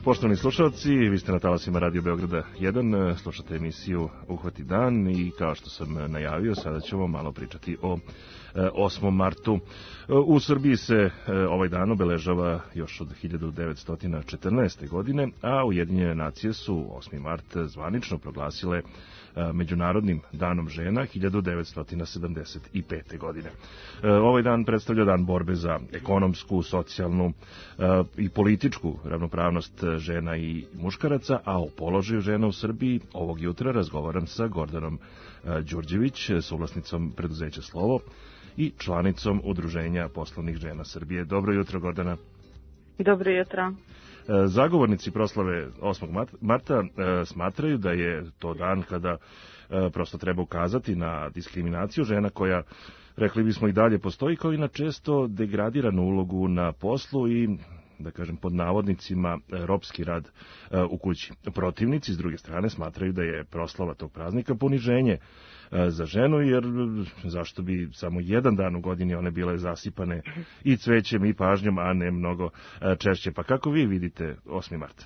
Poštovani slušalci, vi ste na talasima Radio Beograda jedan, slušate emisiju Uhvati dan i kao što sam najavio, sada ćemo malo pričati o osmom martu. U Srbiji se ovaj dan obeležava još od hiljadu devetsto četrnaeste. godine, a Ujedinjene nacije su osmi mart zvanično proglasile Međunarodnim danom žena hiljadu devetsto sedamdeset pete. godine. Ovaj dan predstavlja dan borbe za ekonomsku, socijalnu i političku ravnopravnost žena i muškaraca, a o položaju žena u Srbiji ovog jutra razgovaram sa Gordanom Đurđević, suvlasnicom preduzeća Slovo i članicom Udruženja poslovnih žena Srbije. Dobro jutro, Gordana. Dobro jutro. Zagovornici proslave osmog marta smatraju da je to dan kada prosto treba ukazati na diskriminaciju žena koja, rekli bismo, i dalje postoji, kao i na često degradiranu ulogu na poslu i, da kažem, pod navodnicima, ropski rad u kući. Protivnici, s druge strane, smatraju da je proslava tog praznika poniženje za ženu, jer zašto bi samo jedan dan u godini one bile zasipane i cvećem i pažnjom, a ne mnogo češće. Pa kako vi vidite osmi mart?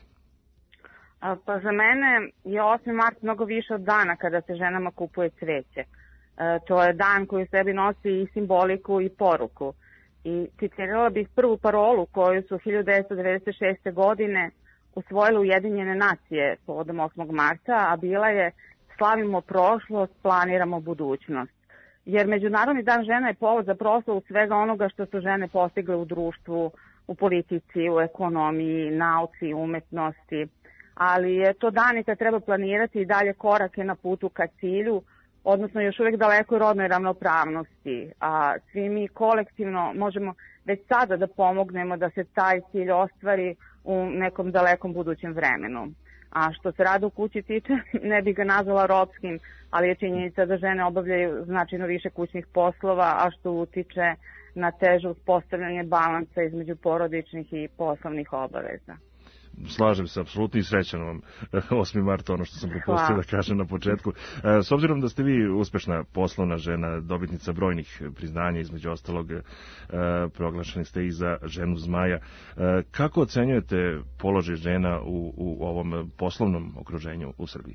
Pa za mene je osmi mart mnogo više od dana kada se ženama kupuje cveće. To je dan koji u sebi nosi i simboliku i poruku. I citirala bih prvu parolu koju su hiljadu devetsto devedeset šeste. godine usvojile Ujedinjene nacije povodom osmog marta, a bila je: slavimo prošlost, planiramo budućnost. Jer Međunarodni dan žena je povod za proslavu svega onoga što su žene postigle u društvu, u politici, u ekonomiji, nauci, umetnosti. Ali je to dan i kad treba planirati i dalje korake na putu ka cilju, odnosno još uvijek dalekoj rodnoj ravnopravnosti. A svi mi kolektivno možemo već sada da pomognemo da se taj cilj ostvari u nekom dalekom budućem vremenu. A što se rada u kući tiče, ne bih ga nazvala ropskim, ali je činjenica da žene obavljaju značajno više kućnih poslova, a što utiče na teže uspostavljanje balansa između porodičnih i poslovnih obaveza. Slažem se, apsolutno, i srećan vam osmi mart, ono što sam propustio da kažem na početku. S obzirom da ste vi uspešna poslovna žena, dobitnica brojnih priznanja, između ostalog proglašeni ste i za ženu zmaja, kako ocenjujete položaj žena u, u ovom poslovnom okruženju u Srbiji?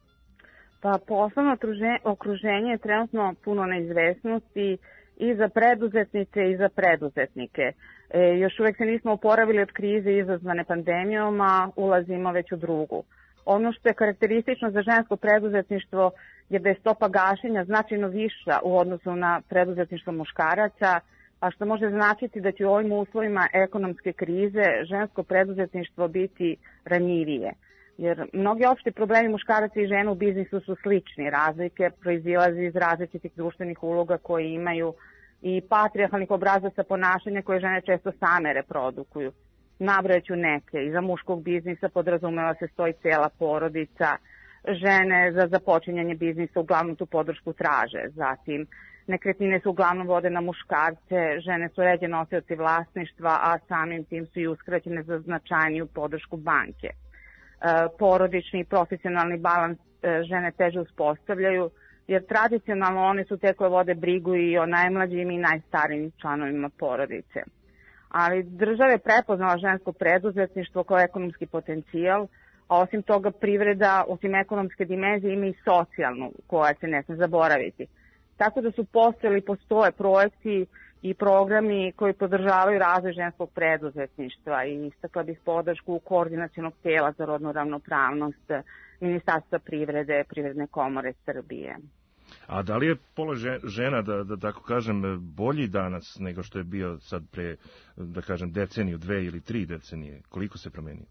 Pa poslovno okruženje je trenutno puno neizvesnosti i za preduzetnice i za preduzetnike. E, još uvijek se nismo oporavili od krize izazvane pandemijom, a ulazimo već u drugu. Ono što je karakteristično za žensko preduzetništvo je da je stopa gašenja značajno viša u odnosu na preduzetništvo muškaraca, a što može značiti da će u ovim uslovima ekonomske krize žensko preduzetništvo biti ranjivije. Jer mnogi opšti problemi muškaraca i žena u biznisu su slični. Razlike proizilaze iz različitih društvenih uloga koje imaju i patrijarhalnih obrazaca ponašanja koje žene često same reprodukuju. Nabrajaću neke. Iza muškog biznisa podrazumeva se stoji cela porodica. Žene za započinjanje biznisa uglavnom tu podršku traže. Zatim, nekretnine su uglavnom vode na muškarce, žene su ređe nosioci vlasništva, a samim tim su i uskraćene za značajniju podršku banke. Porodični i profesionalni balans žene teže uspostavljaju, jer tradicionalno one su te koje vode brigu i o najmlađim i najstarijim članovima porodice. Ali država je prepoznala žensko preduzetništvo kao ekonomski potencijal, a osim toga privreda, osim ekonomske dimenzije, ima i socijalnu, koja se ne sme zaboraviti. Tako da su postojali i postoje projekti i programi koji podržavaju razvoj ženskog preduzetništva i istakla bih podršku koordinacionog tijela za rodnu ravnopravnost Ministarstva privrede, Privredne komore Srbije. A da li je položaj žena, da, da tako kažem, bolji danas nego što je bio sad pre, da kažem, deceniju, dve ili tri decenije? Koliko se promenio?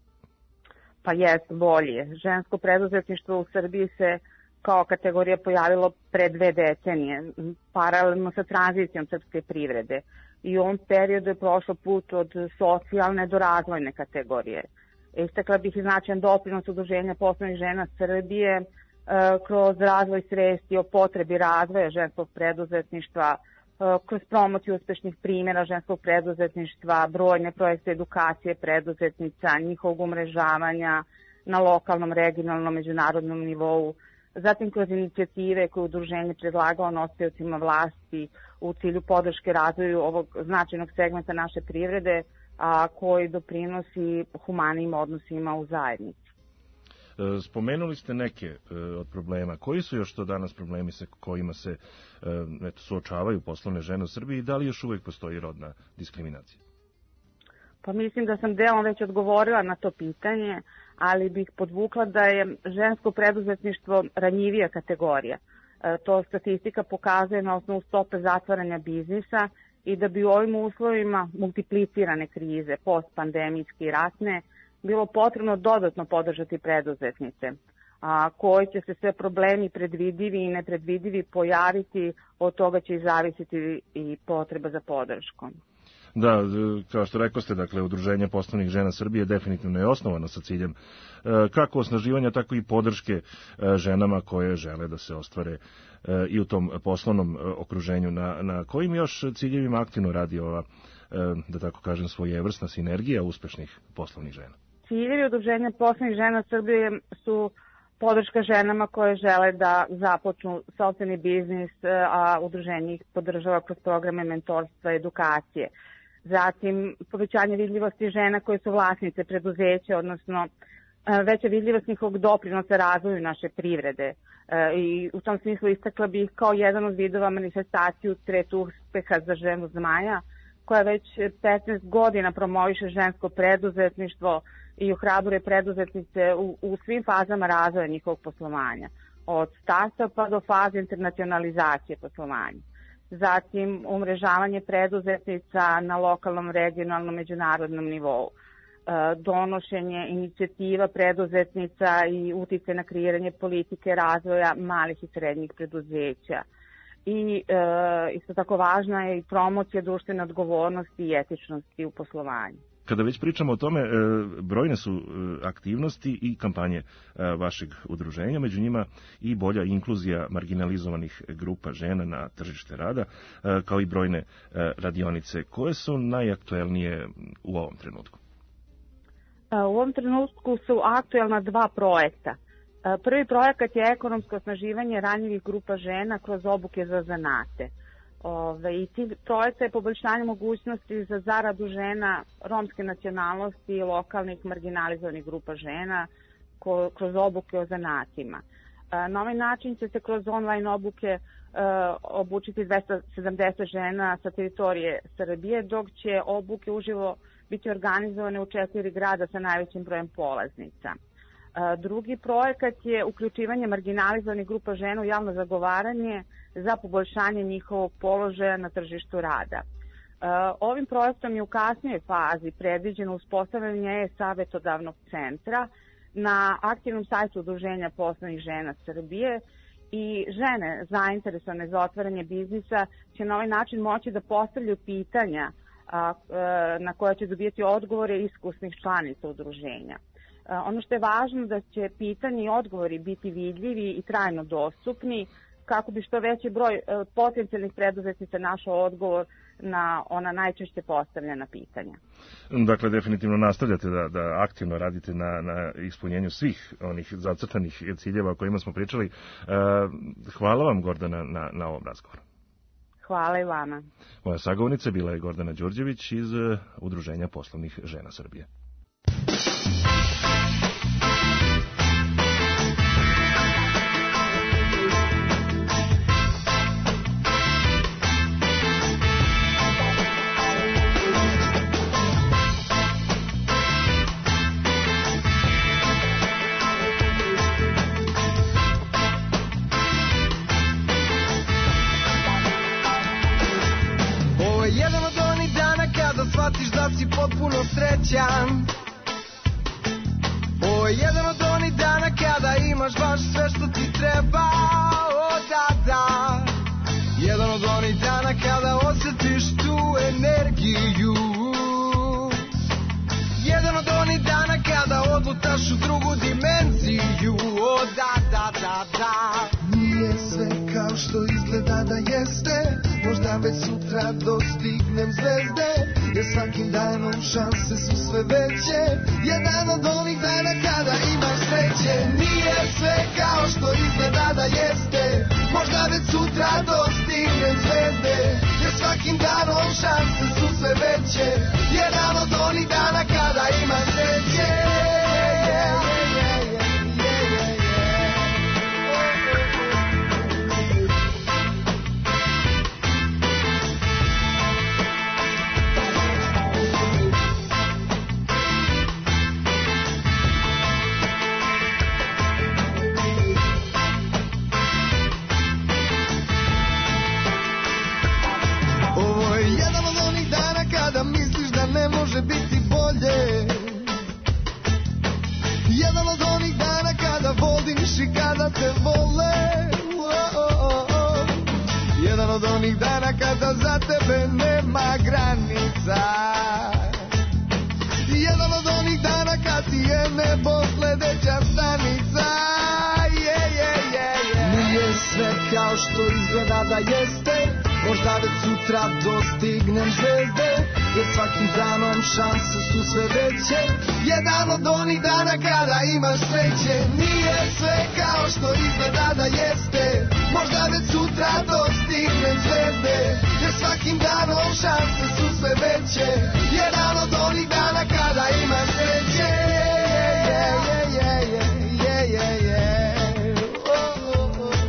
Pa jest, bolje. Žensko preduzetništvo u Srbiji se kao kategorija pojavilo pre dve decenije, paralelno sa tranzicijom srpske privrede. I u ovom periodu je prošlo put od socijalne do razvojne kategorije. Istakla bih i značajan doprinos Udruženja poslovnih žena Srbije e, kroz razvoj svesti o potrebi razvoja ženskog preduzetništva, e, kroz promociju uspešnih primjera ženskog preduzetništva, brojne projekte edukacije preduzetnica, njihovog umrežavanja na lokalnom, regionalnom, međunarodnom nivou. zatim kroz inicijative koje udruženje predlagao nosiocima vlasti u cilju podrške razvoju ovog značajnog segmenta naše privrede, a koji doprinosi humanim odnosima u zajednici. Spomenuli ste neke od problema. Koji su još to danas problemi sa kojima se eto, suočavaju poslovne žene u Srbiji i da li još uvijek postoji rodna diskriminacija? Pa mislim da sam delom već odgovorila na to pitanje, ali bih podvukla da je žensko preduzetništvo ranjivija kategorija. E, to statistika pokazuje na osnovu stope zatvaranja biznisa i da bi u ovim uslovima multiplicirane krize, postpandemijske i ratne, bilo potrebno dodatno podržati preduzetnice, a koji će se sve problemi predvidivi i nepredvidivi pojaviti, od toga će i zavisiti i potreba za podrškom. Da, kao što rekao ste, dakle, Udruženje poslovnih žena Srbije definitivno je osnovano sa ciljem kako osnaživanja, tako i podrške ženama koje žele da se ostvare i u tom poslovnom okruženju. Na, na kojim još ciljevima aktivno radi ova, da tako kažem, svojevrsna sinergija uspešnih poslovnih žena? Ciljevi Udruženja poslovnih žena Srbije su podrška ženama koje žele da započnu sopstveni biznis, a udruženje ih podržava kroz programe mentorstva i edukacije. Zatim, povećanje vidljivosti žena koje su vlasnice preduzeća, odnosno veća vidljivost njihovog doprinosa razvoju naše privrede. I u tom smislu istakla bih kao jedan od vidova manifestaciju Cvet uspeha za ženu zmaja, koja već petnaest godina promoviše žensko preduzetništvo i ohrabruje preduzetnice u, u svim fazama razvoja njihovog poslovanja, od starta pa do faze internacionalizacije poslovanja. Zatim, umrežavanje preduzetnica na lokalnom, regionalnom, međunarodnom nivou, donošenje inicijativa preduzetnica i uticaj na kreiranje politike razvoja malih i srednjih preduzeća. I e, isto tako važna je i promocija društvene odgovornosti i etičnosti u poslovanju. Kada već pričamo o tome, brojne su aktivnosti i kampanje vašeg udruženja, među njima i bolja inkluzija marginalizovanih grupa žena na tržište rada, kao i brojne radionice. Koje su najaktuelnije u ovom trenutku? U ovom trenutku su aktuelna dva projekta. Prvi projekat je ekonomsko osnaživanje ranjivih grupa žena kroz obuke za zanate. Ove, I cilj projekta je poboljšanje mogućnosti za zaradu žena romske nacionalnosti i lokalnih marginalizovanih grupa žena ko, kroz obuke o zanatima. E, na ovaj način će se kroz online obuke e, obučiti dvesta sedamdeset žena sa teritorije Srbije, dok će obuke uživo biti organizovane u četiri grada sa najvećim brojem polaznica. Drugi projekat je uključivanje marginalizovanih grupa žena u javno zagovaranje za poboljšanje njihovog položaja na tržištu rada. Ovim projektom je u kasnijoj fazi predviđeno uspostavljanje e-savetodavnog centra na aktivnom sajtu Udruženja poslovnih žena Srbije i žene zainteresovane za otvaranje biznisa će na ovaj način moći da postavljaju pitanja na koja će dobijati odgovore iskusnih članica udruženja. Ono što je važno da će pitanje i odgovori biti vidljivi i trajno dostupni kako bi što veći broj potencijalnih preduzetnica našao odgovor na ona najčešće postavljena pitanja. Dakle, definitivno nastavljate da, da aktivno radite na, na ispunjenju svih onih zacrtanih ciljeva o kojima smo pričali. Hvala vam, Gordana, na, na ovom razgovoru. Hvala i vama. Moja sagovornica bila je Gordana Đurđević iz Udruženja poslovnih žena Srbije. Shvatiš da si potpuno srećan. Ovo je jedan od onih dana kada imaš baš sve što ti treba. O da da. Jedan od onih dana kada osjetiš tu energiju. Jedan od onih dana kada odlutaš u drugu dimenziju. O da da da da. Nije sve kao što izgleda da jeste. Možda možda već sutra dostignem zvezde, jer svakim danom šanse su sve veće. Jedan od onih dana kada imam sreće. Nije sve kao što izgleda da jeste, možda već sutra dostignem zvezde, jer svakim danom šanse su sve veće. Jedan od onih dana kada imam sreće. Može biti bolje. Jedan od onih dana kada voliš i kada te vole. Oh, oh, oh, oh. Jedan od onih dana kada za tebe nema granica. Jedan od onih dana kad ti je nebo sledeća stanica. Yeah, yeah, yeah, yeah. Nije sve kao što izgleda da jeste, možda već sutra dostignem zvezde, jer svakim danom šanse su sve veće. Jedan od onih dana kada imaš sreće. Nije sve kao što izgleda da jeste, možda već sutra dostignem zvezde, jer svakim danom šanse su sve veće. Jedan od onih dana kada imaš sreće. Yeah, yeah, yeah, yeah, yeah, yeah, yeah. Oh, oh, oh.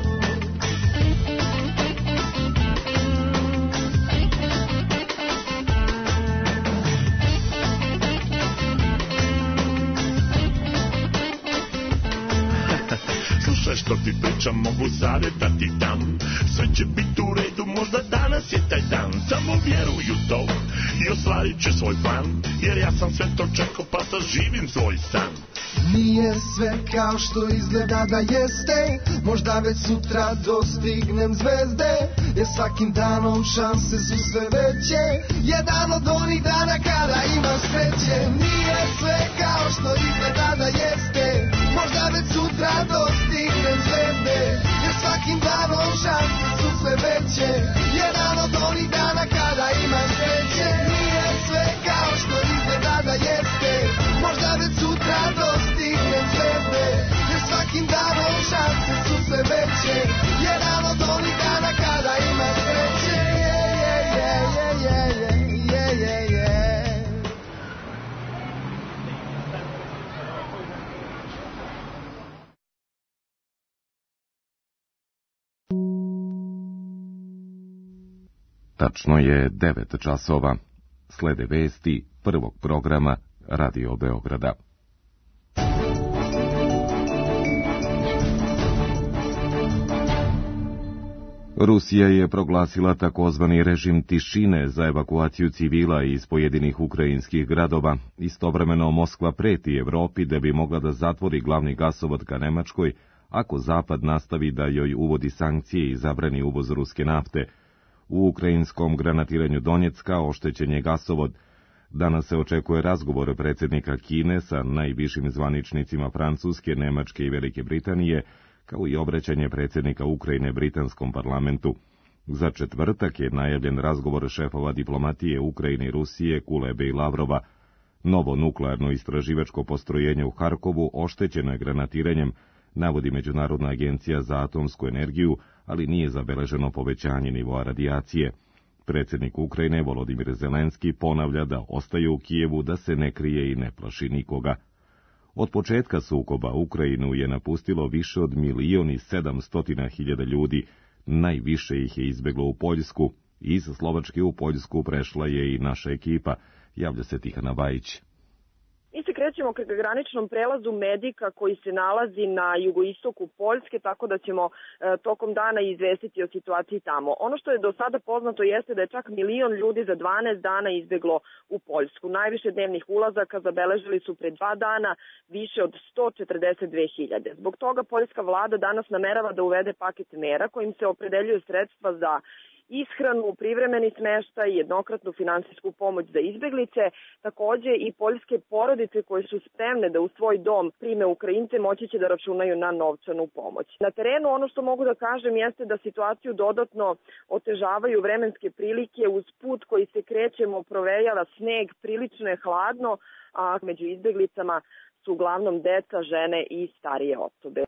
Slušaj što ti pričam, mogu savjet da ti dam. Sve će biti u redu, možda danas je taj dan. Samo vjeruj u to i ostvarit će svoj plan, jer ja sam sve to čekao pa sad živim svoj san. Nije sve kao što izgleda da jeste, možda već sutra dostignem zvezde, jer svakim danom šanse su sve veće. Jedan od onih dana kada imam sreće. Nije sve kao što izgleda da jeste, možda već sutra dostignem zvezde, jer svakim danom šanse su sve veće. Jedan od onih dana kada imam sreće. Nije sve kao što izgleda da jeste, možda već sutra dostignem zvezde, jer svakim danom šanse su sve veće. Jedan od onih dana kada imam sreće. Yeah, yeah, yeah, yeah, yeah, yeah, yeah. Tačno je devet časova. Slede vesti prvog programa Radio Beograda. Rusija je proglasila takozvani režim tišine za evakuaciju civila iz pojedinih ukrajinskih gradova. Istovremeno Moskva preti Evropi da bi mogla da zatvori glavni gasovod ka Nemačkoj ako Zapad nastavi da joj uvodi sankcije i zabrani uvoz ruske nafte. U ukrajinskom granatiranju Donjecka oštećen je gasovod. Danas se očekuje razgovor predsjednika Kine sa najvišim zvaničnicima Francuske, Nemačke i Velike Britanije, kao i obraćanje predsjednika Ukrajine britanskom parlamentu. Za četvrtak je najavljen razgovor šefova diplomatije Ukrajine i Rusije, Kulebe i Lavrova. Novo nuklearno istraživačko postrojenje u Harkovu oštećeno je granatiranjem, navodi Međunarodna agencija za atomsku energiju, ali nije zabeleženo povećanje nivoa radijacije. Predsjednik Ukrajine Volodimir Zelenski ponavlja da ostaje u Kijevu, da se ne krije i ne plaši nikoga. Od početka sukoba Ukrajinu je napustilo više od milion i sedamstotina hiljada ljudi, najviše ih je izbeglo u Poljsku. Iz Slovačke u Poljsku prešla je i naša ekipa, javlja se Tihana Bajić. Mi se krećemo ka graničnom prelazu Medika koji se nalazi na jugoistoku Poljske, tako da ćemo e, tokom dana izvestiti o situaciji tamo. Ono što je do sada poznato jeste da je čak milion ljudi za dvanaest dana izbeglo u Poljsku. Najviše dnevnih ulazaka zabeležili su pre dva dana više od sto četrdeset dve hiljade. Zbog toga poljska vlada danas namerava da uvede paket mera kojim se opredeljuje sredstva za ishranu, privremeni smeštaj, jednokratnu finansijsku pomoć za izbeglice. Takođe i poljske porodice koje su spremne da u svoj dom prime Ukrajince moći će da računaju na novčanu pomoć. Na terenu ono što mogu da kažem jeste da situaciju dodatno otežavaju vremenske prilike uz put koji se krećemo, provejava sneg, prilično je hladno, a među izbeglicama su uglavnom deca, žene i starije osobe.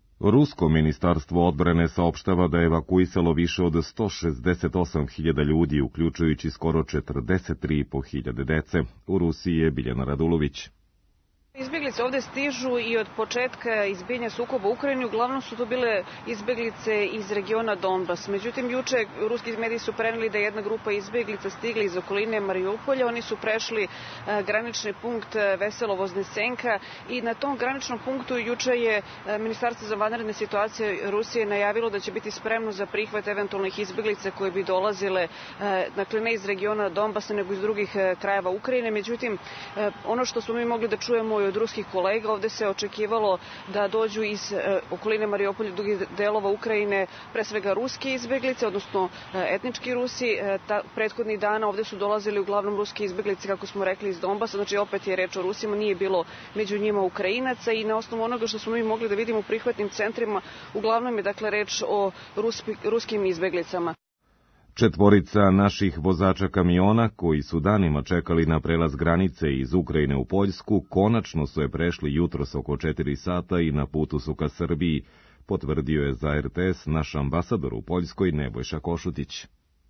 Rusko ministarstvo odbrane saopštava da je evakuisalo više od sto šezdeset osam hiljada ljudi, uključujući skoro četrdeset tri i po hiljade dece. U Rusiji je Biljana Radulović. Izbjeglice ovde stižu i od početka izbijanja sukoba u Ukrajini uglavnom su to bile izbjeglice iz regiona Donbas. Međutim, juče ruski mediji su preneli da je jedna grupa izbjeglica stigla iz okoline Mariupolja. Oni su prešli granični punkt Veselovo-Voznesenka i na tom graničnom punktu juče je Ministarstvo za vanredne situacije Rusije najavilo da će biti spremno za prihvat eventualnih izbjeglica koje bi dolazile, dakle ne iz regiona Donbasa nego iz drugih krajeva Ukrajine. Međutim, ono što smo mi mogli da čujemo od ruskih kolega, ovde se očekivalo da dođu iz e, okoline Mariupolja, drugih delova Ukrajine, pre svega ruske izbeglice, odnosno e, etnički Rusi. E, ta, prethodnih dana ovde su dolazili uglavnom ruske izbeglice, kako smo rekli, iz Donbasa, znači opet je reč o Rusima, nije bilo među njima Ukrajinaca i na osnovu onoga što smo mi mogli da vidimo u prihvatnim centrima, uglavnom je dakle reč o ruspi, ruskim izbeglicama. Četvorica naših vozača kamiona, koji su danima čekali na prelaz granice iz Ukrajine u Poljsku, konačno su je prešli jutros oko četiri sata i na putu su ka Srbiji, potvrdio je za er te es naš ambasador u Poljskoj Nebojša Košutić.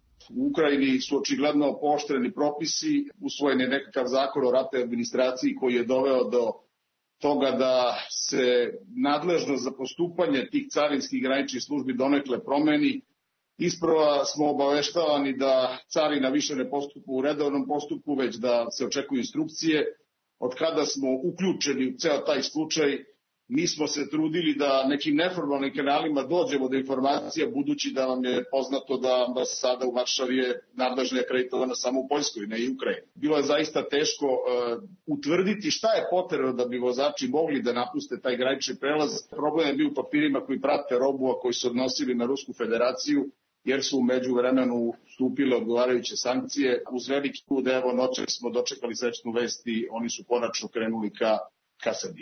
U Ukrajini su očigledno pooštreni propisi, usvojen je nekakav zakon o ratnoj administraciji koji je doveo do toga da se nadležnost za postupanje tih carinskih graničnih službi donekle promeni. Isprva smo obaveštavani da carina više ne postupa u redovnom postupku, već da se očekuju instrukcije. Od kada smo uključeni u ceo taj slučaj, mi smo se trudili da nekim neformalnim kanalima dođemo do informacija, budući da vam je poznato da ambasada u Varšavi je nadležna i akreditovana samo u Poljskoj, ne i Ukrajini. Bilo je zaista teško uh, utvrditi šta je potrebno da bi vozači mogli da napuste taj granični prelaz. Problem je bio u papirima koji prate robu, a koji su odnosili na Rusku federaciju, jer su u međuvremenu stupile odgovarajuće sankcije. Uz veliki trud, evo, noćas smo dočekali srećnu vest i oni su konačno krenuli ka, ka Srbiji.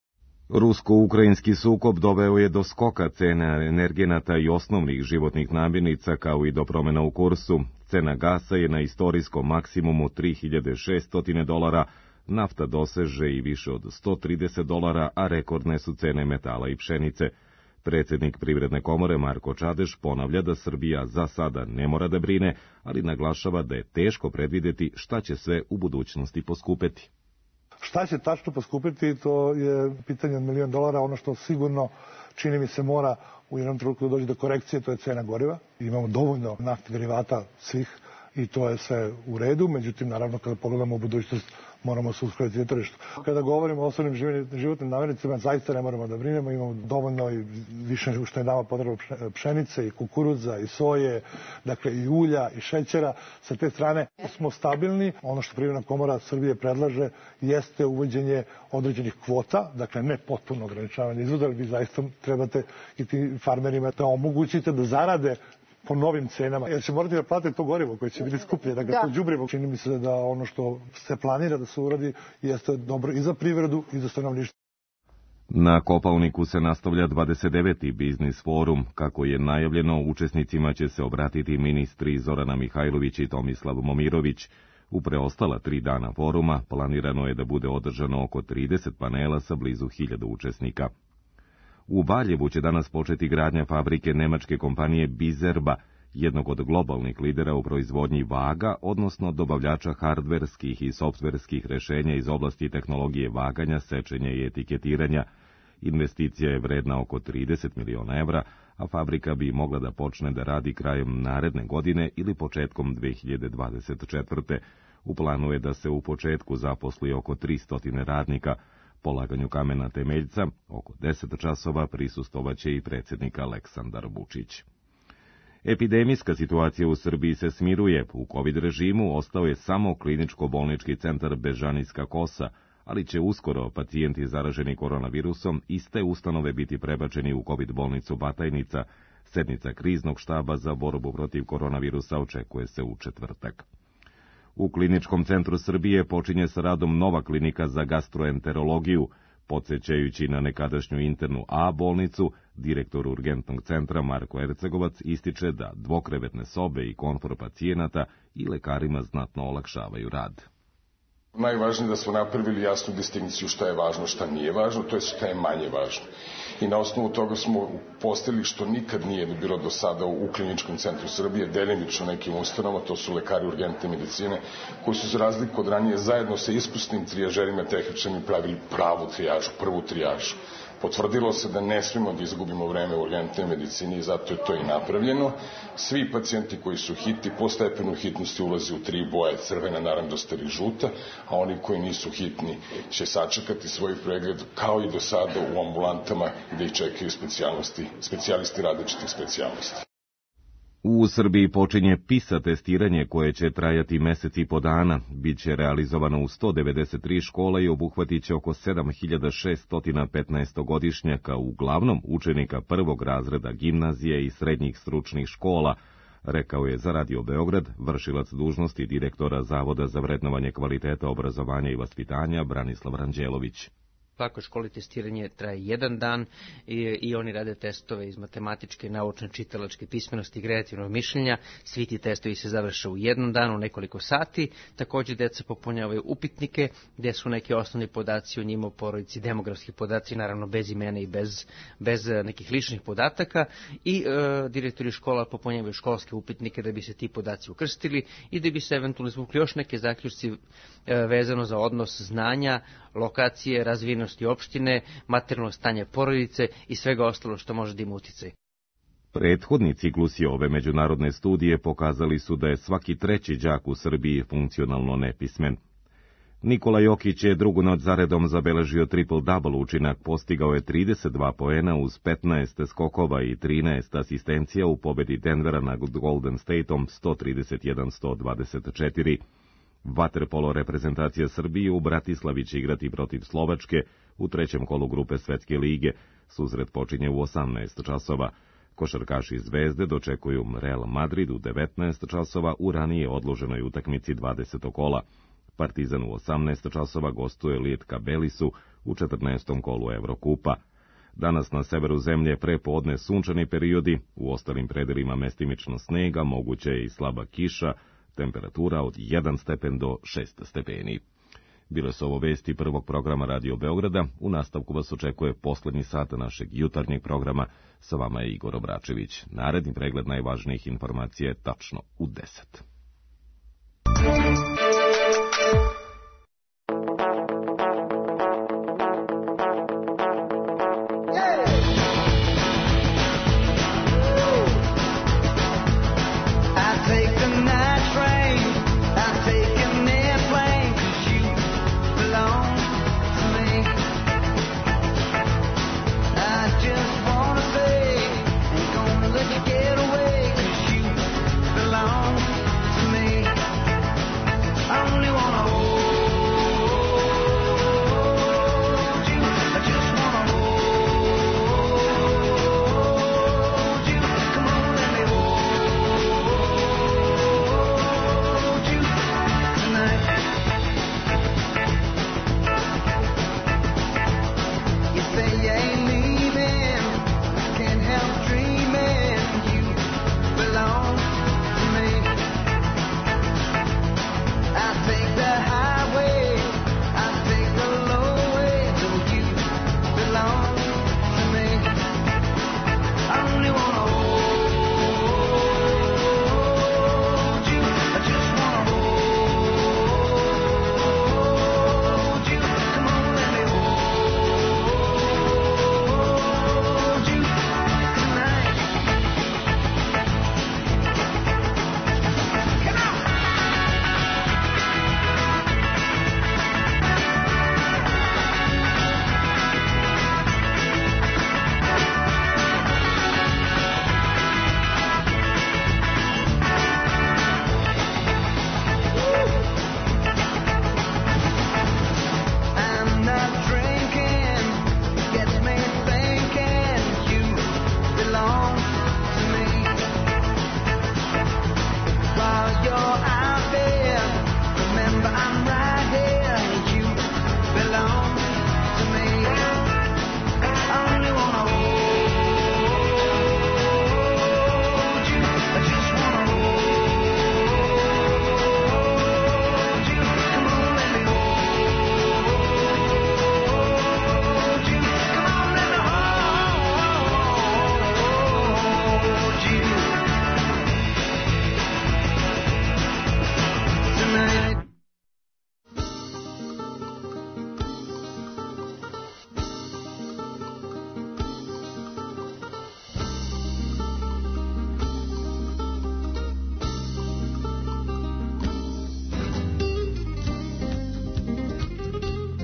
Rusko-ukrajinski sukob doveo je do skoka cena energenata i osnovnih životnih namirnica, kao i do promjena u kursu. Cena gasa je na istorijskom maksimumu tri hiljade šesto dolara, nafta doseže i više od sto trideset dolara, a rekordne su cene metala i pšenice. Predsjednik Privredne komore Marko Čadeš ponavlja da Srbija za sada ne mora da brine, ali naglašava da je teško predvideti šta će sve u budućnosti poskupeti. Šta će tačno poskupiti, to je pitanje od milion dolara. Ono što sigurno, čini mi se, mora u jednom trenutku da dođe do korekcije, to je cena goriva. Imamo dovoljno naftnih derivata svih i to je sve u redu. Međutim, naravno, kada pogledamo u budućnost, moramo se uskladiti na tržištu. Kada govorimo o osnovnim životnim namirnicama, zaista ne moramo da brinemo. Imamo dovoljno i više što je nama potrebno pšenice i kukuruza i soje, dakle i ulja i šećera. Sa te strane smo stabilni. Ono što Privredna komora Srbije predlaže jeste uvođenje određenih kvota, dakle ne potpuno ograničavanje izvoza, ali vi zaista trebate i ti farmerima da omogućite da zarade po novim cenama, jer će morati da plate to gorivo koje će biti skuplje, dakle da. To đubrivo. Čini mi se da ono što se planira da se uradi jeste dobro i za privredu i za stanovništvo. Na Kopaoniku se nastavlja dvadeset deveti biznis forum. Kako je najavljeno, učesnicima će se obratiti ministri Zorana Mihajlović i Tomislav Momirović. U preostala tri dana foruma planirano je da bude održano oko trideset panela sa blizu hiljadu učesnika. U Valjevu će danas početi gradnja fabrike nemačke kompanije Bizerba, jednog od globalnih lidera u proizvodnji vaga, odnosno dobavljača hardverskih i softverskih rešenja iz oblasti tehnologije vaganja, sečenja i etiketiranja. Investicija je vredna oko trideset miliona evra, a fabrika bi mogla da počne da radi krajem naredne godine ili početkom dve hiljade dvadeset četvrte. U planu je da se u početku zaposli oko tristo radnika. Polaganju kamena temeljca, oko deset časova, prisustovaće i predsjednik Aleksandar Vučić. Epidemijska situacija u Srbiji se smiruje. U COVID režimu ostao je samo kliničko-bolnički centar Bežanijska Kosa, ali će uskoro pacijenti zaraženi koronavirusom iste ustanove biti prebačeni u COVID bolnicu Batajnica, Sednica kriznog štaba za borbu protiv koronavirusa očekuje se u četvrtak. U Kliničkom centru Srbije počinje sa radom nova klinika za gastroenterologiju. Podsećajući na nekadašnju internu A bolnicu, direktor urgentnog centra Marko Ercegovac ističe da dvokrevetne sobe i komfor pacijenata i lekarima znatno olakšavaju rad. Najvažnije je da smo napravili jasnu distinkciju šta je važno, šta nije važno, to je šta je manje važno. I na osnovu toga smo postavili što nikad nije bilo do sada u Kliničkom centru Srbije, delimično nekim ustanovama, to su lekari urgentne medicine, koji su za razliku od ranije zajedno sa iskusnim trijažerima tehničarima pravili pravu trijažu, prvu trijažu. Potvrdilo se da ne smemo da izgubimo vreme u urgentnoj medicini i zato je to i napravljeno. Svi pacijenti koji su hitni po stepenu hitnosti ulaze u tri boje, crvena, naranđasta ili žuta, a oni koji nisu hitni će sačekati svoj pregled kao i do sada u ambulantama gde ih čekaju specijalisti, specijalisti različitih specijalnosti. U Srbiji počinje PISA testiranje koje će trajati mesec i po dana. Biće realizovano u sto devedeset tri škola i obuhvatit će oko sedam hiljada šesto petnaestogodišnjaka, uglavnom učenika prvog razreda gimnazije i srednjih stručnih škola, rekao je za Radio Beograd vršilac dužnosti direktora Zavoda za vrednovanje kvaliteta obrazovanja i vaspitanja Branislav Ranđelović. Svakoj školi testiranje traje jedan dan i, i oni rade testove iz matematičke, naučne, čitalačke pismenosti i kreativnog mišljenja. Svi ti testovi se završe u jednom danu, nekoliko sati. Također deca popunjavaju upitnike gdje su neki osnovni podaci o njima, o porodici, demografski podaci, naravno bez imena i bez, bez nekih ličnih podataka. I e, direktori škola popunjavaju školske upitnike da bi se ti podaci ukrstili i da bi se eventualno izvukli još neke zaključci e, vezano za odnos znanja, lokacije, razvijenosti opštine, materijalnog stanja porodice i svega ostalo što može da ima uticaj. Prethodni ciklusi ove međunarodne studije pokazali su da je svaki treći đak u Srbiji funkcionalno nepismen. Nikola Jokić je drugu noć zaredom zabeležio triple-double učinak, postigao je trideset dva poena uz petnaest skokova i trinaest asistencija u pobedi Denvera nad Golden Stateom sto trideset jedan sto dvadeset četiri. Vaterpolo reprezentacija Srbije u Bratislavi će igrati protiv Slovačke u trećem kolu grupe Svetske lige. Susret počinje u osamnaest časova. Košarkaši Zvezde dočekuju Real Madrid u devetnaest časova u ranije odloženoj utakmici dvadesetog kola. Partizan u osamnaest časova gostuje Lijetka Belisu u četrnaestom kolu Evrokupa. Danas na severu zemlje prepodne sunčani periodi, u ostalim predelima mestimično snega, moguće je i slaba kiša, temperatura od jedan stepen do šest stepeni. Bile su ovo vesti prvog programa Radio Beograda. U nastavku vas očekuje poslednji sat našeg jutarnjeg programa. Sa vama je Igor Obračević. Naredni pregled najvažnijih informacija je tačno u deset. Get away, 'cause you belong to me.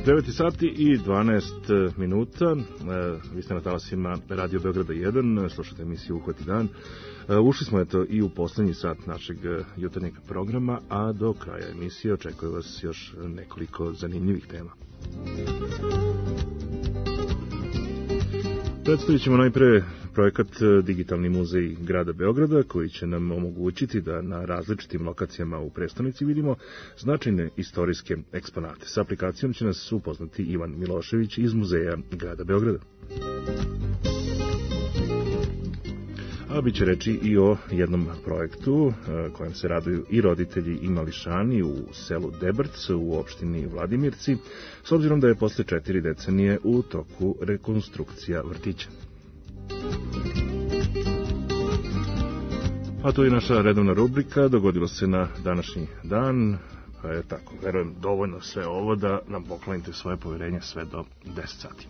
devet sati i dvanaest minuta, vi ste na talasima Radio Beograda jedan, slušate emisiju Uhvati dan. Ušli smo eto i u poslednji sat našeg jutarnjeg programa, a do kraja emisije očekuje vas još nekoliko zanimljivih tema. Predstavit ćemo najpre projekat Digitalni muzej grada Beograda, koji će nam omogućiti da na različitim lokacijama u prestonici vidimo značajne istorijske eksponate. Sa aplikacijom će nas upoznati Ivan Milošević iz Muzeja grada Beograda. A bit će reći i o jednom projektu kojem se raduju i roditelji i mališani u selu Debrc u opštini Vladimirci, s obzirom da je posle četiri decenije u toku rekonstrukcija vrtića. A to je naša redovna rubrika, dogodilo se na današnji dan, pa je tako, verujem, dovoljno sve ovo da nam poklonite svoje poverenje sve do deset sati.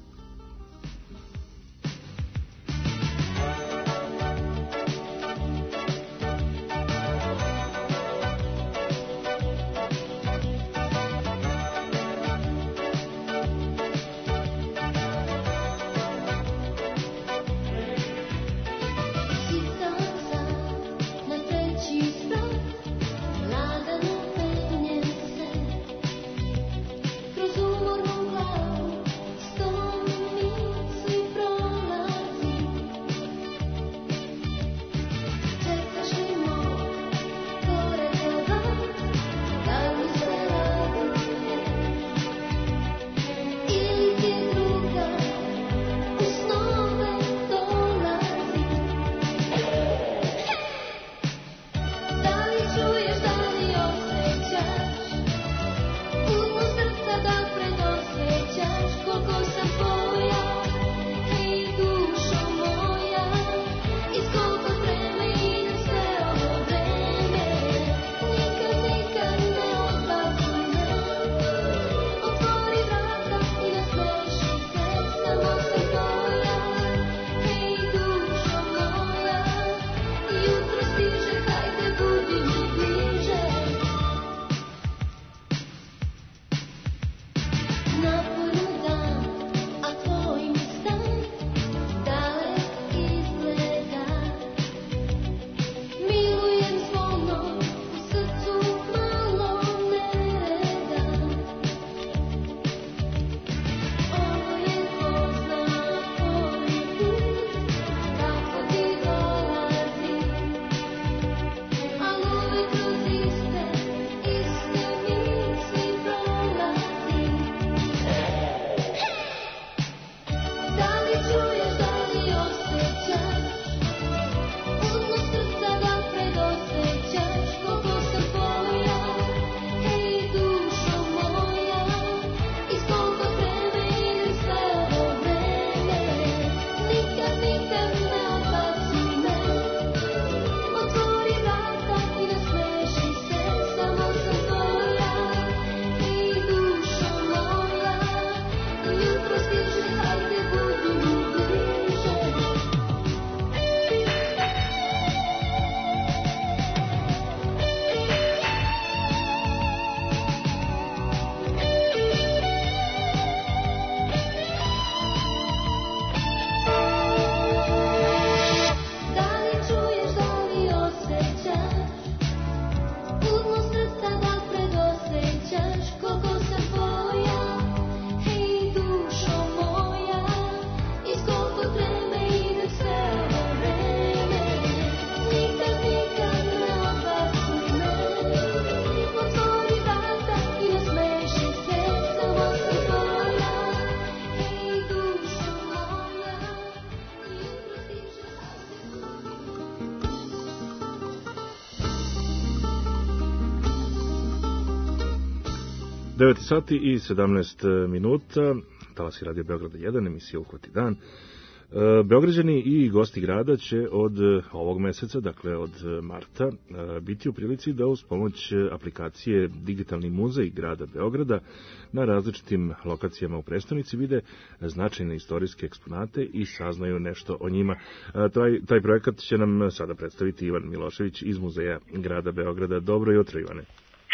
devet sati i sedamnaest minuta, talasi Radio Beograda jedan, emisija Uhvati dan. Beograđani i gosti grada će od ovog meseca, dakle od marta, biti u prilici da uz pomoć aplikacije Digitalni muzej grada Beograda na različitim lokacijama u prestonici vide značajne istorijske eksponate i saznaju nešto o njima. Taj, taj projekat će nam sada predstaviti Ivan Milošević iz Muzeja grada Beograda. Dobro jutro, Ivane.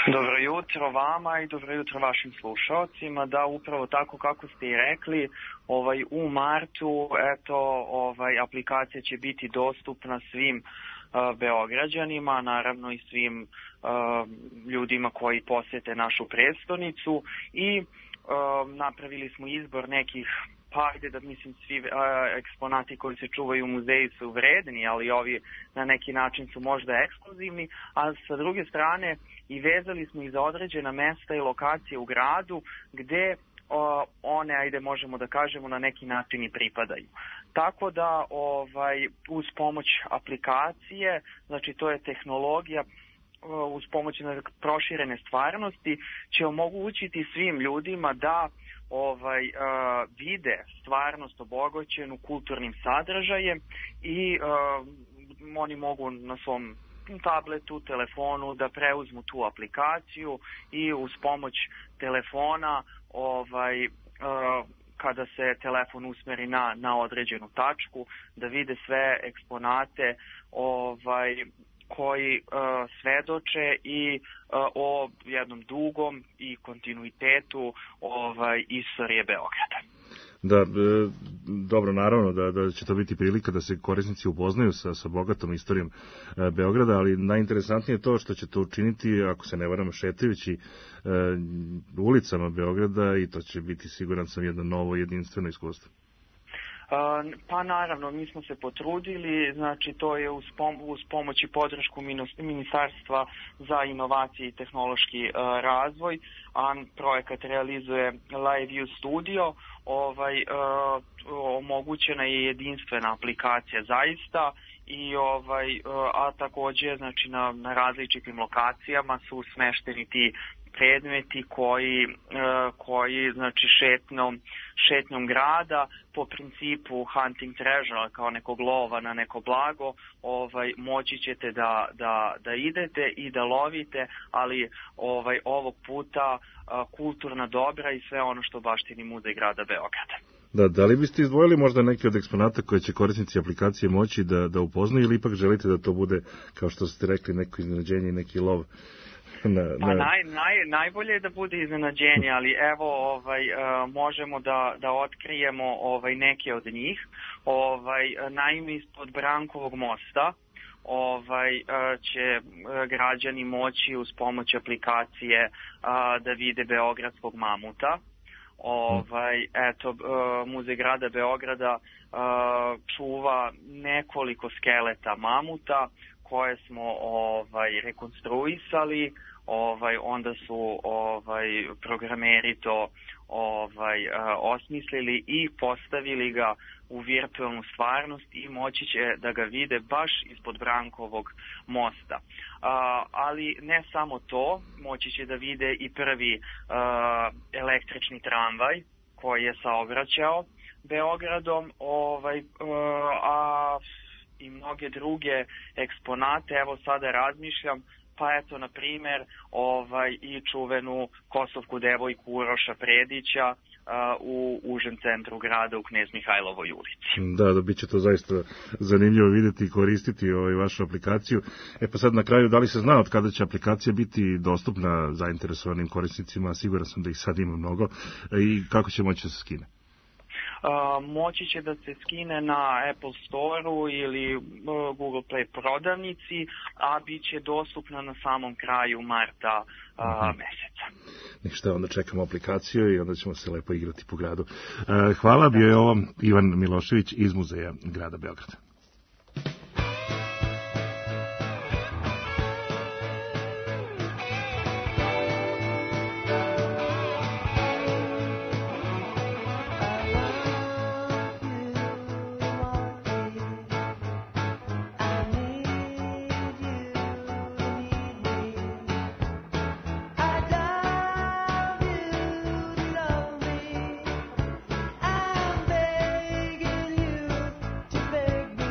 Dobro jutro vama i dobro jutro vašim slušalcima. Da, upravo tako kako ste i rekli, ovaj u martu eto ovaj aplikacija će biti dostupna svim uh, beograđanima, naravno i svim uh, ljudima koji posete našu prestonicu i uh, napravili smo izbor nekih, pa ajde da mislim svi uh, eksponati koji se čuvaju u muzeju su vredni, ali ovi na neki način su možda ekskluzivni, a sa druge strane i vezali smo ih za određena mesta i lokacije u gradu gde uh, one, ajde možemo da kažemo, na neki način i pripadaju. Tako da ovaj uz pomoć aplikacije, znači to je tehnologija uz pomoć proširene stvarnosti, će omogućiti svim ljudima da ovaj uh, vide stvarnost obogaćenu kulturnim sadržajem i uh, oni mogu na svom tabletu, telefonu da preuzmu tu aplikaciju i uz pomoć telefona ovaj uh, kada se telefon usmeri na na određenu tačku da vide sve eksponate ovaj koji uh, svedoče i uh, o jednom dugom i kontinuitetu ovaj istorije Beograda. Da, e, dobro, naravno da, da će to biti prilika da se korisnici upoznaju sa, sa bogatom istorijom e, Beograda, ali najinteresantnije je to što će to učiniti, ako se ne varam, šetajući e, ulicama Beograda i to će biti, siguran sam, jedno novo jedinstveno iskustvo. Pa naravno, mi smo se potrudili, znači to je uz, pom uz pomoć i podršku Ministarstva za inovacije i tehnološki uh, razvoj, a projekat realizuje Live View Studio, ovaj, uh, omogućena je jedinstvena aplikacija zaista, i ovaj, uh, a takođe znači na, na različitim lokacijama su smešteni ti predmeti koji, uh, koji znači šetnom, šetnjom grada po principu hunting treasure, kao nekog lova na neko blago, ovaj, moći ćete da, da, da idete i da lovite, ali ovaj, ovog puta uh, kulturna dobra i sve ono što baštini Muzej grada Beograda. Da, da li biste izdvojili možda neki od eksponata koje će korisnici aplikacije moći da, da upoznaju ili ipak želite da to bude, kao što ste rekli, neko iznenađenje i neki lov? Na, na... Pa naj, naj, najbolje je da bude iznenađenje, ali evo ovaj, uh, možemo da, da otkrijemo ovaj, neke od njih. Ovaj, naime, ispod Brankovog mosta ovaj, uh, će uh, građani moći uz pomoć aplikacije uh, da vide beogradskog mamuta. Ovaj, eto, uh, Muzej grada Beograda uh, čuva nekoliko skeleta mamuta koje smo ovaj, rekonstruisali. Ovaj, onda su ovaj, programeri to ovaj, osmislili i postavili ga u virtualnu stvarnost i moći će da ga vide baš ispod Brankovog mosta. A, ali ne samo to, moći će da vide i prvi a, električni tramvaj koji je saobraćao Beogradom, ovaj, a, a i mnoge druge eksponate. Evo sada razmišljam, pa eto, na primer, ovaj, i čuvenu kosovku devojku Uroša Predića uh, u užem centru grada u Knez Mihajlovoj ulici. Da, da, bit će to zaista zanimljivo vidjeti i koristiti ovaj, vašu aplikaciju. E pa sad na kraju, da li se zna od kada će aplikacija biti dostupna zainteresovanim korisnicima? Siguran sam da ih sad ima mnogo. I kako će moći da se skine? Uh, moći će da se skine na Apple Store-u ili uh, Google Play prodavnici, a bit će dostupna na samom kraju marta uh, uh-huh. meseca. Ništa, onda čekamo aplikaciju i onda ćemo se lepo igrati po gradu. Uh, hvala, bio je ovo Ivan Milošević iz Muzeja grada Beograda. Beg me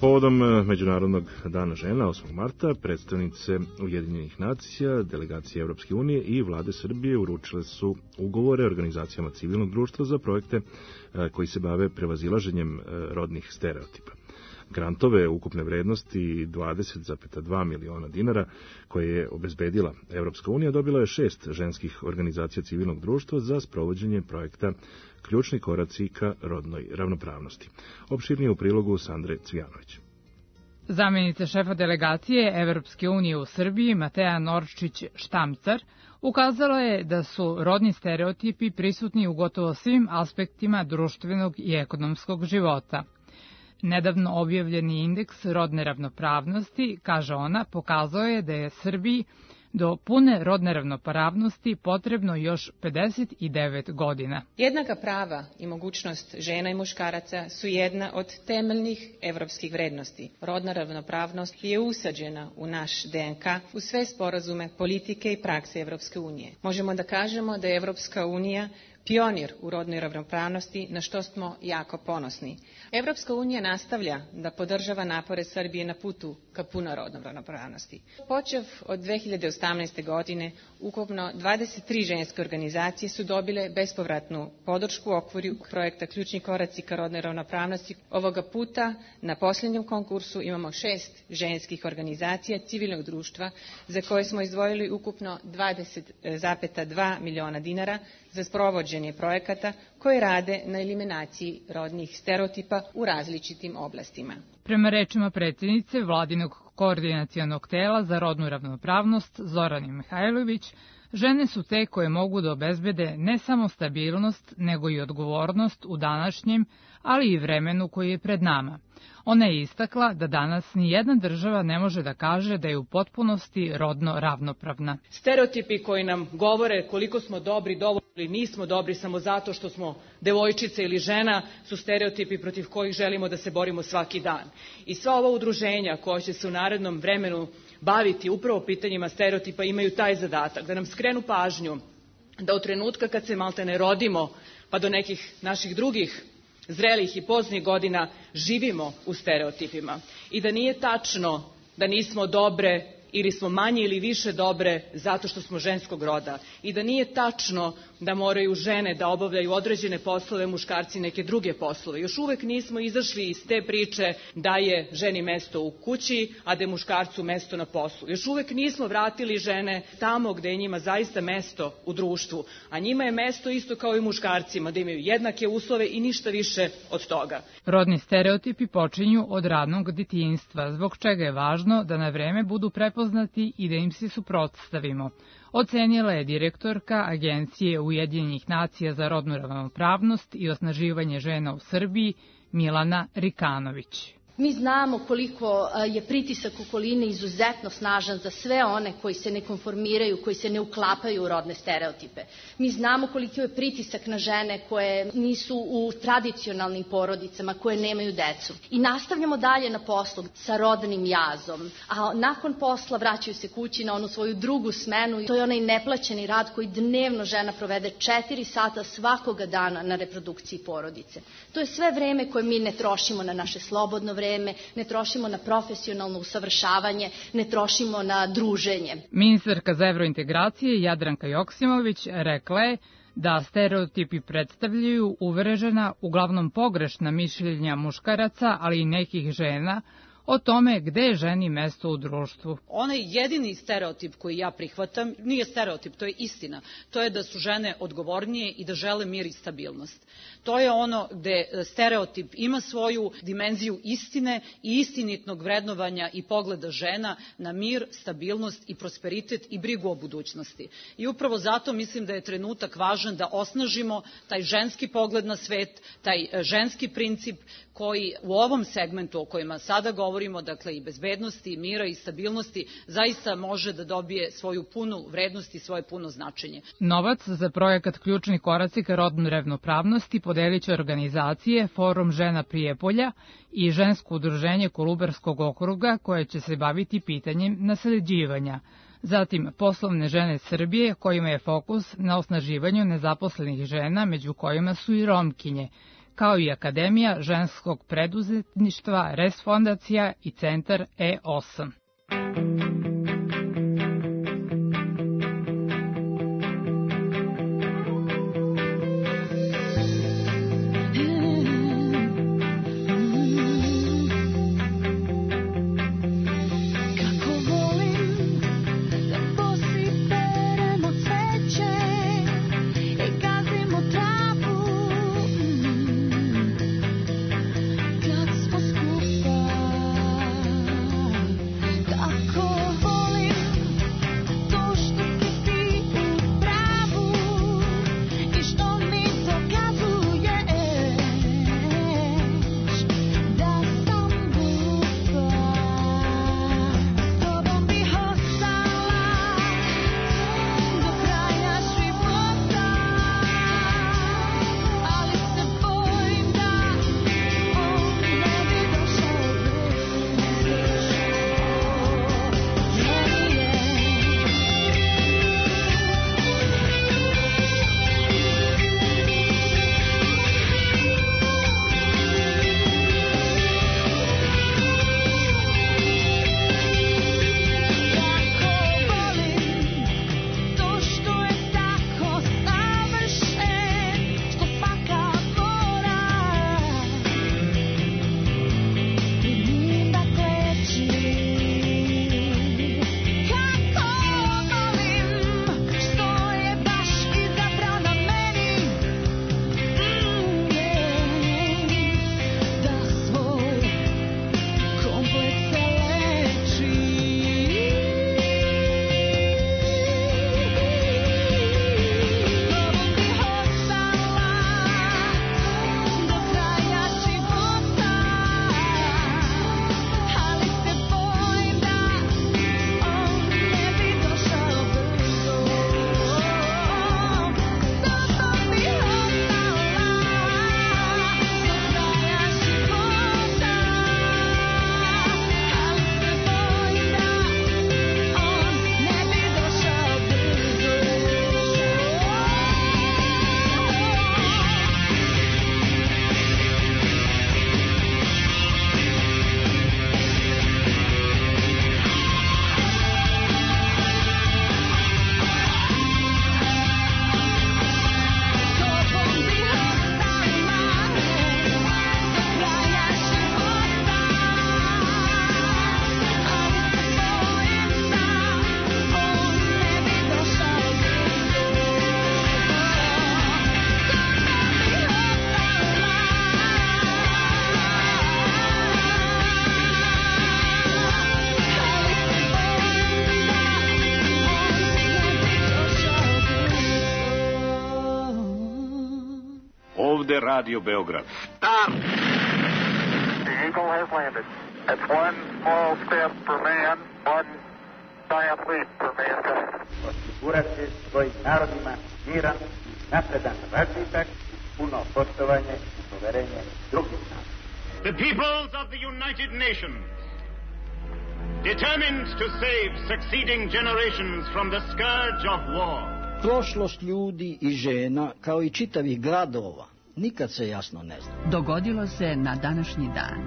Povodom Međunarodnog dana žena osmog marta, predstavnice Ujedinjenih nacija, delegacije Evropske unije i vlade Srbije uručile su ugovore organizacijama civilnog društva za projekte koji se bave prevazilaženjem rodnih stereotipa. Grantove ukupne vrednosti dvadeset zarez dva miliona dinara koje je obezbedila Evropska unija dobila je šest ženskih organizacija civilnog društva za sprovođenje projekta Ključni koraci ka rodnoj ravnopravnosti. Opširnije u prilogu Sandre Cvijanović. Zamenica šefa delegacije Evropske unije u Srbiji, Mateja Norčić-Štamcar, ukazala je da su rodni stereotipi prisutni u gotovo svim aspektima društvenog i ekonomskog života. Nedavno objavljeni indeks rodne ravnopravnosti, kaže ona, pokazao je da je Srbiji do pune rodne ravnopravnosti potrebno još pedeset devet godina. Jednaka prava i mogućnost žena i muškaraca su jedna od temeljnih evropskih vrednosti. Rodna ravnopravnost je usađena u naš D N K, u sve sporazume, politike i prakse Evropske unije. Možemo da kažemo da je Evropska unija pionir u rodnoj ravnopravnosti, na što smo jako ponosni. Evropska unija nastavlja da podržava napore Srbije na putu ka punoj rodnoj ravnopravnosti. Počev od dve hiljade osamnaeste. godine, ukupno dvadeset tri ženske organizacije su dobile bespovratnu podršku u okviru projekta Ključni koraci ka rodnoj ravnopravnosti. Ovoga puta na posljednjem konkursu imamo šest ženskih organizacija civilnog društva za koje smo izdvojili ukupno dvadeset zarez dva miliona dinara za sprovođenje projekata koje rade na eliminaciji rodnih stereotipa u različitim oblastima. Prema rečima predsjednice Vladinog koordinacionog tela za rodnu ravnopravnost Zorane Mihajlović, žene su te koje mogu da obezbede ne samo stabilnost, nego i odgovornost u današnjem, ali i vremenu koji je pred nama. Ona je istakla da danas ni jedna država ne može da kaže da je u potpunosti rodno ravnopravna. Stereotipi koji nam govore koliko smo dobri, dovoljno ili nismo dobri samo zato što smo devojčice ili žena, su stereotipi protiv kojih želimo da se borimo svaki dan. I sva ova udruženja koja će se u narednom vremenu baviti upravo pitanjima stereotipa imaju taj zadatak, da nam skrenu pažnju da od trenutka kad se maltene rodimo pa do nekih naših drugih zrelih i poznih godina živimo u stereotipima i da nije tačno da nismo dobre ili smo manje ili više dobre zato što smo ženskog roda i da nije tačno da moraju žene da obavljaju određene poslove, muškarci neke druge poslove. Još uvek nismo izašli iz te priče da je ženi mesto u kući, a da je muškarcu mesto na poslu. Još uvek nismo vratili žene tamo gde je njima zaista mesto u društvu, a njima je mesto isto kao i muškarcima, da imaju jednake uslove i ništa više od toga. Rodni stereotipi počinju od ranog detinjstva, zbog čega je važno da na vreme budu prepoznati i da im se suprotstavimo, ocenila je direktorka Agencije Ujedinjenih nacija za rodnu ravnopravnost i osnaživanje žena u Srbiji Milana Rikanović. Mi znamo koliko je pritisak okoline izuzetno snažan za sve one koji se ne konformiraju, koji se ne uklapaju u rodne stereotipe. Mi znamo koliko je pritisak na žene koje nisu u tradicionalnim porodicama, koje nemaju decu. I nastavljamo dalje na poslu sa rodnim jazom, a nakon posla vraćaju se kući na onu svoju drugu smenu. To je onaj neplaćeni rad koji dnevno žena provede četiri sata svakoga dana na reprodukciji porodice. To je sve vreme koje mi ne trošimo na naše slobodno vreme, ne trošimo na profesionalno usavršavanje, ne trošimo na druženje. Ministarka za evrointegracije Jadranka Joksimović rekla je da stereotipi predstavljaju uvrežena, uglavnom pogrešna mišljenja muškaraca, ali i nekih žena, o tome gde je ženi mesto u društvu. Onaj jedini stereotip koji ja prihvatam nije stereotip, to je istina. To je da su žene odgovornije i da žele mir i stabilnost. To je ono gde stereotip ima svoju dimenziju istine i istinitnog vrednovanja i pogleda žena na mir, stabilnost i prosperitet i brigu o budućnosti. I upravo zato mislim da je trenutak važan da osnažimo taj ženski pogled na svet, taj ženski princip koji u ovom segmentu o kojima sada govorimo, dakle i bezbednosti, i mira i stabilnosti, zaista može da dobije svoju punu vrednost i svoje puno značenje. Novac za projekat Ključni koraci ka rodnoj ravnopravnosti podelit će organizacije Forum žena Prijepolja i Žensko udruženje Kolubarskog okruga koje će se baviti pitanjem nasleđivanja. Zatim poslovne žene Srbije kojima je fokus na osnaživanju nezaposlenih žena, među kojima su i Romkinje, kao i Akademija ženskog preduzetništva, Res fondacija i centar E osam. Radio Beograd. Stop! The Eagle has landed. That's one small step for man, one giant leap for mankind. Osigurati svojim narodima miran, napredan razvitak, puno poštovanje i poverenje drugih naroda. The peoples of the United Nations, determined to save succeeding generations from the scourge of war. Prošlost ljudi i žena, kao i čitavih gradova, nikad se jasno ne zna. Dogodilo se na današnji dan.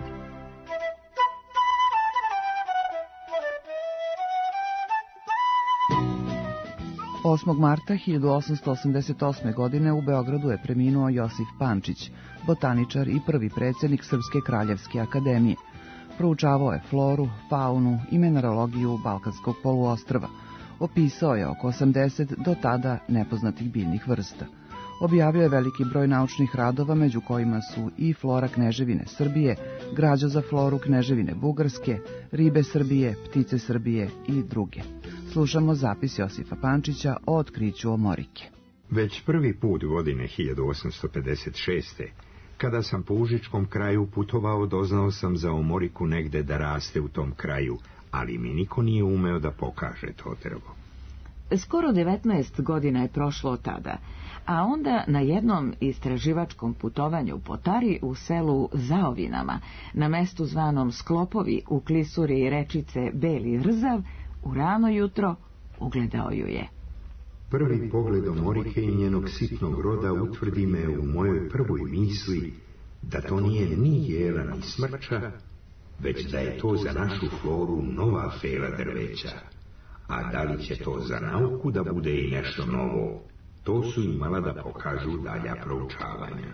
osmog marta hiljadu osamsto osamdeset osme. godine u Beogradu je preminuo Josif Pančić, botaničar i prvi predsjednik Srpske kraljevske akademije. Proučavao je floru, faunu i mineralogiju Balkanskog poluostrva. Opisao je oko osamdeset do tada nepoznatih biljnih vrsta. Objavio je veliki broj naučnih radova, među kojima su i Flora Kneževine Srbije, Građa za floru Kneževine Bugarske, Ribe Srbije, Ptice Srbije i druge. Slušamo zapis Josifa Pančića o otkriću omorike. Već prvi put godine hiljadu osamsto pedeset šeste. Kada sam po Užičkom kraju putovao, doznao sam za omoriku negde da raste u tom kraju, ali mi niko nije umeo da pokaže to drvo. Skoro devetnaest godina je prošlo od tada, a onda na jednom istraživačkom putovanju po Tari u selu Zaovinama, na mestu zvanom Sklopovi u klisuri rečice Beli Rzav, u rano jutro ugledao ju je. Prvi pogled omorike i njenog sitnog roda utvrdi me u mojoj prvoj misli da to nije ni jela ni smrča, već da je to za našu floru nova fera drveća. A da li će to za nauku da bude i nešto novo, to su imala da pokažu dalja proučavanja.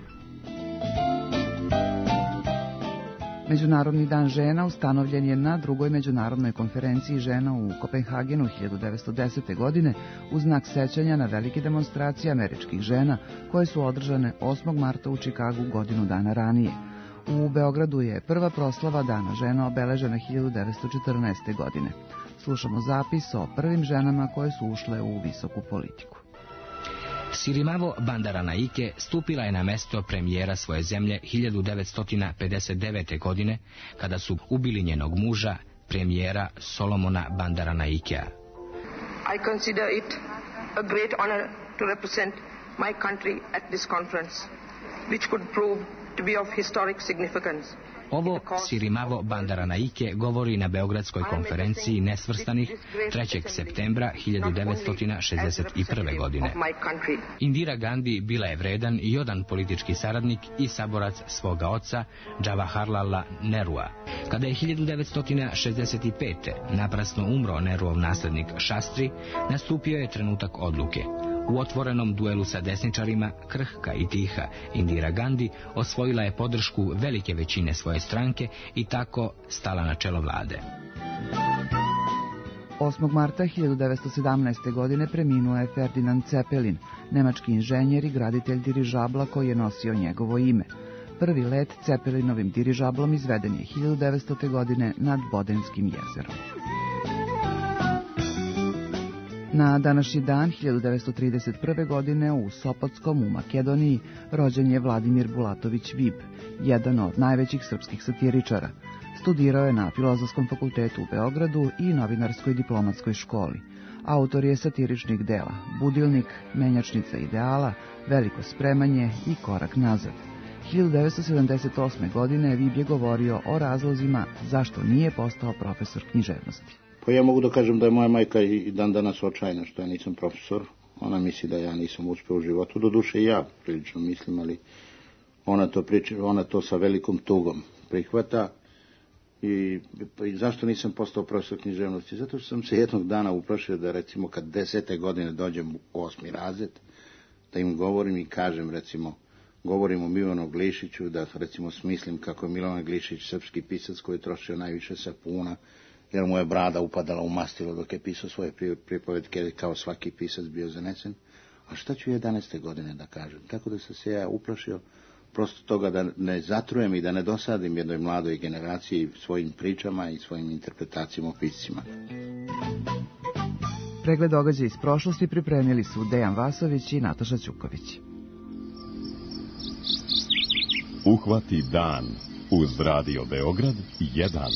Međunarodni dan žena ustanovljen je na drugoj međunarodnoj konferenciji žena u Kopenhagenu hiljadu devetsto desete. godine u znak sećanja na velike demonstracije američkih žena koje su održane osmog marta u Čikagu godinu dana ranije. U Beogradu je prva proslava Dana žena obeležena hiljadu devetsto četrnaeste. godine. Slušamo zapis o prvim ženama koje su ušle u visoku politiku. Sirimavo Bandaranaike stupila je na mesto premijera svoje zemlje hiljadu devetsto pedeset devete. godine, kada su ubili njenog muža, premijera Solomona Bandaranaikea. I consider it a great honor to represent my country at this conference, which could prove to be of historic significance. Ovo Sirimavo Bandaranaike govori na Beogradskoj konferenciji nesvrstanih trećeg septembra hiljadu devetsto šezdeset prve. godine. Indira Gandhi bila je vredan i odan politički saradnik i saborac svoga oca Jawaharlala Nerua. Kada je hiljadu devetsto šezdeset pete. naprasno umro Neruov naslednik Shastri, nastupio je trenutak odluke. U otvorenom duelu sa desničarima, krhka i tiha, Indira Gandhi osvojila je podršku velike većine svoje stranke i tako stala na čelo vlade. osmog marta hiljadu devetsto sedamnaeste. godine preminuo je Ferdinand Zeppelin, nemački inženjer i graditelj dirižabla koji je nosio njegovo ime. Prvi let Zeppelinovim dirižablom izveden je hiljadu devetstote. godine nad Bodenskim jezerom. Na današnji dan, hiljadu devetsto trideset prve. godine, u Sopotskom u Makedoniji, rođen je Vladimir Bulatović Vib, jedan od najvećih srpskih satiričara. Studirao je na Filozofskom fakultetu u Beogradu i Novinarskoj diplomatskoj školi. Autor je satiričnih dela Budilnik, Menjačnica ideala, Veliko spremanje i Korak nazad. hiljadu devetsto sedamdeset osme. godine Vib je govorio o razlozima zašto nije postao profesor književnosti. Pa ja mogu da kažem da je moja majka i dan danas očajna što ja nisam profesor. Ona misli da ja nisam uspeo u životu. Doduše i ja prilično mislim, ali ona to, priča, ona to sa velikom tugom prihvata. I, i zašto nisam postao profesor književnosti? Zato što sam se jednog dana uplašio da recimo kad desete godine dođem u osmi razred, da im govorim i kažem recimo, govorim o Milanu Glišiću, da recimo smislim kako je Milan Glišić srpski pisac koji je trošio najviše sapuna, jer mu je brada upadala u mastilo dok je pisao svoje pripovetke, kao svaki pisac bio zanesen. A šta ću jedanaeste godine da kažem? Tako da sam se ja uplašio prosto toga da ne zatrujem i da ne dosadim jednoj mladoj generaciji svojim pričama i svojim interpretacijama o piscima. Pregled događaja iz prošlosti pripremili su Dejan Vasović i Nataša Ćuković. Uhvati dan uz Radio Beograd jedan.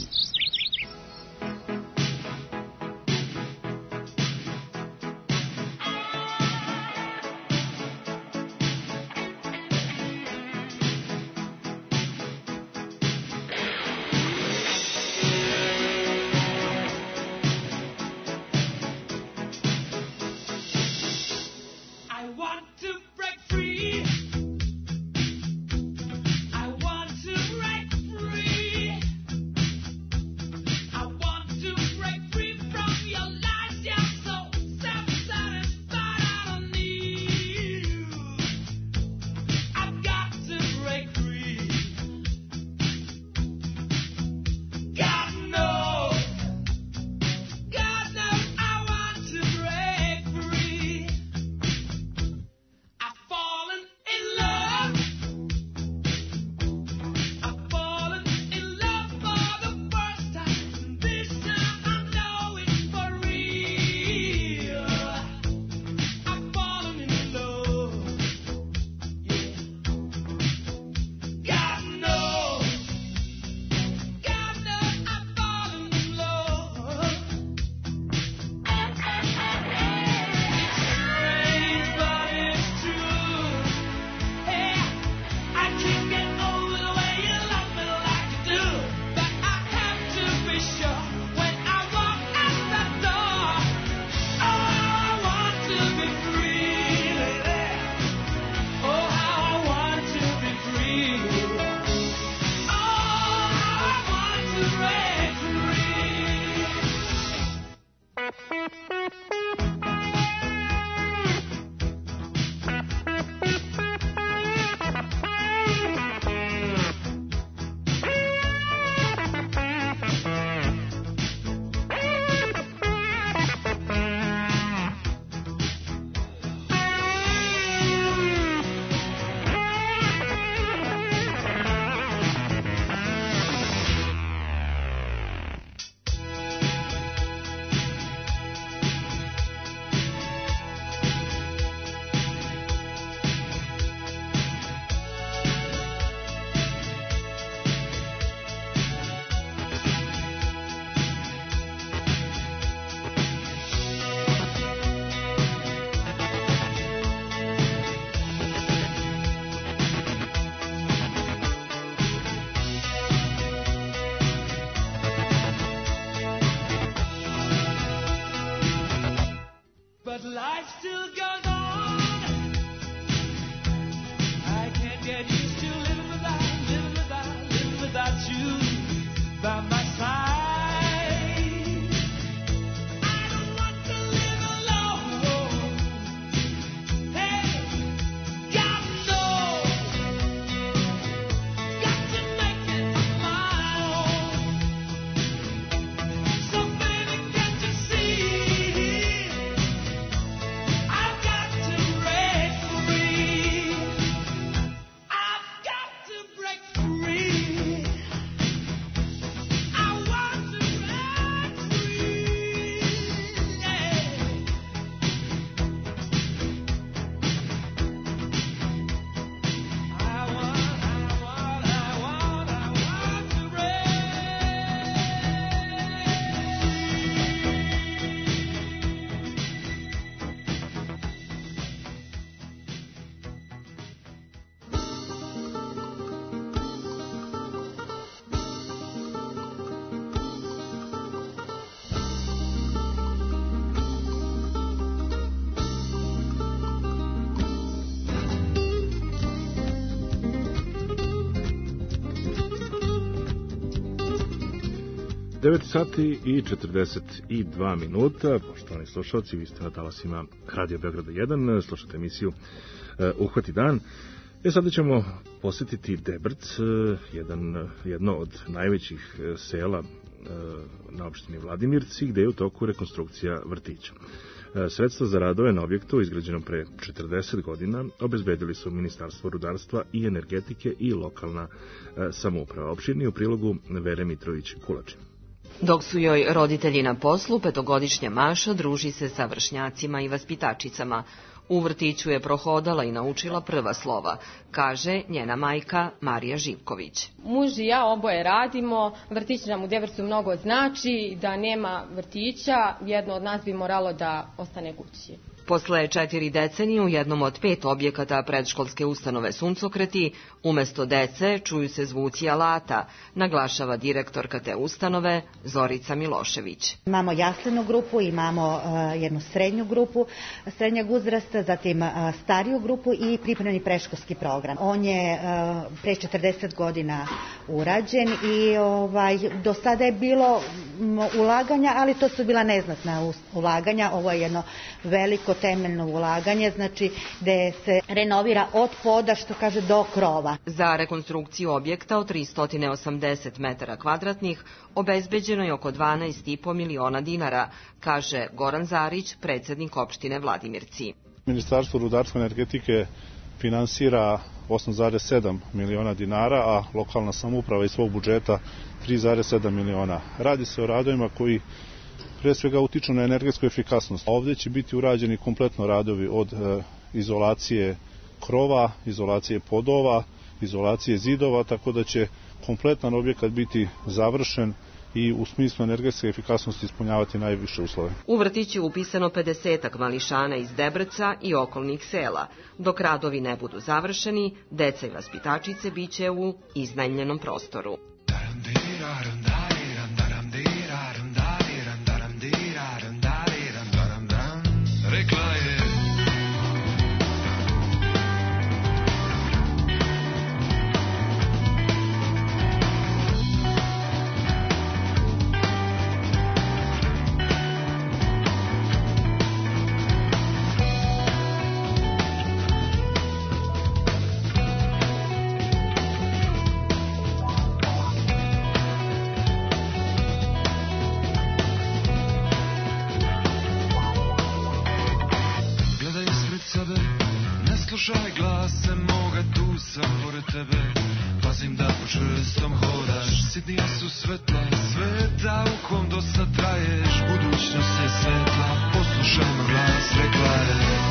devet sati i četrdeset dva minuta. Poštovani slušalci, vi ste na talasima Radio Beograda jedan, slušate emisiju Uhvati dan. E sada ćemo posjetiti Debrc, jedan, jedno od najvećih sela na opštini Vladimirci, gde je u toku rekonstrukcija vrtića. Sredstva za radove na objektu izgrađenom pre četrdeset godina obezbedili su Ministarstvo rudarstva i energetike i lokalna samouprava. Opširnije u prilogu Vere Mitrović-Kulačin. Dok su joj roditelji na poslu, petogodišnja Maša druži se sa vršnjacima i vaspitačicama. U vrtiću je prohodala i naučila prva slova, kaže njena majka Marija Živković. Muž i ja oboje radimo, vrtić nam u Debrcu mnogo znači, da nema vrtića, jedno od nas bi moralo da ostane kući. Posle četiri decenije u jednom od pet objekata predškolske ustanove Suncokreti, umesto dece čuju se zvuci alata, naglašava direktorka te ustanove Zorica Milošević. Imamo jaslenu grupu, imamo uh, jednu srednju grupu srednjeg uzrasta, zatim uh, stariju grupu i pripremni predškolski program. On je uh, pre četrdeset godina urađen i ovaj, do sada je bilo um, ulaganja, ali to su bila neznatna ulaganja. Ovo je jedno veliko temeljno ulaganje, znači gde se renovira od poda, što kaže, do krova. Za rekonstrukciju objekta od tristo osamdeset metara kvadratnih obezbeđeno je oko dvanaest i po miliona dinara, kaže Goran Zarić, predsednik opštine Vladimirci. Ministarstvo rudarstva i energetike finansira osam zarez sedam miliona dinara, a lokalna samouprava iz svog budžeta tri zarez sedam miliona. Radi se o radovima koji pre svega utiču na energetsku efikasnost. Ovdje će biti urađeni kompletno radovi od e, izolacije krova, izolacije podova, izolacije zidova, tako da će kompletan objekat biti završen i u smislu energetske efikasnosti ispunjavati najviše uslove. U vrtiću je upisano pedesetak mališana iz Debrca i okolnih sela. Dok radovi ne budu završeni, deca i vaspitačice biće u iznajmljenom prostoru. Rekla je slušaj glase moga, tu sam pored tebe, pazim da po čvrstom hodaš, sitnija su svetla, sveta u kom dosta traješ, budućnost je svetla, poslušaj moj glas, rekla je.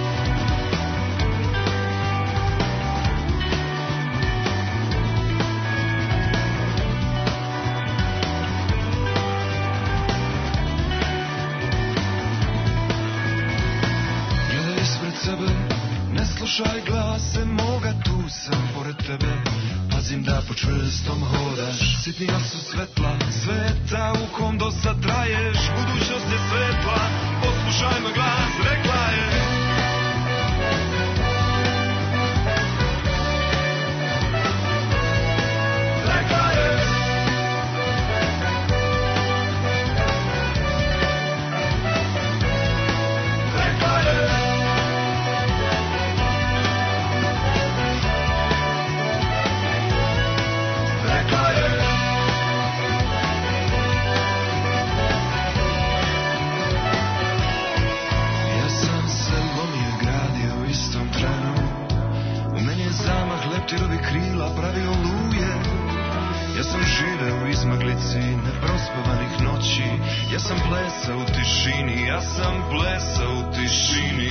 Gledaj ispred sebe, ne slušaj glase moga, tu sam pored tebe, pazim da po čvrstom hodaš, sitnija su svetla, sveta u kom dosta traješ, budućnost je svetla, poslušaj moj glas, rekla je. Rekla je. Rekla je. Leptirovi krila pravio luje. Ja sam živeo u izmaglici neprospavanih noći. Ja sam plesao u tišini, ja sam plesao u tišini.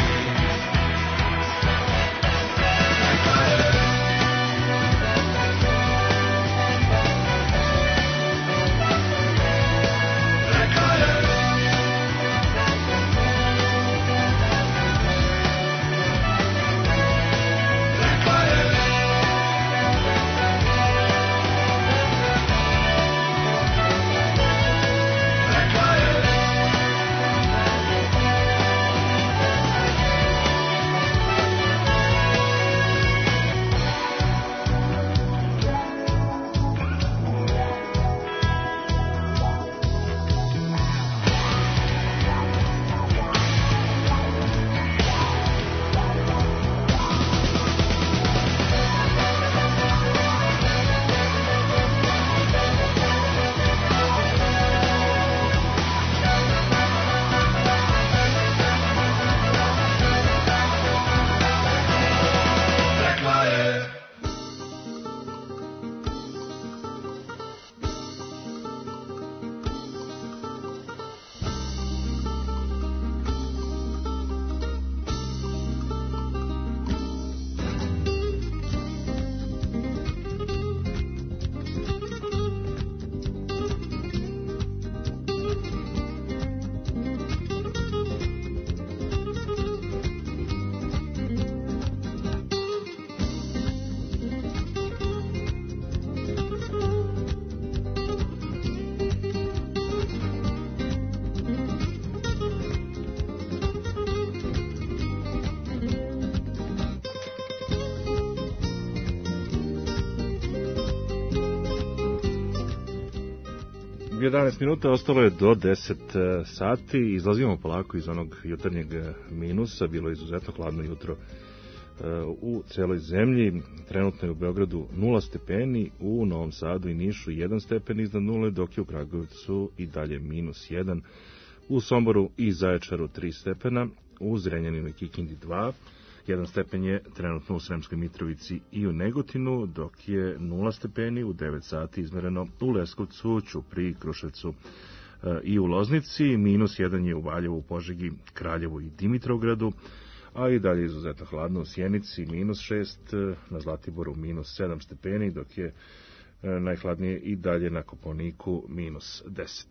jedanaest minuta, ostalo je do deset sati. Izlazimo polako iz onog jutarnjeg minusa. Bilo je izuzetno hladno jutro u celoj zemlji. Trenutno je u Beogradu nula stepeni, u Novom Sadu i Nišu jedan stepen iznad nule, dok je u Kragujevcu i dalje minus jedan. U Somboru i Zaječaru tri stepena, u Zrenjaninu i Kikindi dva. Jedan stepen je trenutno u Sremskoj Mitrovici i u Negotinu, dok je nula stepeni u devet sati izmereno u Leskovcu, Ćupriji, Kruševcu i u Loznici. Minus jedan je u Valjevu, Požegi, Kraljevu i Dimitrovgradu, a i dalje izuzetno hladno u Sjenici, minus šest, na Zlatiboru minus sedam stepeni, dok je najhladnije i dalje na Kopaoniku minus deset.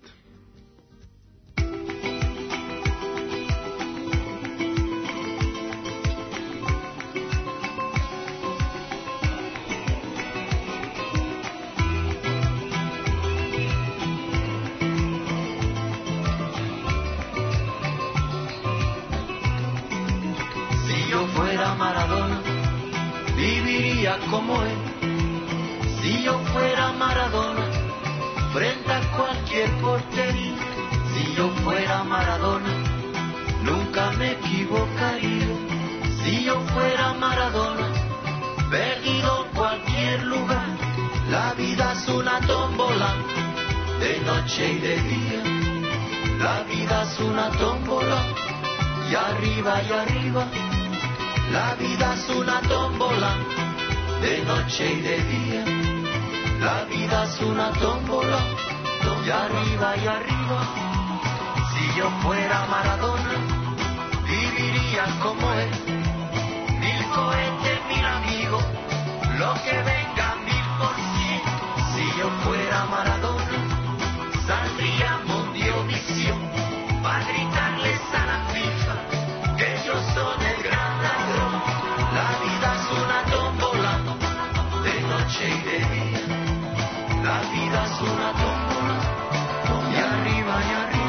Como él, si yo fuera Maradona, frente a cualquier portería, si yo fuera Maradona, nunca me equivocaría, si yo fuera Maradona, perdido en cualquier lugar, la vida es una tómbola, de noche y de día, la vida es una tómbola, y arriba y arriba, la vida es una tómbola, de noche y de día, la vida es una tómbola, y arriba y arriba. Si yo fuera Maradona, viviría como él, mil cohetes, mil amigos, lo que venga mil por cien. Si yo fuera Maradona, saldría Mundiovisión, para gritarles a la FIFA, que ellos son el gran ladrón. La vida es una tómbola, de noche y de día, la vida es una tómbola, y arriba y arriba.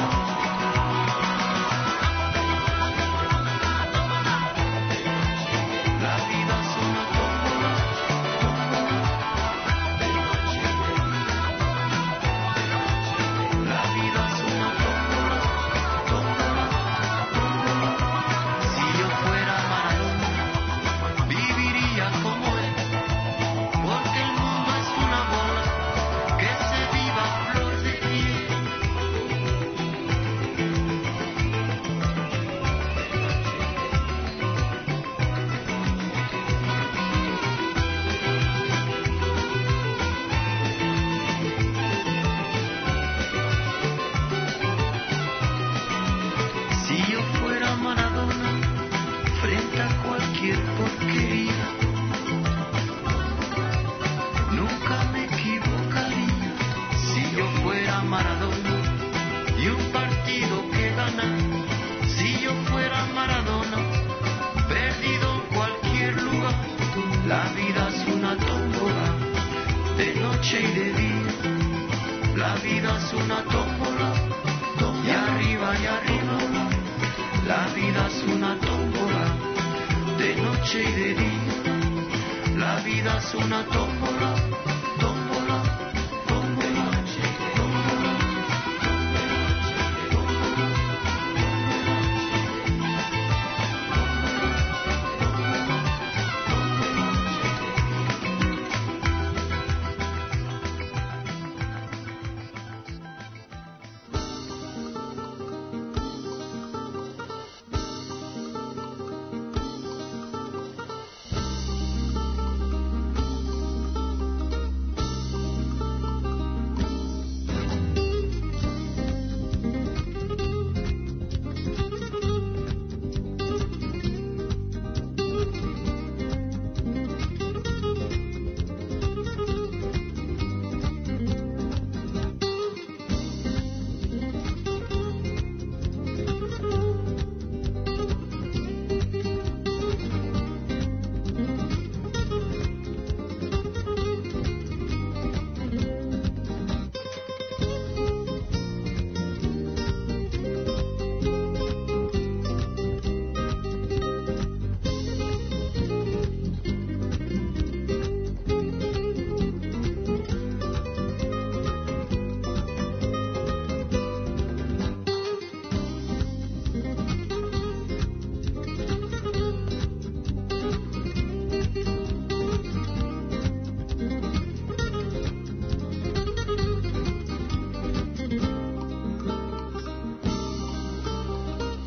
La vida es una tómbola, de noche y de día, la vida es una tómbola, tómbola, tómbola. Si yo fuera Maradona, viviría como él, porque el mundo es una bola que se viva a flor de piel. Si yo fuera Maradona, frente a cualquier porquería, nunca me equivocaría. Si yo fuera Maradona y un partido que ganar, si yo fuera Maradona, perdido en cualquier lugar, la vida es una tómbola, de noche y de día, la vida es una tómbola, y arriba y arriba, la vida es una tómbola, de noche y de día, la vida es una tómbola, tómbola, tómbola, tómbola.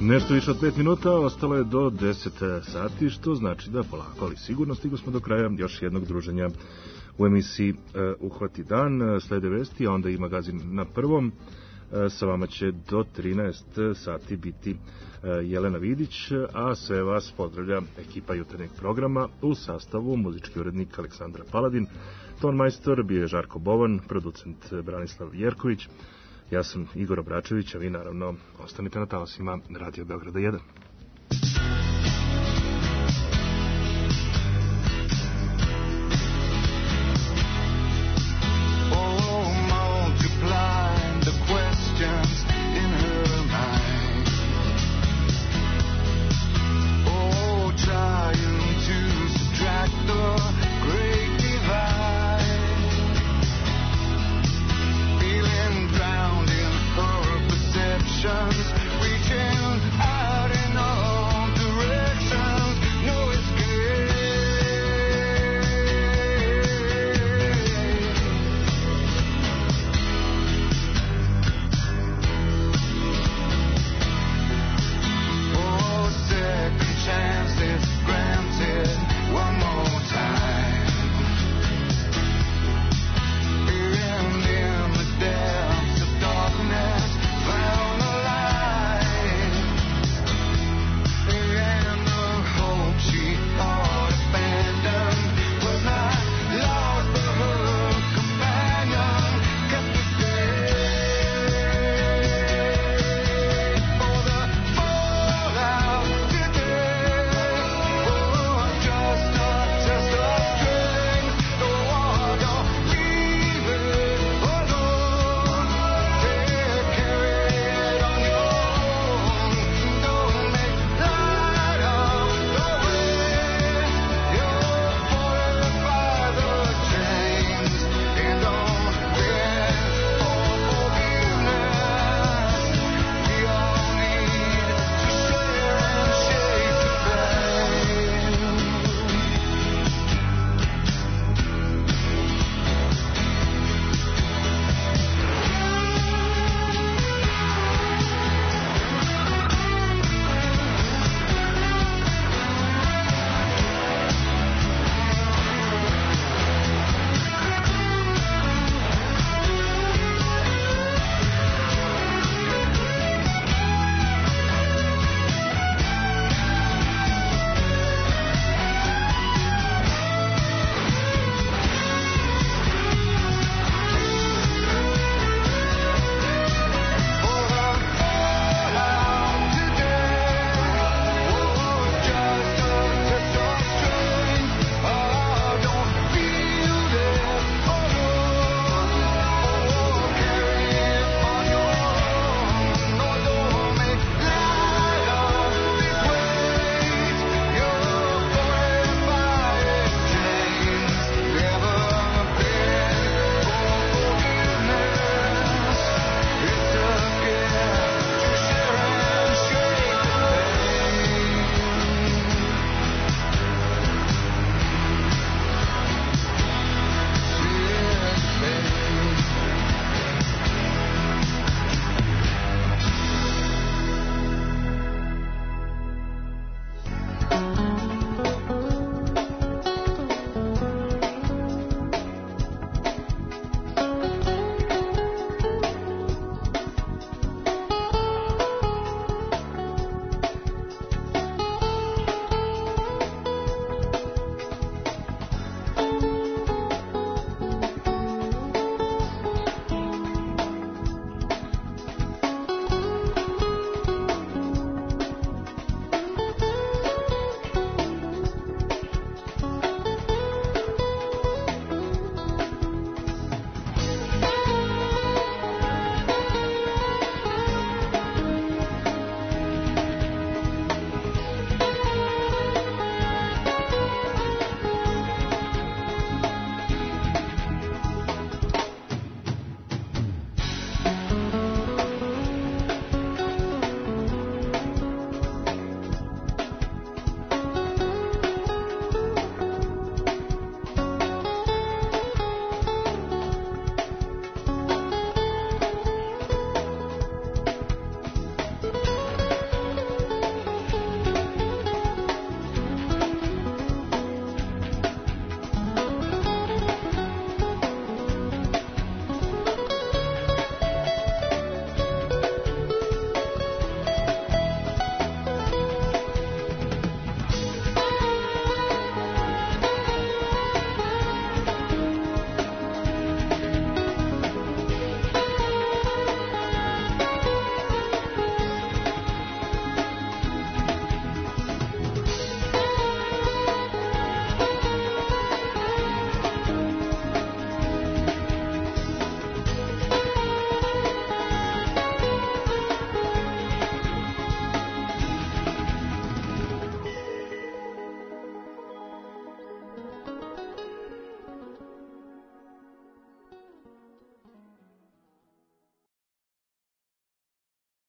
Nešto više od pet minuta, ostalo je do deset sati, što znači da polako, ali sigurno stigo smo do kraja još jednog druženja u emisiji uh, Uhvati dan. Slede vesti, a onda i magazin na prvom. Uh, sa vama će do trinaest sati biti uh, Jelena Vidić, a sve vas pozdravlja ekipa jutarnjeg programa u sastavu muzički urednik Aleksandra Paladin, ton majstor bio je Žarko Bovan, producent Branislav Jerković. Ja sam Igor Obračević, a vi naravno ostanite na talasima Radio Beograda jedan.